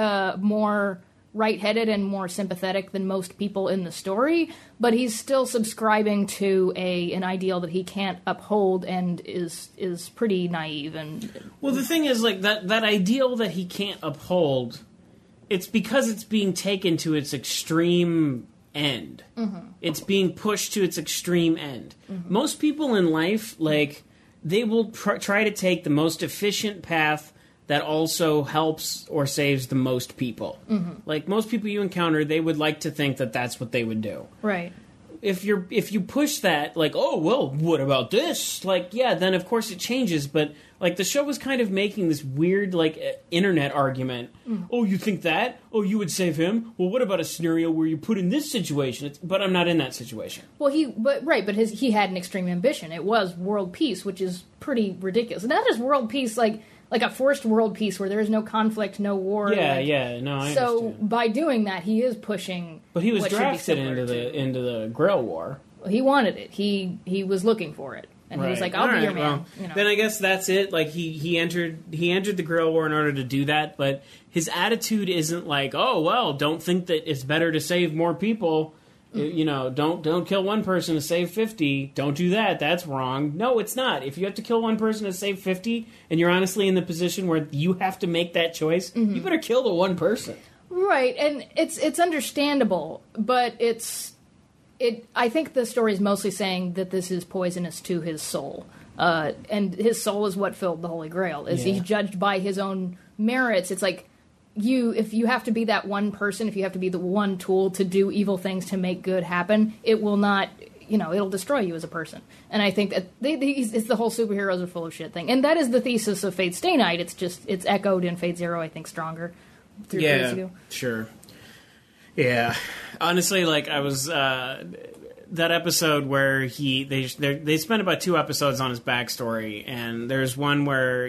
more right-headed and more sympathetic than most people in the story, but he's still subscribing to an ideal that he can't uphold and is pretty naive. And well, the thing is, like, that ideal that he can't uphold, it's because it's being taken to its extreme end. Mm-hmm. It's being pushed to its extreme end. Mm-hmm. Most people in life, like, they will try to take the most efficient path that also helps or saves the most people. Mm-hmm. Like, most people you encounter, they would like to think that that's what they would do. Right. If you push that, like, oh, well, what about this? Like, yeah, then of course it changes. But, like, the show was kind of making this weird, like, internet argument. Mm. Oh, you think that? Oh, you would save him? Well, what about a scenario where you put in this situation? But I'm not in that situation. Well, he had an extreme ambition. It was world peace, which is pretty ridiculous. And not just world peace, like a forced world peace where there is no conflict, no war. Yeah, I understand. So by doing that, he is pushing. But he was drafted into the Grail War. Well, he wanted it. He was looking for it, and he was like, "I'll be your man." Well, you know. Then I guess that's it. Like, he entered the Grail War in order to do that. But his attitude isn't like, "Oh, well, don't think that it's better to save more people." You know, don't kill one person to save 50. Don't do that. That's wrong. No, it's not. If you have to kill one person to save 50, and you're honestly in the position where you have to make that choice, you better kill the one person. Right, and it's understandable, but I think the story is mostly saying that this is poisonous to his soul. And his soul is what filled the Holy Grail. He's judged by his own merits. It's like, if you have to be that one person, if you have to be the one tool to do evil things to make good happen, it will not, it'll destroy you as a person. And I think that it's the whole superheroes are full of shit thing. And that is the thesis of Fate Stay Night. It's echoed in Fate Zero, I think, stronger. 3 years ago. Sure. Yeah. Honestly, like, I was, that episode where they spent about 2 episodes on his backstory, and there's one where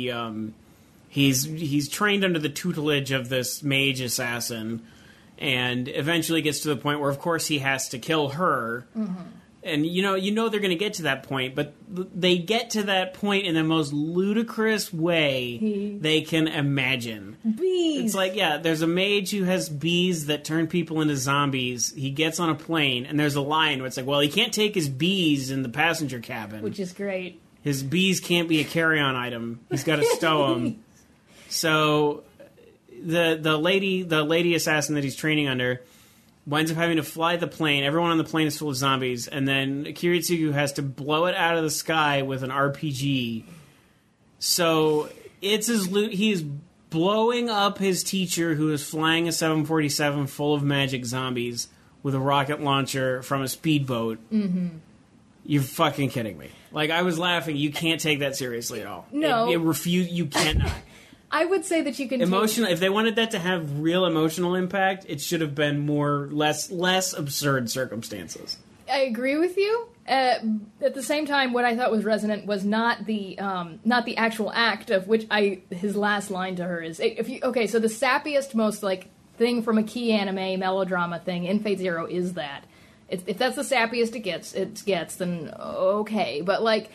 He's trained under the tutelage of this mage assassin, and eventually gets to the point where, of course, he has to kill her. Mm-hmm. And you know they're going to get to that point, but they get to that point in the most ludicrous way they can imagine. Bees. It's like, yeah, there's a mage who has bees that turn people into zombies. He gets on a plane, and there's a line where it's like, well, he can't take his bees in the passenger cabin, which is great. His bees can't be a carry-on item. He's got to stow them. So the lady assassin that he's training under winds up having to fly the plane. Everyone on the plane is full of zombies, and then Kiritsugu has to blow it out of the sky with an RPG. So he's blowing up his teacher, who is flying a 747 full of magic zombies with a rocket launcher from a speedboat. Mm-hmm. You're fucking kidding me. Like, I was laughing. You can't take that seriously at all. No. You cannot. I would say that you can if they wanted that to have real emotional impact, it should have been less absurd circumstances. I agree with you. At the same time, what I thought was resonant was not the actual act of which his last line to her is, so the sappiest, most like thing from a key anime melodrama thing in Fate Zero is that. If that's the sappiest it gets, then okay. But like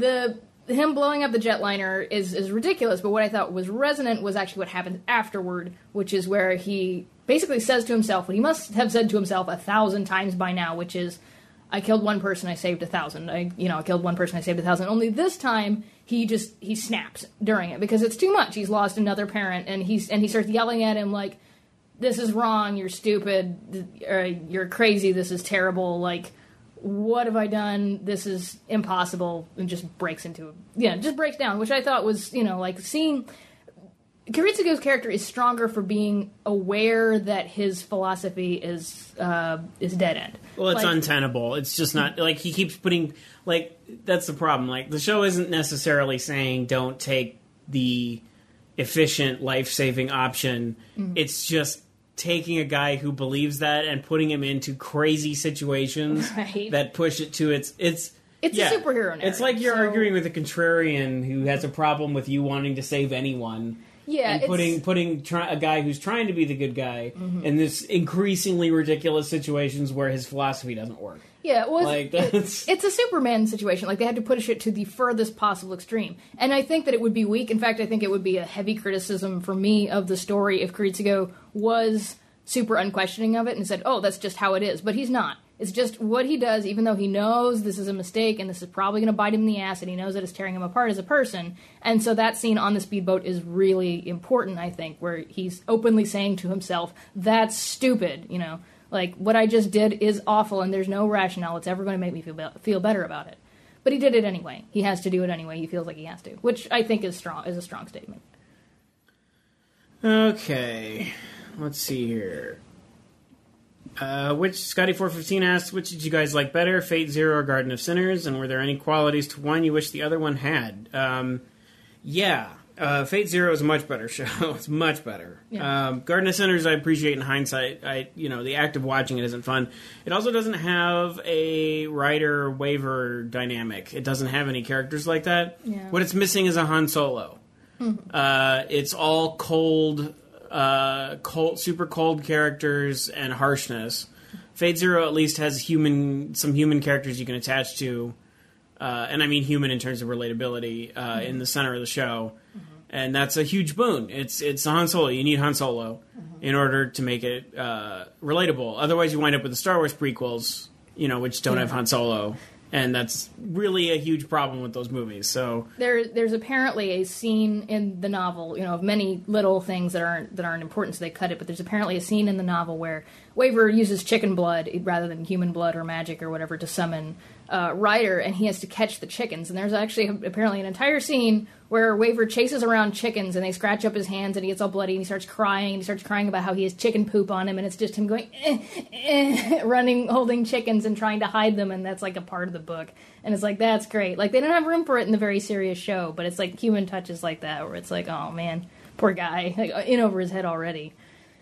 him blowing up the jetliner is ridiculous. But what I thought was resonant was actually what happens afterward, which is where he basically says to himself what he must have said to himself 1,000 times by now, which is, I killed one person, I saved 1,000. I killed one person, I saved 1,000. Only this time, he snaps during it because it's too much. He's lost another parent, and he starts yelling at him like, "This is wrong. You're stupid. You're crazy. This is terrible. Like, what have I done? This is impossible." And just breaks down, which I thought was like seeing. Kiritsugo's character is stronger for being aware that his philosophy is dead end. Well, it's untenable. It's just not, like, he keeps putting, like, that's the problem. Like, the show isn't necessarily saying don't take the efficient, life-saving option. Mm-hmm. It's just taking a guy who believes that and putting him into crazy situations that push it to its a superhero narrative. It's like you're arguing with a contrarian who has a problem with you wanting to save anyone. Yeah, and putting a guy who's trying to be the good guy in this increasingly ridiculous situations where his philosophy doesn't work. Yeah, well, it's a Superman situation. Like, they had to push it to the furthest possible extreme. And I think that it would be weak. In fact, I think it would be a heavy criticism for me of the story if Kiritsugo was super unquestioning of it and said, oh, that's just how it is. But he's not. It's just what he does, even though he knows this is a mistake and this is probably going to bite him in the ass, and he knows that it's tearing him apart as a person. And so that scene on the speedboat is really important, I think, where he's openly saying to himself, that's stupid, like, what I just did is awful, and there's no rationale that's ever going to make me feel better about it. But he did it anyway. He has to do it anyway. He feels like he has to, which I think is a strong statement. Okay, let's see here. Which Scotty415 asks, which did you guys like better, Fate Zero or Garden of Sinners? And were there any qualities to one you wish the other one had? Fate Zero is a much better show. It's much better. Yeah. Garden of Sinners, I appreciate in hindsight. The act of watching it isn't fun. It also doesn't have a writer-waver dynamic. It doesn't have any characters like that. Yeah. What it's missing is a Han Solo. Mm-hmm. It's all cold, super cold characters and harshness. Fate Zero at least has some human characters you can attach to, and I mean human in terms of relatability, in the center of the show, and that's a huge boon. It's Han Solo. You need Han Solo in order to make it relatable. Otherwise, you wind up with the Star Wars prequels, which don't have Han Solo. And that's really a huge problem with those movies. So there's apparently a scene in the novel, of many little things that aren't important, so they cut it. But there's apparently a scene in the novel where Waver uses chicken blood rather than human blood or magic or whatever to summon Ryder, and he has to catch the chickens. And there's actually apparently an entire scene where Waver chases around chickens, and they scratch up his hands, and he gets all bloody, and he starts crying. And he starts crying about how he has chicken poop on him, and it's just him going, running, holding chickens and trying to hide them, and that's like a part of the book. And it's like, that's great. Like, they don't have room for it in the very serious show, but it's like human touches like that, where it's like, oh man, poor guy, like in over his head already.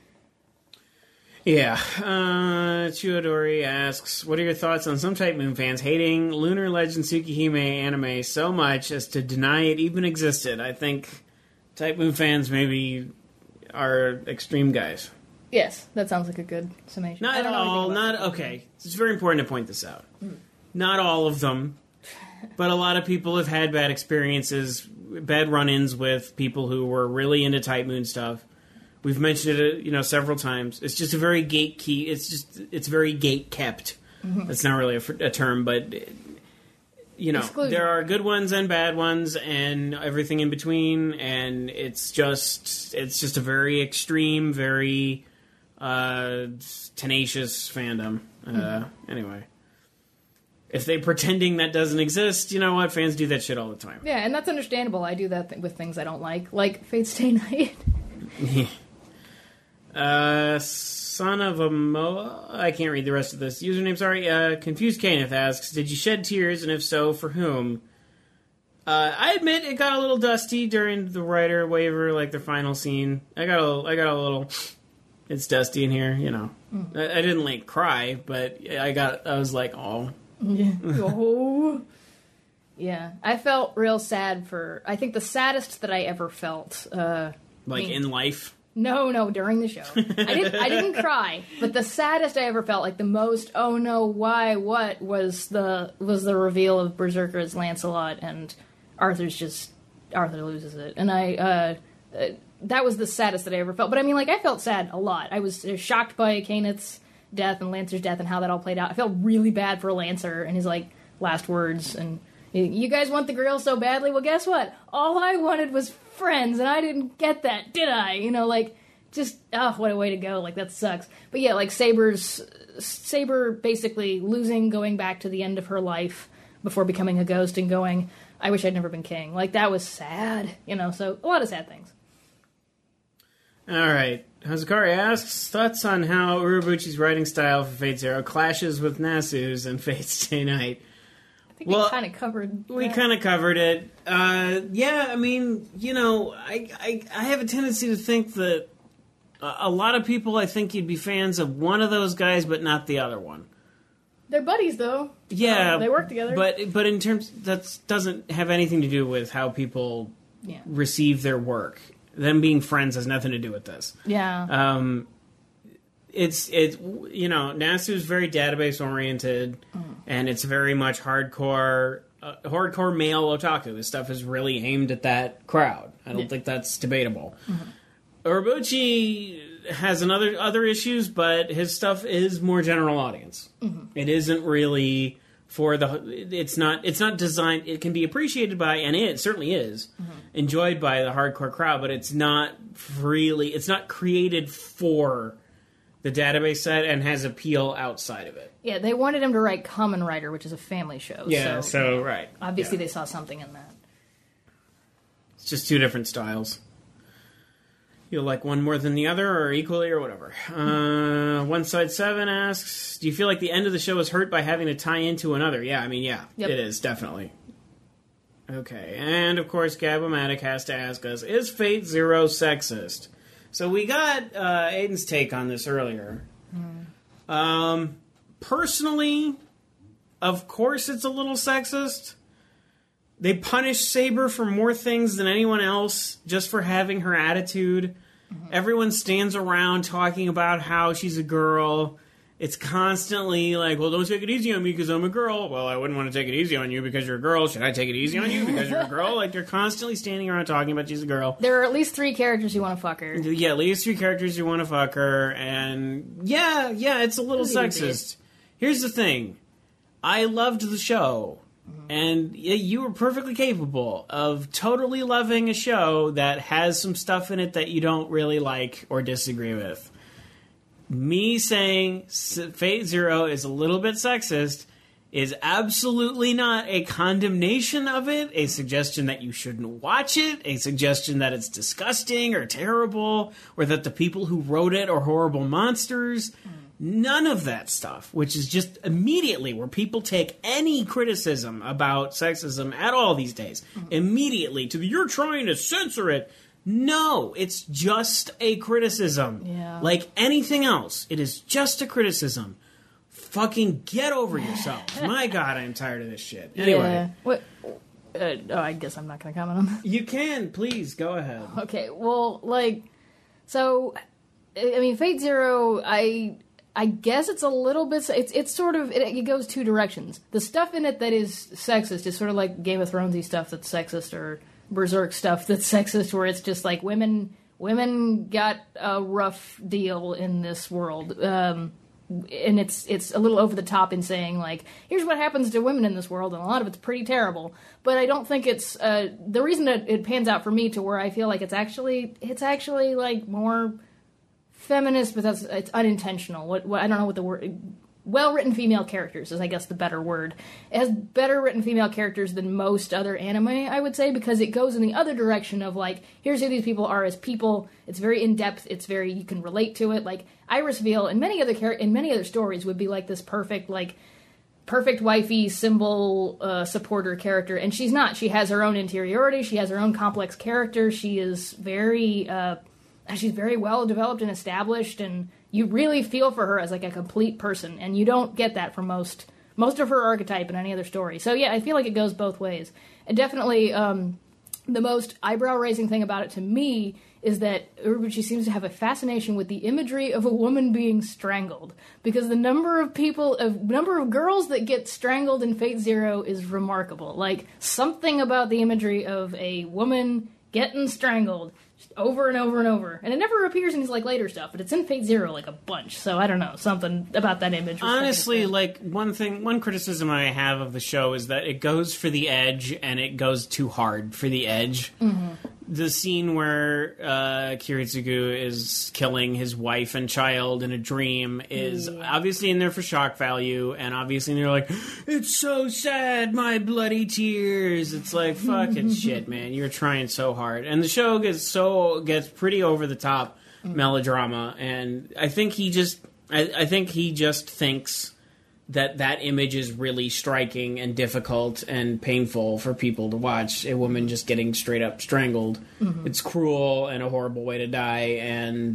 Yeah. Chuodori asks, what are your thoughts on some Type Moon fans hating Lunar Legend Tsukihime anime so much as to deny it even existed? I think Type Moon fans maybe are extreme guys. Yes, that sounds like a good summation. Not all. Okay. It's very important to point this out. Not all of them, but a lot of people have had bad experiences, bad run-ins with people who were really into Type Moon stuff. We've mentioned it, several times. It's just a very it's very gate kept. Mm-hmm. That's not really a term, but there are good ones and bad ones and everything in between. And it's just a very extreme, very tenacious fandom. Anyway, if they're pretending that doesn't exist, you know what? Fans do that shit all the time. Yeah, and that's understandable. I do that with things I don't like Fate Stay Night. Son of a Moa, I can't read the rest of this username, sorry. Confused Kenneth asks, did you shed tears, and if so, for whom? I admit it got a little dusty during the Ryder Waver, like the final scene. I got a little, it's dusty in here, I didn't like cry, but I was like, oh. Yeah. Oh. Yeah. I felt real sad I think the saddest that I ever felt. In life? No, during the show. I didn't cry, but the saddest I ever felt, like the most, oh no, why, what, was the reveal of Berserker as Lancelot, and Arthur loses it. And that was the saddest that I ever felt. But I mean, like, I felt sad a lot. I was shocked by Cainit's death and Lancer's death and how that all played out. I felt really bad for Lancer and his, like, last words, and you guys want the girl so badly? Well, guess what? All I wanted was friends, and I didn't get that, did I? You know, like, just, what a way to go. Like, that sucks. But yeah, like, Saber basically losing, going back to the end of her life before becoming a ghost and going, I wish I'd never been king. Like, that was sad, you know, so a lot of sad things. All right. Hazakari asks, thoughts on how Urobuchi's writing style for Fate Zero clashes with Nasu's and Fate Stay Night? We kind of covered that. We kind of covered it. Yeah, I mean, you know, I have a tendency to think that a lot of people, I think you'd be fans of one of those guys, but not the other one. They're buddies, though. Yeah. They work together. But in terms, that doesn't have anything to do with how people receive their work. Them being friends has nothing to do with this. Yeah. It's you know, Nasu's very database oriented, and it's very much hardcore male otaku. This stuff is really aimed at that crowd. I don't think that's debatable. Urobuchi has other issues, but his stuff is more general audience. It isn't really for it's not designed. It can be appreciated by, and it certainly is enjoyed by the hardcore crowd, but it's not created for the database set and has appeal outside of it. Yeah, they wanted him to write Kamen Rider, which is a family show. Yeah, so right. Obviously they saw something in that. It's just two different styles. You like one more than the other, or equally, or whatever. One Side 7 asks, do you feel like the end of the show is hurt by having to tie into another? Yeah, I mean, yeah, It is, definitely. Okay, and of course, Gabomatic has to ask us, is Fate Zero sexist? So we got Aiden's take on this earlier. Personally, of course it's a little sexist. They punish Saber for more things than anyone else just for having her attitude. Everyone stands around talking about how she's a girl. It's constantly like, well, don't take it easy on me because I'm a girl. Well, I wouldn't want to take it easy on you because you're a girl. Should I take it easy on you because you're a girl? Like, they're constantly standing around talking about she's a girl. There are at least 3 characters who want to fuck her. Yeah, at least 3 characters who want to fuck her. And yeah, it's a little sexist. Here's the thing. I loved the show. And you were perfectly capable of totally loving a show that has some stuff in it that you don't really like or disagree with. Me saying Fate Zero is a little bit sexist is absolutely not a condemnation of it, a suggestion that you shouldn't watch it, a suggestion that it's disgusting or terrible, or that the people who wrote it are horrible monsters. None of that stuff, which is just immediately where people take any criticism about sexism at all these days, immediately to you're trying to censor it. No, it's just a criticism. Yeah. Like anything else, it is just a criticism. Fucking get over yourself. My God, I'm tired of this shit. Anyway. Yeah. What? I guess I'm not going to comment on that. You can, please, go ahead. Okay, well, so, I mean, Fate Zero, I guess it's a little bit, it's sort of, it goes 2 directions. The stuff in it that is sexist is sort of like Game of Thrones-y stuff that's sexist, or Berserk stuff that's sexist, where it's just like women got a rough deal in this world. And it's a little over the top in saying, like, here's what happens to women in this world, and a lot of it's pretty terrible. But I don't think it's, the reason that it pans out for me to where I feel like it's actually like more feminist, but it's unintentional. What I don't know what the word. Well-written female characters is, I guess, the better word. It has better written female characters than most other anime, I would say, because it goes in the other direction of, like, here's who these people are as people. It's very in-depth. It's very, you can relate to it. Like, Iris Veal in many other stories would be, like, this perfect wifey, symbol, supporter character, and she's not. She has her own interiority. She has her own complex character. She is very, she's very well developed and established, and you really feel for her as like a complete person, and you don't get that from most of her archetype in any other story. So yeah, I feel like it goes both ways. And definitely the most eyebrow-raising thing about it to me is that Urobuchi seems to have a fascination with the imagery of a woman being strangled, because the number of girls that get strangled in Fate Zero is remarkable. Like, something about the imagery of a woman getting strangled just over and over and over. And it never appears in his like later stuff, but it's in Fate Zero like a bunch. So I don't know, something about that image. Honestly, like one criticism I have of the show is that it goes for the edge and it goes too hard for the edge. Mm-hmm. The scene where Kiritsugu is killing his wife and child in a dream is obviously in there for shock value, and obviously they're like, it's so sad, my bloody tears. It's like, fucking shit, man. You're trying so hard. And the show gets pretty over the top melodrama, and I think he just thinks that image is really striking and difficult and painful for people to watch. A woman just getting straight up strangled. Mm-hmm. It's cruel and a horrible way to die, and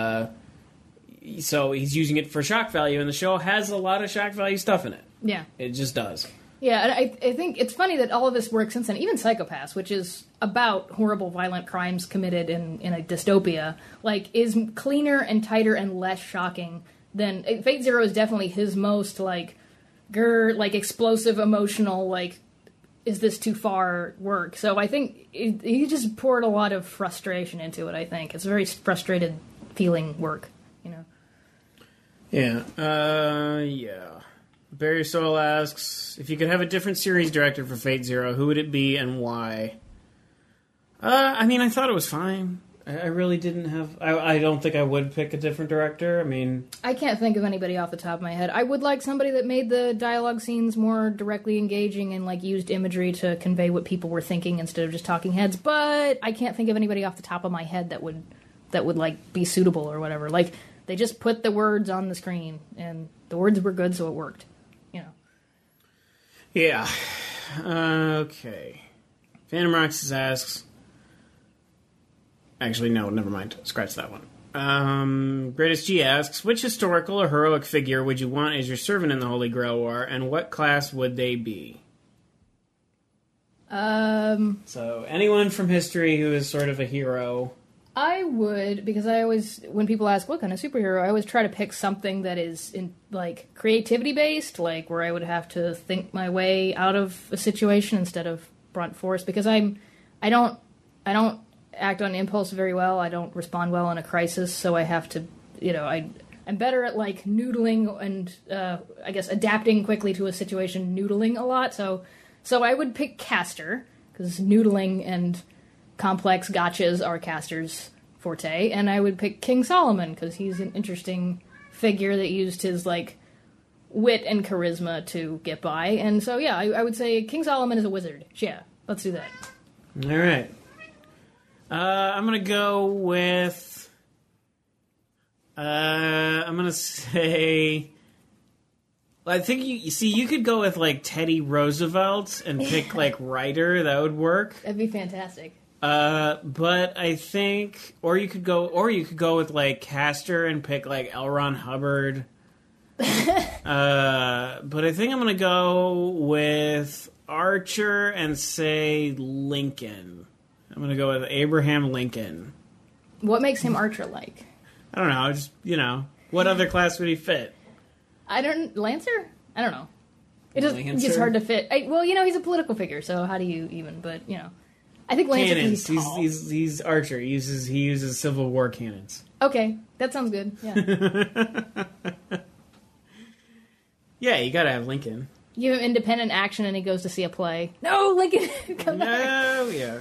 so he's using it for shock value, and the show has a lot of shock value stuff in it. Yeah. It just does. Yeah, and I think it's funny that all of this works since then. Even Psycho-Pass, which is about horrible, violent crimes committed in a dystopia, like, is cleaner and tighter and less shocking than Fate Zero is definitely his most like explosive, emotional, like, is this too far work. So I think he just poured a lot of frustration into it. I think it's a very frustrated feeling work, you know. Yeah. Barry Soil asks, if you could have a different series director for Fate Zero, who would it be and why? I mean, I thought it was fine. I really didn't have... I don't think I would pick a different director. I mean... I can't think of anybody off the top of my head. I would like somebody that made the dialogue scenes more directly engaging and, like, used imagery to convey what people were thinking instead of just talking heads, but I can't think of anybody off the top of my head that would like, be suitable or whatever. Like, they just put the words on the screen, and the words were good, so it worked. You know. Yeah. Okay. Phantom Roxas asks... Actually, no, never mind. Scratch that one. Greatest G asks, which historical or heroic figure would you want as your servant in the Holy Grail War, and what class would they be? So, anyone from history who is sort of a hero. I would, because I always, when people ask what kind of superhero, I always try to pick something that is, in like, creativity-based, like, where I would have to think my way out of a situation instead of blunt force, because I don't act on impulse very well. I don't respond well in a crisis, so I have to, you know, I'm better at, like, noodling and, I guess, adapting quickly to a situation, noodling a lot, so I would pick Castor, because noodling and complex gotchas are Castor's forte, and I would pick King Solomon, because he's an interesting figure that used his, like, wit and charisma to get by, and so, yeah, I would say King Solomon is a wizard. Yeah, let's do that. All right. I'm going to go with... I'm going to say... I think you could go with, like, Teddy Roosevelt and pick, like, Ryder. That would work. That'd be fantastic. But I think... Or you could go with, like, Castor and pick, like, L. Ron Hubbard. But I think I'm going to go with Archer and say Lincoln. I'm going to go with Abraham Lincoln. What makes him Archer-like? I don't know. Just, what other class would he fit? Lancer? I don't know. It's hard to fit. He's a political figure, so how do you even? But, I think Lancer cannons. He's tall. He's Archer. He uses Civil War cannons. Okay, that sounds good. Yeah. Yeah, you gotta have Lincoln. You have independent action, and he goes to see a play. No, Lincoln, come back. No, yeah.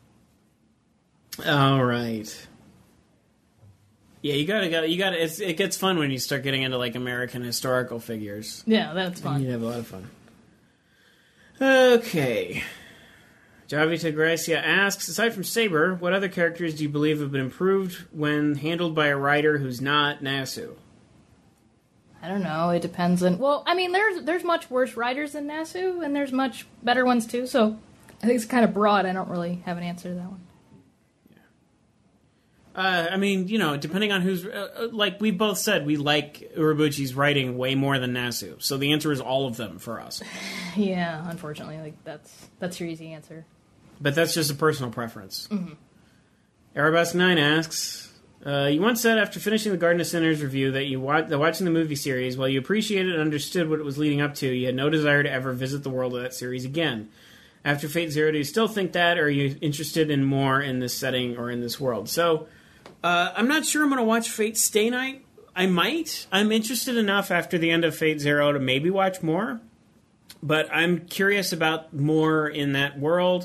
All right. Yeah, you gotta go. It gets fun when you start getting into, like, American historical figures. Yeah, that's fun. You have a lot of fun. Okay. Javita Gracia asks, aside from Saber, what other characters do you believe have been improved when handled by a writer who's not Nasu? I don't know. It depends on... Well, I mean, there's much worse writers than Nasu, and there's much better ones, too, so I think it's kind of broad. I don't really have an answer to that one. I mean, depending on who's... like we both said, we like Urobuchi's writing way more than Nasu. So the answer is all of them for us. Yeah, unfortunately. Like that's your easy answer. But that's just a personal preference. Mm-hmm. Arabesque9 asks, you once said after finishing the Garden of Sinners review that watching the movie series, while you appreciated and understood what it was leading up to, you had no desire to ever visit the world of that series again. After Fate Zero, do you still think that, or are you interested in more in this setting or in this world? So... I'm not sure I'm going to watch Fate Stay Night. I might. I'm interested enough after the end of Fate Zero to maybe watch more. But I'm curious about more in that world.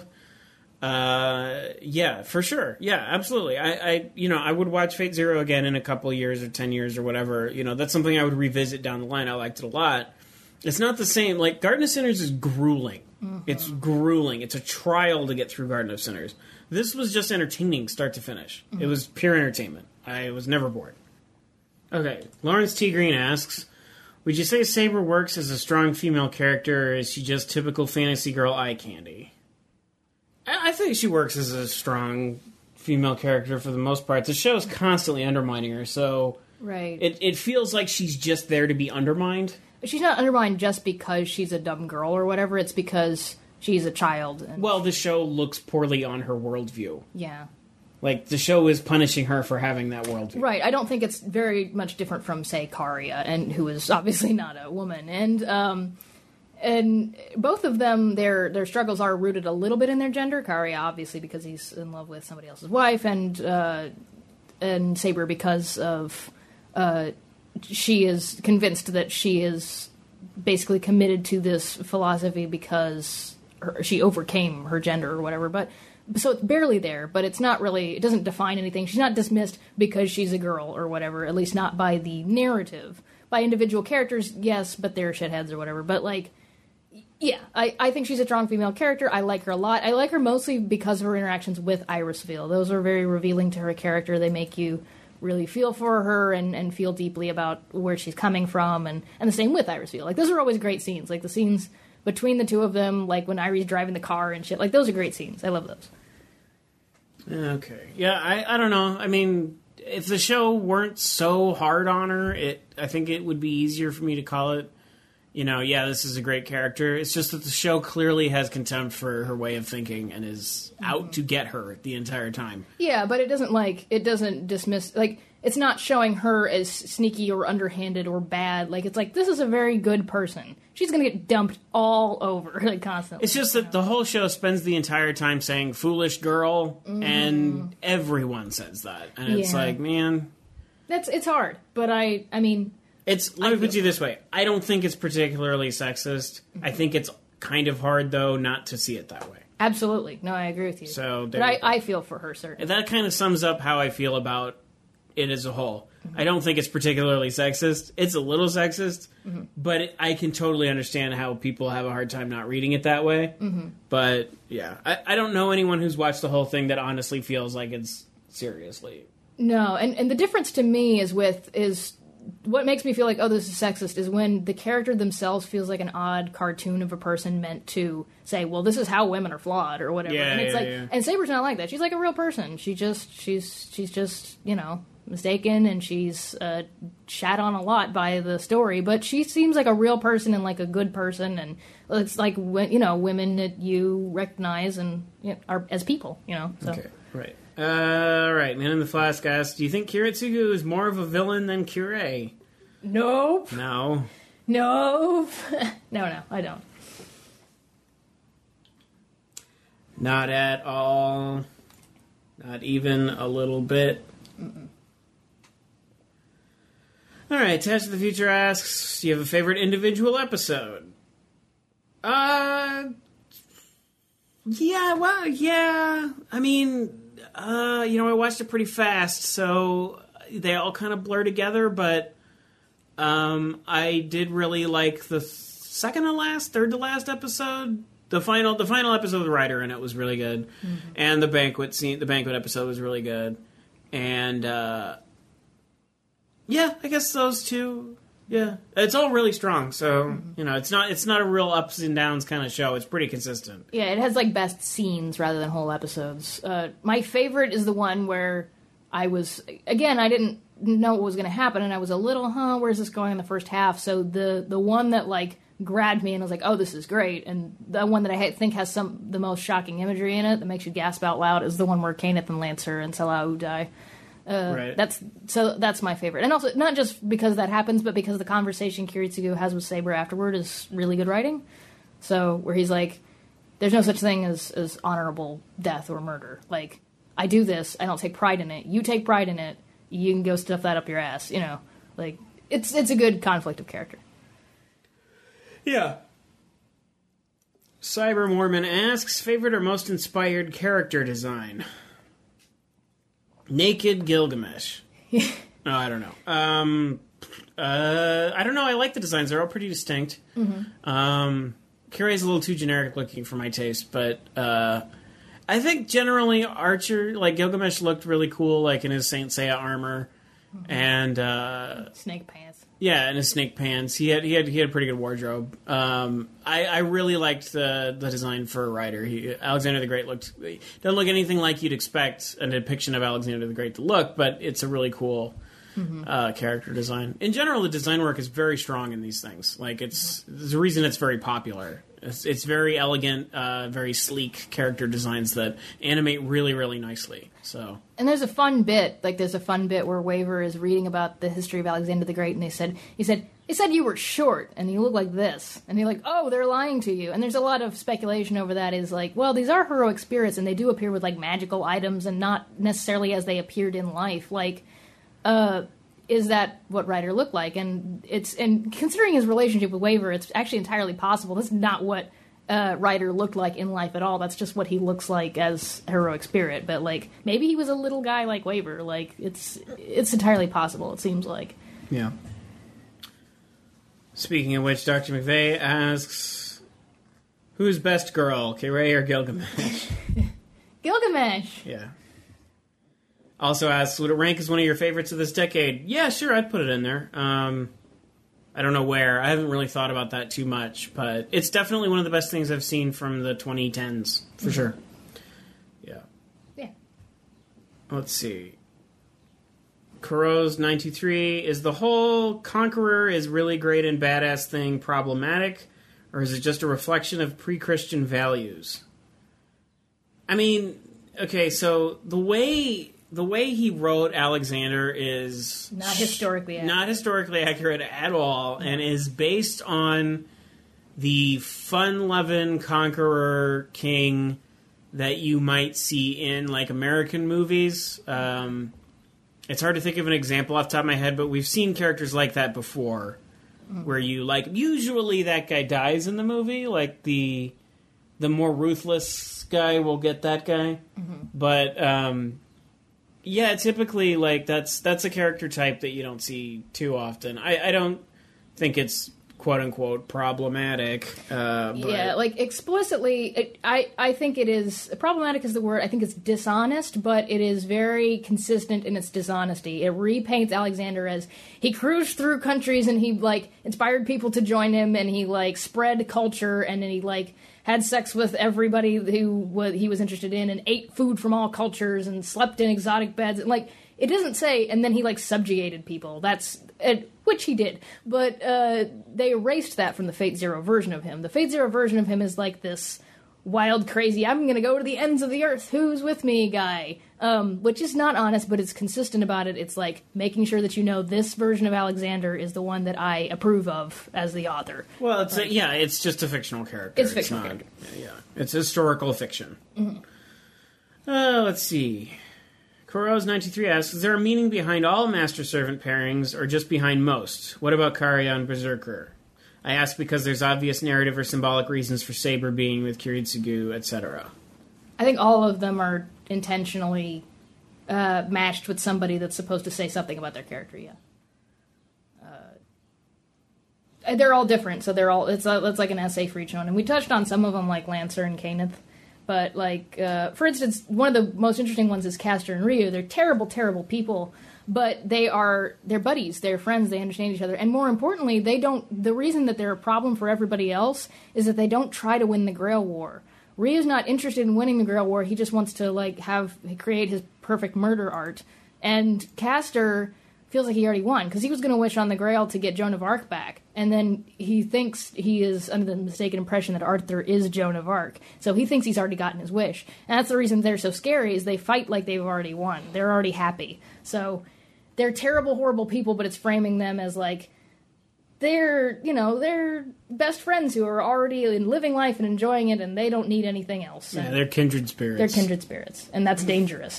Yeah, for sure. Yeah, absolutely. I would watch Fate Zero again in a couple of years or 10 years or whatever. That's something I would revisit down the line. I liked it a lot. It's not the same. Like, Garden of Sinners is grueling. Mm-hmm. It's grueling. It's a trial to get through Garden of Sinners. This was just entertaining start to finish. Mm-hmm. It was pure entertainment. I was never bored. Okay, Lawrence T. Green asks, would you say Saber works as a strong female character, or is she just typical fantasy girl eye candy? I think she works as a strong female character for the most part. The show is constantly undermining her, so right. It feels like she's just there to be undermined. She's not undermined just because she's a dumb girl or whatever. It's because she's a child. And well, the show looks poorly on her worldview. Yeah. Like, the show is punishing her for having that worldview. Right. I don't think it's very much different from, say, Karia, and who is obviously not a woman. And both of them, their struggles are rooted a little bit in their gender. Karia, obviously, because he's in love with somebody else's wife, and Saber because of... she is convinced that she is basically committed to this philosophy because she overcame her gender or whatever. But so it's barely there, but it's not really, it doesn't define anything. She's not dismissed because she's a girl or whatever, at least not by the narrative. By individual characters, yes, but they're shitheads or whatever. But, like, yeah, I think she's a strong female character. I like her a lot. I like her mostly because of her interactions with Irisville. Those are very revealing to her character. They make you really feel for her and feel deeply about where she's coming from, and the same with Irisville. Like, those are always great scenes. Like, the scenes between the two of them, like when Irie's driving the car and shit, like, those are great scenes. I love those. Okay. Yeah, I don't know. I mean, if the show weren't so hard on her, I think it would be easier for me to call it, yeah, this is a great character. It's just that the show clearly has contempt for her way of thinking and is out to get her the entire time. Yeah, but it doesn't dismiss, like, it's not showing her as sneaky or underhanded or bad. Like, it's like, this is a very good person. She's gonna get dumped all over, like, constantly. It's just that the whole show spends the entire time saying, foolish girl, and everyone says that. And it's like, man... It's hard, but I mean... Let me put you this way. I don't think it's particularly sexist. I think it's kind of hard, though, not to see it that way. Absolutely. No, I agree with you. So, but I feel for her, certainly. That kind of sums up how I feel about it as a whole. Mm-hmm. I don't think it's particularly sexist. It's a little sexist, but I can totally understand how people have a hard time not reading it that way. Mm-hmm. But, yeah. I don't know anyone who's watched the whole thing that honestly feels like it's seriously. No, and the difference to me is what makes me feel like, oh, this is sexist, is when the character themselves feels like an odd cartoon of a person meant to say, well, this is how women are flawed or whatever. Yeah, and it's and Saber's not like that. She's like a real person. She's just, mistaken, and she's shat on a lot by the story, but she seems like a real person and like a good person, and it's like, women that you recognize and are as people, so. Okay, right. Right, Man in the Flask asks, do you think Kiritsugu is more of a villain than Kirei? Nope. No. No, I don't. Not at all. Not even a little bit. Mm-mm. Alright, Tash of the Future asks, do you have a favorite individual episode? Yeah. I mean... I watched it pretty fast, so they all kind of blur together, but I did really like the third to last episode. The final episode with the writer in it was really good, and the banquet episode was really good, and I guess those two. Yeah, it's all really strong. So it's not a real ups and downs kind of show. It's pretty consistent. Yeah, it has like best scenes rather than whole episodes. My favorite is the one where I didn't know what was going to happen, and I was a little, where's this going in the first half? So the one that like grabbed me and I was like, oh, this is great, and the one that I think has the most shocking imagery in it that makes you gasp out loud is the one where Kaneth and Lancer and Salau die. Right. That's my favorite, and also not just because that happens, but because the conversation Kiritsugu has with Saber afterward is really good writing. So where he's like, there's no such thing as honorable death or murder. Like, I do this, I don't take pride in it. You take pride in it, you can go stuff that up your ass. You know, like it's a good conflict of character. Yeah. Cyber Mormon asks, favorite or most inspired character design? Naked Gilgamesh. Oh, I don't know. I don't know. I like the designs. They're all pretty distinct. Mm-hmm. Kirai's a little too generic looking for my taste, but I think generally Archer, like Gilgamesh, looked really cool, like in his Saint Seiya armor, and snake pants. Yeah, and his snake pants. He had a pretty good wardrobe. I really liked the design for a rider. Alexander the Great doesn't look anything like you'd expect a depiction of Alexander the Great to look, but it's a really cool character design. In general, the design work is very strong in these things. Like there's a reason it's very popular. It's very elegant, very sleek character designs that animate really, really nicely. So, and there's a fun bit where Waver is reading about the history of Alexander the Great, and he said you were short and you look like this, and you're like, oh, they're lying to you. And there's a lot of speculation over that. Is like, well, these are heroic spirits, and they do appear with like magical items, and not necessarily as they appeared in life. Like, is that what Ryder looked like? And considering his relationship with Waver, it's actually entirely possible. This is not what Ryder looked like in life at all. That's just what he looks like as a heroic spirit. But like, maybe he was a little guy like Waver. Like, it's entirely possible, it seems like. Yeah. Speaking of which, Dr. McVeigh asks, who's best girl, Kirai or Gilgamesh? Gilgamesh! Yeah. Also asks, would it rank as one of your favorites of this decade? Yeah, sure, I'd put it in there. I don't know where. I haven't really thought about that too much, but it's definitely one of the best things I've seen from the 2010s, for sure. Yeah. Yeah. Let's see. Kuro's 923, is the whole Conqueror is really great and badass thing problematic, or is it just a reflection of pre-Christian values? I mean, okay, so the way he wrote Alexander is not historically accurate at all, and is based on the fun-loving conqueror king that you might see in like American movies. It's hard to think of an example off the top of my head, but we've seen characters like that before, where you like usually that guy dies in the movie, like the more ruthless guy will get that guy, but. Yeah, typically, like, that's a character type that you don't see too often. I don't think it's quote-unquote problematic. But... Yeah, like, explicitly, I think it is... Problematic is the word. I think it's dishonest, but it is very consistent in its dishonesty. It repaints Alexander as he cruised through countries and he, like, inspired people to join him, and he, like, spread culture, and then he, like... had sex with everybody who he was interested in, and ate food from all cultures, and slept in exotic beds. And, like, it doesn't say, and then he, like, subjugated people. Which he did. But they erased that from the Fate Zero version of him. The Fate Zero version of him is, like, this wild, crazy, I'm going to go to the ends of the earth, who's with me guy. Which is not honest, but it's consistent about it. It's like making sure that you know this version of Alexander is the one that I approve of as the author. Well, it's just a fictional character. It's fictional character. Yeah, it's historical fiction. Mm-hmm. Let's see. Kuro's 93 asks, is there a meaning behind all master-servant pairings, or just behind most? What about Karya and Berserker? I ask because there's obvious narrative or symbolic reasons for Saber being with Kiritsugu, etc. I think all of them are intentionally matched with somebody that's supposed to say something about their character, yeah. They're all different, so it's like an essay for each one. And we touched on some of them, like Lancer and Kaneth. But, like, for instance, one of the most interesting ones is Castor and Ryu. They're terrible, terrible people, but they're buddies, they're friends, they understand each other. And more importantly, the reason that they're a problem for everybody else is that they don't try to win the Grail War. Ryu's not interested in winning the Grail War, he just wants to, like, create his perfect murder art. And Castor feels like he already won, because he was going to wish on the Grail to get Joan of Arc back. And then he thinks he is under the mistaken impression that Arthur is Joan of Arc. So he thinks he's already gotten his wish. And that's the reason they're so scary, is they fight like they've already won. They're already happy. So they're terrible, horrible people, but it's framing them as like, they're best friends who are already living life and enjoying it, and they don't need anything else. Yeah, they're kindred spirits. They're kindred spirits, and that's dangerous,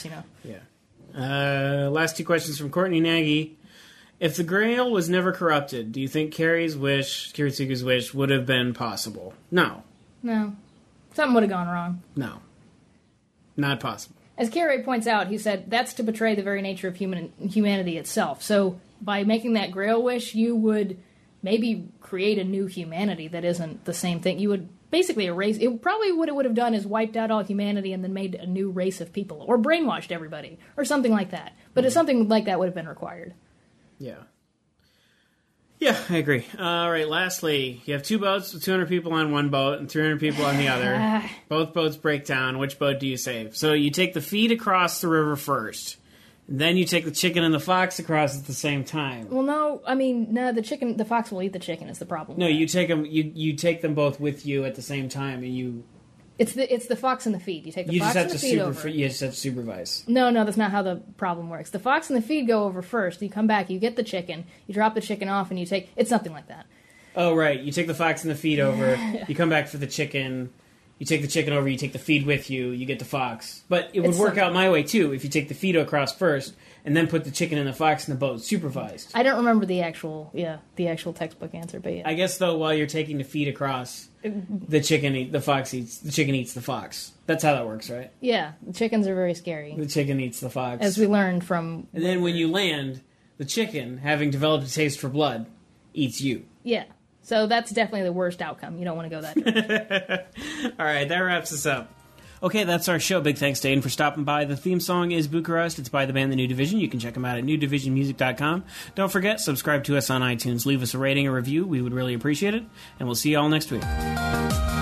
Yeah. Last 2 questions from Courtney Nagy. If the Grail was never corrupted, do you think Kirisuke's wish would have been possible? No. No. Something would have gone wrong. No. Not possible. As Kieré points out, he said, that's to betray the very nature of humanity itself. So by making that Grail wish, you would maybe create a new humanity that isn't the same thing. You would basically erase... It probably what it would have done is wiped out all humanity and then made a new race of people. Or brainwashed everybody. Or something like that. But something like that would have been required. Yeah. Yeah, I agree. All right, lastly, you have 2 boats with 200 people on one boat and 300 people on the other. Both boats break down. Which boat do you save? So you take the feed across the river first. Then you take the chicken and the fox across at the same time. Well, no, the fox will eat the chicken is the problem. No, you take them. You take them both with you at the same time, and you. It's the fox and the feed. You take the fox and the feed over. You just have to supervise. No, that's not how the problem works. The fox and the feed go over first. You come back, you get the chicken, you drop the chicken off, and you take. It's something like that. Oh right, you take the fox and the feed over. You come back for the chicken. You take the chicken over, you take the feed with you, you get the fox. But it would work out my way, too, if you take the feed across first, and then put the chicken and the fox in the boat, supervised. I don't remember the actual textbook answer, but yeah. I guess, though, while you're taking the feed across, the chicken eats the fox. That's how that works, right? Yeah, the chickens are very scary. The chicken eats the fox. As we learned from... And then when you land, the chicken, having developed a taste for blood, eats you. Yeah. So that's definitely the worst outcome. You don't want to go that direction. All right, that wraps us up. Okay, that's our show. Big thanks to Aiden for stopping by. The theme song is Bucharest. It's by the band The New Division. You can check them out at newdivisionmusic.com. Don't forget, subscribe to us on iTunes. Leave us a rating or review. We would really appreciate it. And we'll see you all next week.